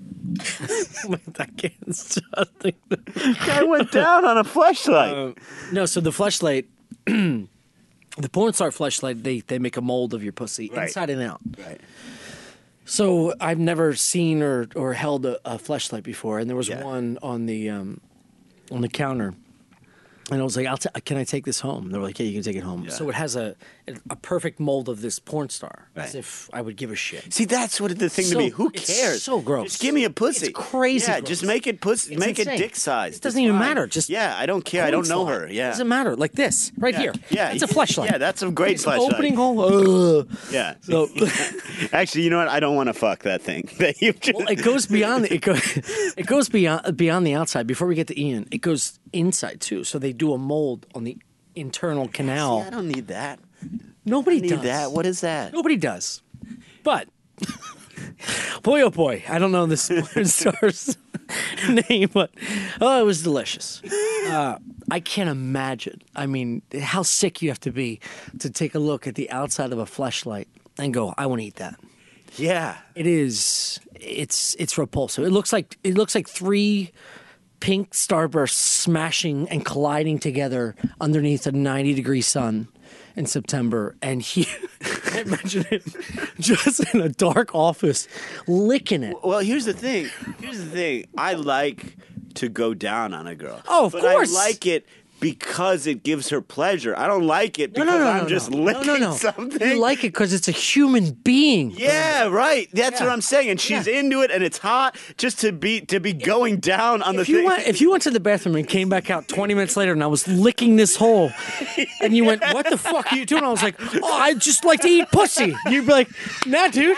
Speaker 1: I can't stop thinking.
Speaker 3: guy went down on a flashlight.
Speaker 1: Uh, no, so the fleshlight, the porn star fleshlight, they they make a mold of your pussy
Speaker 3: Right.
Speaker 1: inside and out.
Speaker 3: right.
Speaker 1: So I've never seen or or held a, a fleshlight before, and there was
Speaker 3: Yeah.
Speaker 1: one on the um, on the counter. And I was like, I'll t- "Can I take this home?" They were like, "Yeah, you can take it home."
Speaker 3: Yeah.
Speaker 1: So it has a a perfect mold of this porn star, as
Speaker 3: Right.
Speaker 1: if I would give a shit.
Speaker 3: See, that's what the thing
Speaker 1: So-
Speaker 3: to me. Who
Speaker 1: it's
Speaker 3: cares?
Speaker 1: so gross.
Speaker 3: Just give me a pussy.
Speaker 1: It's crazy
Speaker 3: Yeah,
Speaker 1: gross.
Speaker 3: just make it pussy.
Speaker 1: It's
Speaker 3: make
Speaker 1: insane.
Speaker 3: it dick size.
Speaker 1: It doesn't even matter. Just
Speaker 3: yeah, I don't care. I don't know her. Yeah,
Speaker 1: doesn't matter. Like this, right
Speaker 3: yeah.
Speaker 1: here.
Speaker 3: Yeah,
Speaker 1: it's a fleshlight.
Speaker 3: Yeah, that's a great
Speaker 1: It's
Speaker 3: flashlight.
Speaker 1: opening hole. Ugh.
Speaker 3: Yeah.
Speaker 1: So,
Speaker 3: Actually, you know what? I don't want to fuck that thing. That you just.
Speaker 1: well, it goes beyond. It goes. It goes beyond beyond the outside. Before we get to Ian, it goes inside too. So they do a mold on the internal canal.
Speaker 3: See, I don't need that.
Speaker 1: Nobody
Speaker 3: I need
Speaker 1: does
Speaker 3: that. What is that?
Speaker 1: Nobody does. But boy, oh boy, I don't know this porn star's name, but oh, it was delicious. Uh, I can't imagine. I mean, how sick you have to be to take a look at the outside of a fleshlight and go, "I want to eat that."
Speaker 3: Yeah.
Speaker 1: It is. It's it's repulsive. It looks like it looks like three pink starbursts smashing and colliding together underneath a ninety degree sun in September, and he I imagine it just in a dark office licking it.
Speaker 3: Well, here's the thing. Here's the thing. I like to go down on a girl.
Speaker 1: Oh, of
Speaker 3: but
Speaker 1: course.
Speaker 3: I like it because it gives her pleasure. I don't like it
Speaker 1: No,
Speaker 3: because
Speaker 1: no, no,
Speaker 3: I'm
Speaker 1: no,
Speaker 3: just
Speaker 1: no.
Speaker 3: licking
Speaker 1: no, no, no.
Speaker 3: something.
Speaker 1: You like it because it's a human being.
Speaker 3: Yeah, right. That's
Speaker 1: Yeah.
Speaker 3: what I'm saying. And she's
Speaker 1: Yeah.
Speaker 3: into it, and it's hot just to be to be going down on
Speaker 1: If
Speaker 3: the
Speaker 1: you
Speaker 3: thing.
Speaker 1: went, if you went to the bathroom and came back out twenty minutes later, and I was licking this hole, and you went, "What the fuck are you doing?" I was like, "Oh, I just like to eat pussy." You'd be like, "Nah, dude."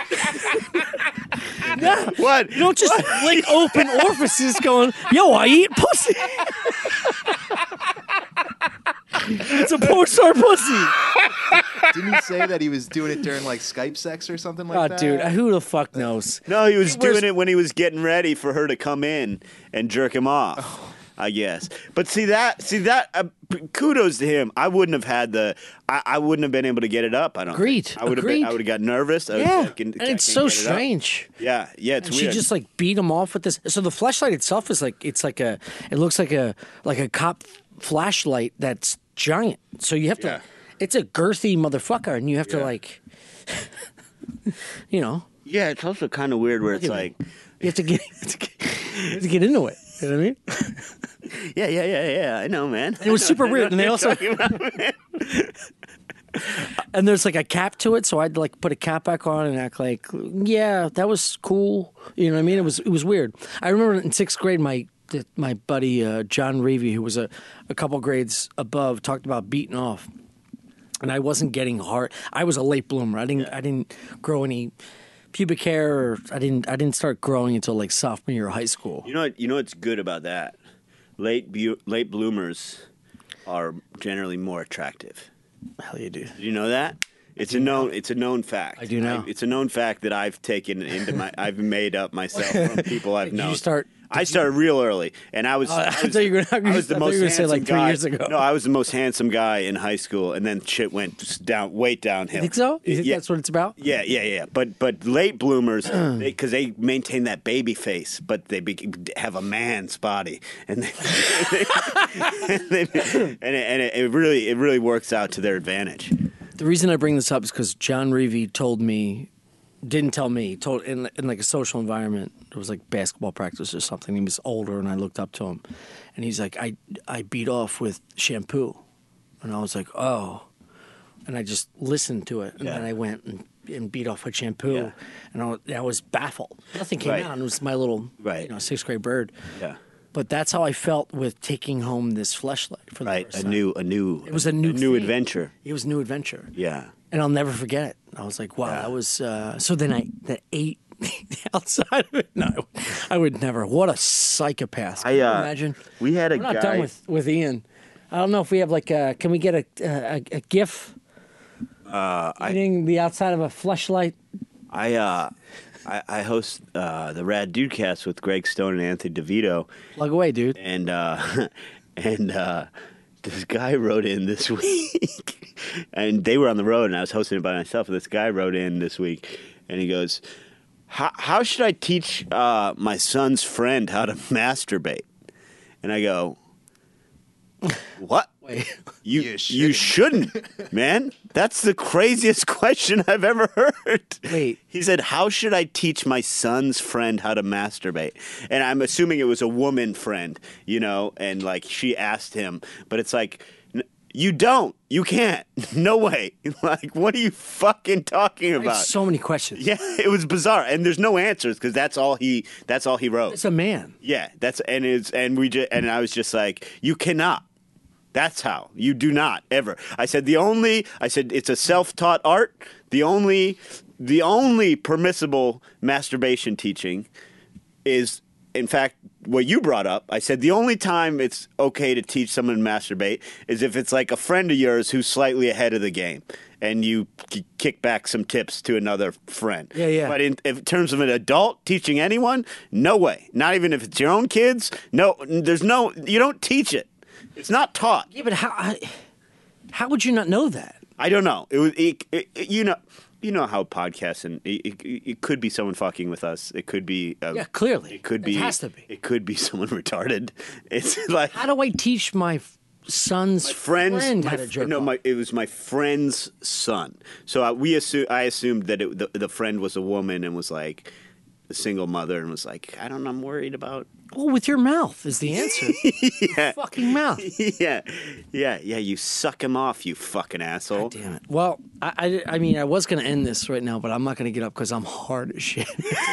Speaker 1: Nah.
Speaker 3: What?
Speaker 1: You don't just lick open orifices, going, "Yo, I eat pussy." It's a porn star pussy.
Speaker 4: Didn't he say that he was doing it during like Skype sex or something like
Speaker 1: Oh,
Speaker 4: that?
Speaker 1: dude, who the fuck knows?
Speaker 3: No, he was
Speaker 1: It was-
Speaker 3: doing it when he was getting ready for her to come in and jerk him off.
Speaker 1: Oh.
Speaker 3: I guess, but see that, see that. Uh, kudos to him. I wouldn't have had the. I, I wouldn't have been able to get it up. I don't.
Speaker 1: Agreed.
Speaker 3: Think. I would have. Been,
Speaker 1: Agreed.
Speaker 3: I would have got nervous. I was
Speaker 1: Yeah,
Speaker 3: like, I can-
Speaker 1: and
Speaker 3: I
Speaker 1: it's
Speaker 3: can't
Speaker 1: so
Speaker 3: get it up.
Speaker 1: strange.
Speaker 3: Yeah, yeah, it's
Speaker 1: And
Speaker 3: weird.
Speaker 1: she just like beat him off with this. So the flashlight itself is like it's like a. It looks like a like a cop flashlight that's giant. So you have to.
Speaker 3: Yeah.
Speaker 1: It's a girthy motherfucker, and you have to
Speaker 3: Yeah.
Speaker 1: like. You know,
Speaker 3: yeah, it's also kind of weird where it's
Speaker 1: at me.
Speaker 3: like,
Speaker 1: you have to get, you have to get, you have to get into it. You know what I mean?
Speaker 3: yeah, yeah, yeah, yeah. I know, man.
Speaker 1: It was super weird, and they also and there's like a cap to it, so I'd like put a cap back on and act like, yeah, that was cool. You know what I mean? It was it was weird. I remember in sixth grade, my my buddy uh, John Reevy, who was a, a couple grades above, talked about beating off, and I wasn't getting hard. I was a late bloomer. I didn't I didn't grow any pubic hair. Or I didn't I didn't start growing until like sophomore year of high school.
Speaker 3: You know what? You know what's good about that? Late bu- late bloomers are generally more attractive.
Speaker 1: Hell, you do.
Speaker 3: Did you know that? It's a known. It's a known fact.
Speaker 1: I do know.
Speaker 3: it's a known fact that I've taken into my. I've made up myself from people I've
Speaker 1: Did
Speaker 3: known.
Speaker 1: you start?
Speaker 3: I started real early, and I was.
Speaker 1: I
Speaker 3: I was,
Speaker 1: thought you were gonna-
Speaker 3: I was the
Speaker 1: I thought
Speaker 3: most
Speaker 1: you were gonna say,
Speaker 3: handsome
Speaker 1: like, three
Speaker 3: guy.
Speaker 1: years ago.
Speaker 3: No, I was the most handsome guy in high school, and then shit went down, way downhill.
Speaker 1: You think so? You think
Speaker 3: yeah.
Speaker 1: that's what it's about?
Speaker 3: Yeah, yeah, yeah. But but late bloomers, because they, they maintain that baby face, but they be, have a man's body, and they, and, they, and, it, and it, it really it really works out to their advantage.
Speaker 1: The reason I bring this up is because John Reevy told me, didn't tell me, told in, in like a social environment. It was like basketball practice or something. He was older, and I looked up to him, and he's like, "I I beat off with shampoo," and I was like, "Oh, and I just listened to it, and
Speaker 6: Yeah.
Speaker 1: then I went and, and beat off with shampoo,
Speaker 6: Yeah.
Speaker 1: and I was, I was baffled. Nothing came
Speaker 6: Right.
Speaker 1: out. It was my little,
Speaker 6: Right.
Speaker 1: you know, sixth grade bird.
Speaker 6: Yeah.
Speaker 1: But that's how I felt with taking home this fleshlight for the
Speaker 6: Right.
Speaker 1: first
Speaker 6: A
Speaker 1: time.
Speaker 6: new, a new,
Speaker 1: It was a new
Speaker 6: new
Speaker 1: thing.
Speaker 6: adventure.
Speaker 1: It was a new adventure.
Speaker 6: Yeah.
Speaker 1: And I'll never forget it. I was like, wow, that was. Uh, so then I that ate outside of it. No, I would never. What a psychopath! Can
Speaker 6: I,
Speaker 1: you
Speaker 6: uh,
Speaker 1: imagine?
Speaker 6: we had a
Speaker 1: We're not
Speaker 6: guy.
Speaker 1: done with, with Ian. I don't know if we have like a. Can we get a a, a GIF? Uh, eating the outside of a fleshlight.
Speaker 6: I uh, I, I host uh, the Rad Dudecast with Greg Stone and Anthony DeVito,
Speaker 1: Plug away, dude.
Speaker 6: and uh, and uh, this guy wrote in this week, and they were on the road, and I was hosting it by myself. And this guy wrote in this week, and he goes, "How how should I teach uh, my son's friend how to masturbate?" And I go, "What?
Speaker 1: Wait.
Speaker 6: You
Speaker 4: You
Speaker 6: you shouldn't, man. That's the craziest question I've ever heard."
Speaker 1: Wait.
Speaker 6: He said, "How should I teach my son's friend how to masturbate?" And I'm assuming it was a woman friend, you know, and like she asked him, but it's like, n- you don't, you can't, no way. Like, what are you fucking talking
Speaker 1: I have
Speaker 6: about?
Speaker 1: so many questions.
Speaker 6: Yeah, it was bizarre, and there's no answers because that's all he that's all he wrote.
Speaker 1: It's a man.
Speaker 6: Yeah, that's and it's and we just and I was just like, you cannot. That's how. You do not ever. I said the only I said it's a self-taught art. The only the only permissible masturbation teaching is in fact what you brought up. I said the only time it's okay to teach someone to masturbate is if it's like a friend of yours who's slightly ahead of the game and you k- kick back some tips to another friend.
Speaker 1: Yeah, yeah.
Speaker 6: But in, in terms of an adult teaching anyone, no way. Not even if it's your own kids. No, there's no, you don't teach it. It's not taught.
Speaker 1: Yeah, but how? I- How would you not know that?
Speaker 6: I don't know. It was, it, it, it- you know, you know how podcasts and it, it, it could be someone fucking with us. It could be. Uh,
Speaker 1: Yeah, clearly.
Speaker 6: It could
Speaker 1: It
Speaker 6: be.
Speaker 1: has to be.
Speaker 6: It could be someone retarded. It's like
Speaker 1: How do I teach my f- son's
Speaker 6: friends.
Speaker 1: friend
Speaker 6: my,
Speaker 1: how to jerk
Speaker 6: no,
Speaker 1: off?
Speaker 6: my, it was my friend's son. So uh, we assume I assumed that it, the, the friend was a woman and was like a single mother and was like, I don't know, I'm worried about.
Speaker 1: Well, with your mouth is the answer.
Speaker 6: Yeah.
Speaker 1: Fucking mouth.
Speaker 6: yeah, yeah, yeah. You suck him off, you fucking asshole.
Speaker 1: Damn it. Well, I, I, I mean, I was going to end this right now, but I'm not going to get up because I'm hard as shit.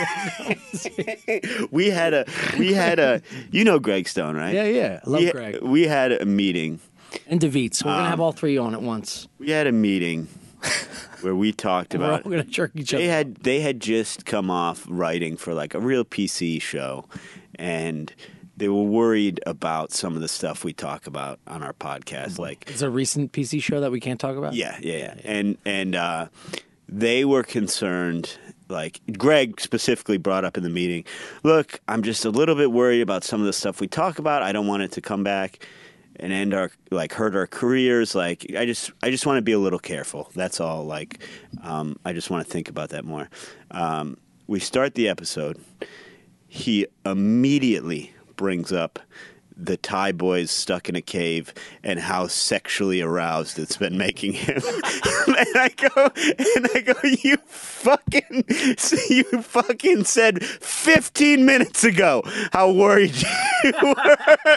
Speaker 6: we had a, we had a, you know Greg Stone, right?
Speaker 1: yeah, yeah. I love
Speaker 6: we,
Speaker 1: Greg.
Speaker 6: We had a meeting.
Speaker 1: And DeVites. We're going to have all three on at once.
Speaker 6: We had a meeting where we talked
Speaker 1: We're all
Speaker 6: about.
Speaker 1: going to jerk each
Speaker 6: They
Speaker 1: other.
Speaker 6: had they had just come off writing for like a real P C show, and they were worried about some of the stuff we talk about on our podcast, like
Speaker 1: It's a recent P C show that we can't talk about?
Speaker 6: yeah, yeah, yeah, and and uh, they were concerned. Like Greg specifically brought up in the meeting, look, I'm just a little bit worried about some of the stuff we talk about. I don't want it to come back and end our like hurt our careers. Like I just I just want to be a little careful. That's all. Like um, I just want to think about that more. Um, we start the episode. He immediately brings up the Thai boys stuck in a cave and how sexually aroused it's been making him. and I go, and I go, you fucking, you fucking said fifteen minutes ago how worried you were.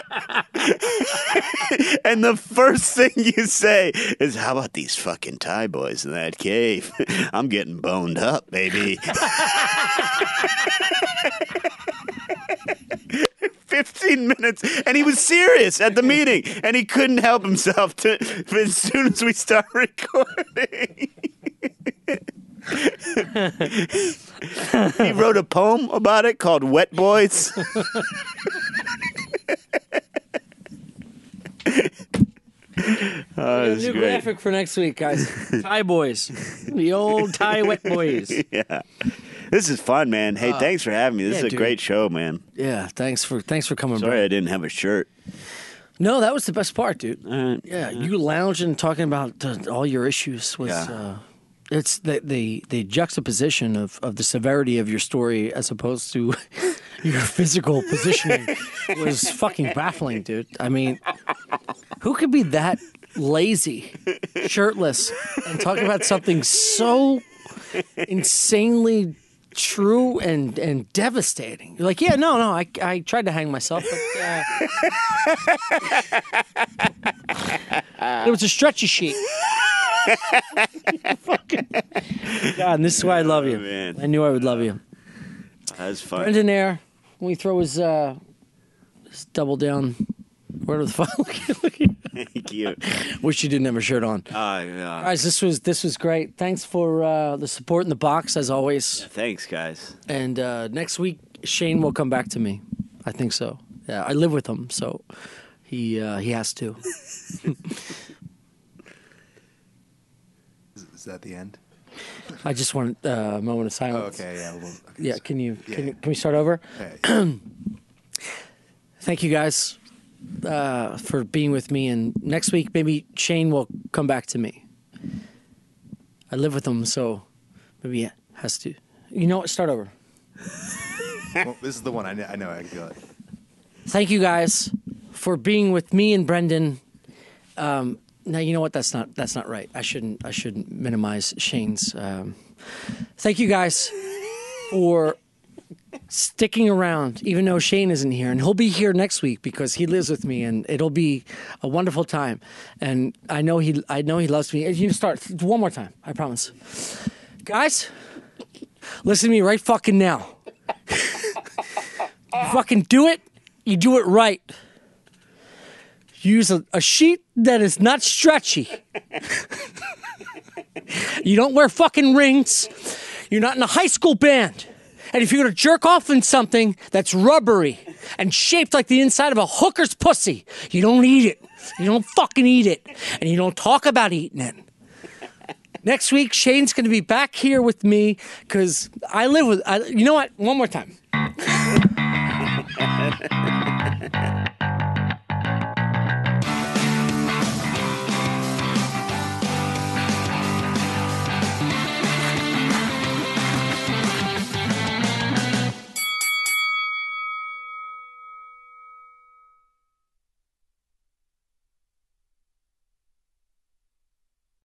Speaker 6: And the first thing you say is, how about these fucking Thai boys in that cave? I'm getting boned up, baby. fifteen minutes, and he was serious at the meeting, and he couldn't help himself to as soon as we start recording. He wrote a poem about it called Wet Boys. Oh, this is
Speaker 1: New
Speaker 6: great.
Speaker 1: graphic for next week, guys. Thai boys. The old Thai wet boys.
Speaker 6: Yeah. This is fun, man. Hey, thanks for having me. This
Speaker 1: yeah,
Speaker 6: is a
Speaker 1: dude.
Speaker 6: great show, man.
Speaker 1: Yeah, thanks for thanks for coming,
Speaker 6: Sorry
Speaker 1: bro.
Speaker 6: I didn't have a shirt.
Speaker 1: No, that was the best part, dude.
Speaker 6: Uh,
Speaker 1: Yeah, you lounging, talking about uh, all your issues was.
Speaker 6: Yeah.
Speaker 1: Uh, it's the, the the juxtaposition of, of the severity of your story as opposed to your physical positioning was fucking baffling, dude. I mean, who could be that lazy, shirtless, and talk about something so insanely true and, and devastating? You're like, yeah, no, no, I, I tried to hang myself, but uh, it was a stretchy sheet. God, and this is why I love you.
Speaker 6: Oh, man.
Speaker 1: I knew I would love you.
Speaker 6: That was fun.
Speaker 1: Brendan Air, when we throw his, uh, his double down, where the fuck?
Speaker 6: Thank you.
Speaker 1: Wish you didn't have a shirt on.
Speaker 6: Uh, yeah.
Speaker 1: Guys, this was this was great. Thanks for uh, the support in the box, as always.
Speaker 6: Thanks, guys.
Speaker 1: And uh, next week, Shane will come back to me. I think so. Yeah, I live with him, so he uh, he has to.
Speaker 4: Is, is that the end?
Speaker 1: I just want uh, a moment of
Speaker 4: Oh,
Speaker 1: silence.
Speaker 4: okay, yeah. Well, okay,
Speaker 1: Yeah,
Speaker 4: so-
Speaker 1: can you
Speaker 4: yeah,
Speaker 1: can,
Speaker 4: yeah.
Speaker 1: can we start over?
Speaker 4: Okay.
Speaker 1: Thank you guys uh, for being with me. And next week, maybe Shane will come back to me. I live with him, so maybe he has to. You know what? Start over.
Speaker 4: Well, this is the one I know. I know. I can feel it.
Speaker 1: Thank you guys for being with me and Brendan. Um, now you know what? That's not that's not right. I shouldn't I shouldn't minimize Shane's. Um, thank you guys for sticking around, even though Shane isn't here, and he'll be here next week because he lives with me, and it'll be a wonderful time. And I know he I know he loves me. You start one more time. I promise, guys. Listen to me right fucking now. You fucking do it. You do it right. Use a, a sheet that is not stretchy. You don't wear fucking rings. You're not in a high school band. And if you're going to jerk off in something that's rubbery and shaped like the inside of a hooker's pussy, you don't eat it. You don't fucking eat it. And you don't talk about eating it. Next week, Shane's going to be back here with me because I live with, I, you know what? One more time.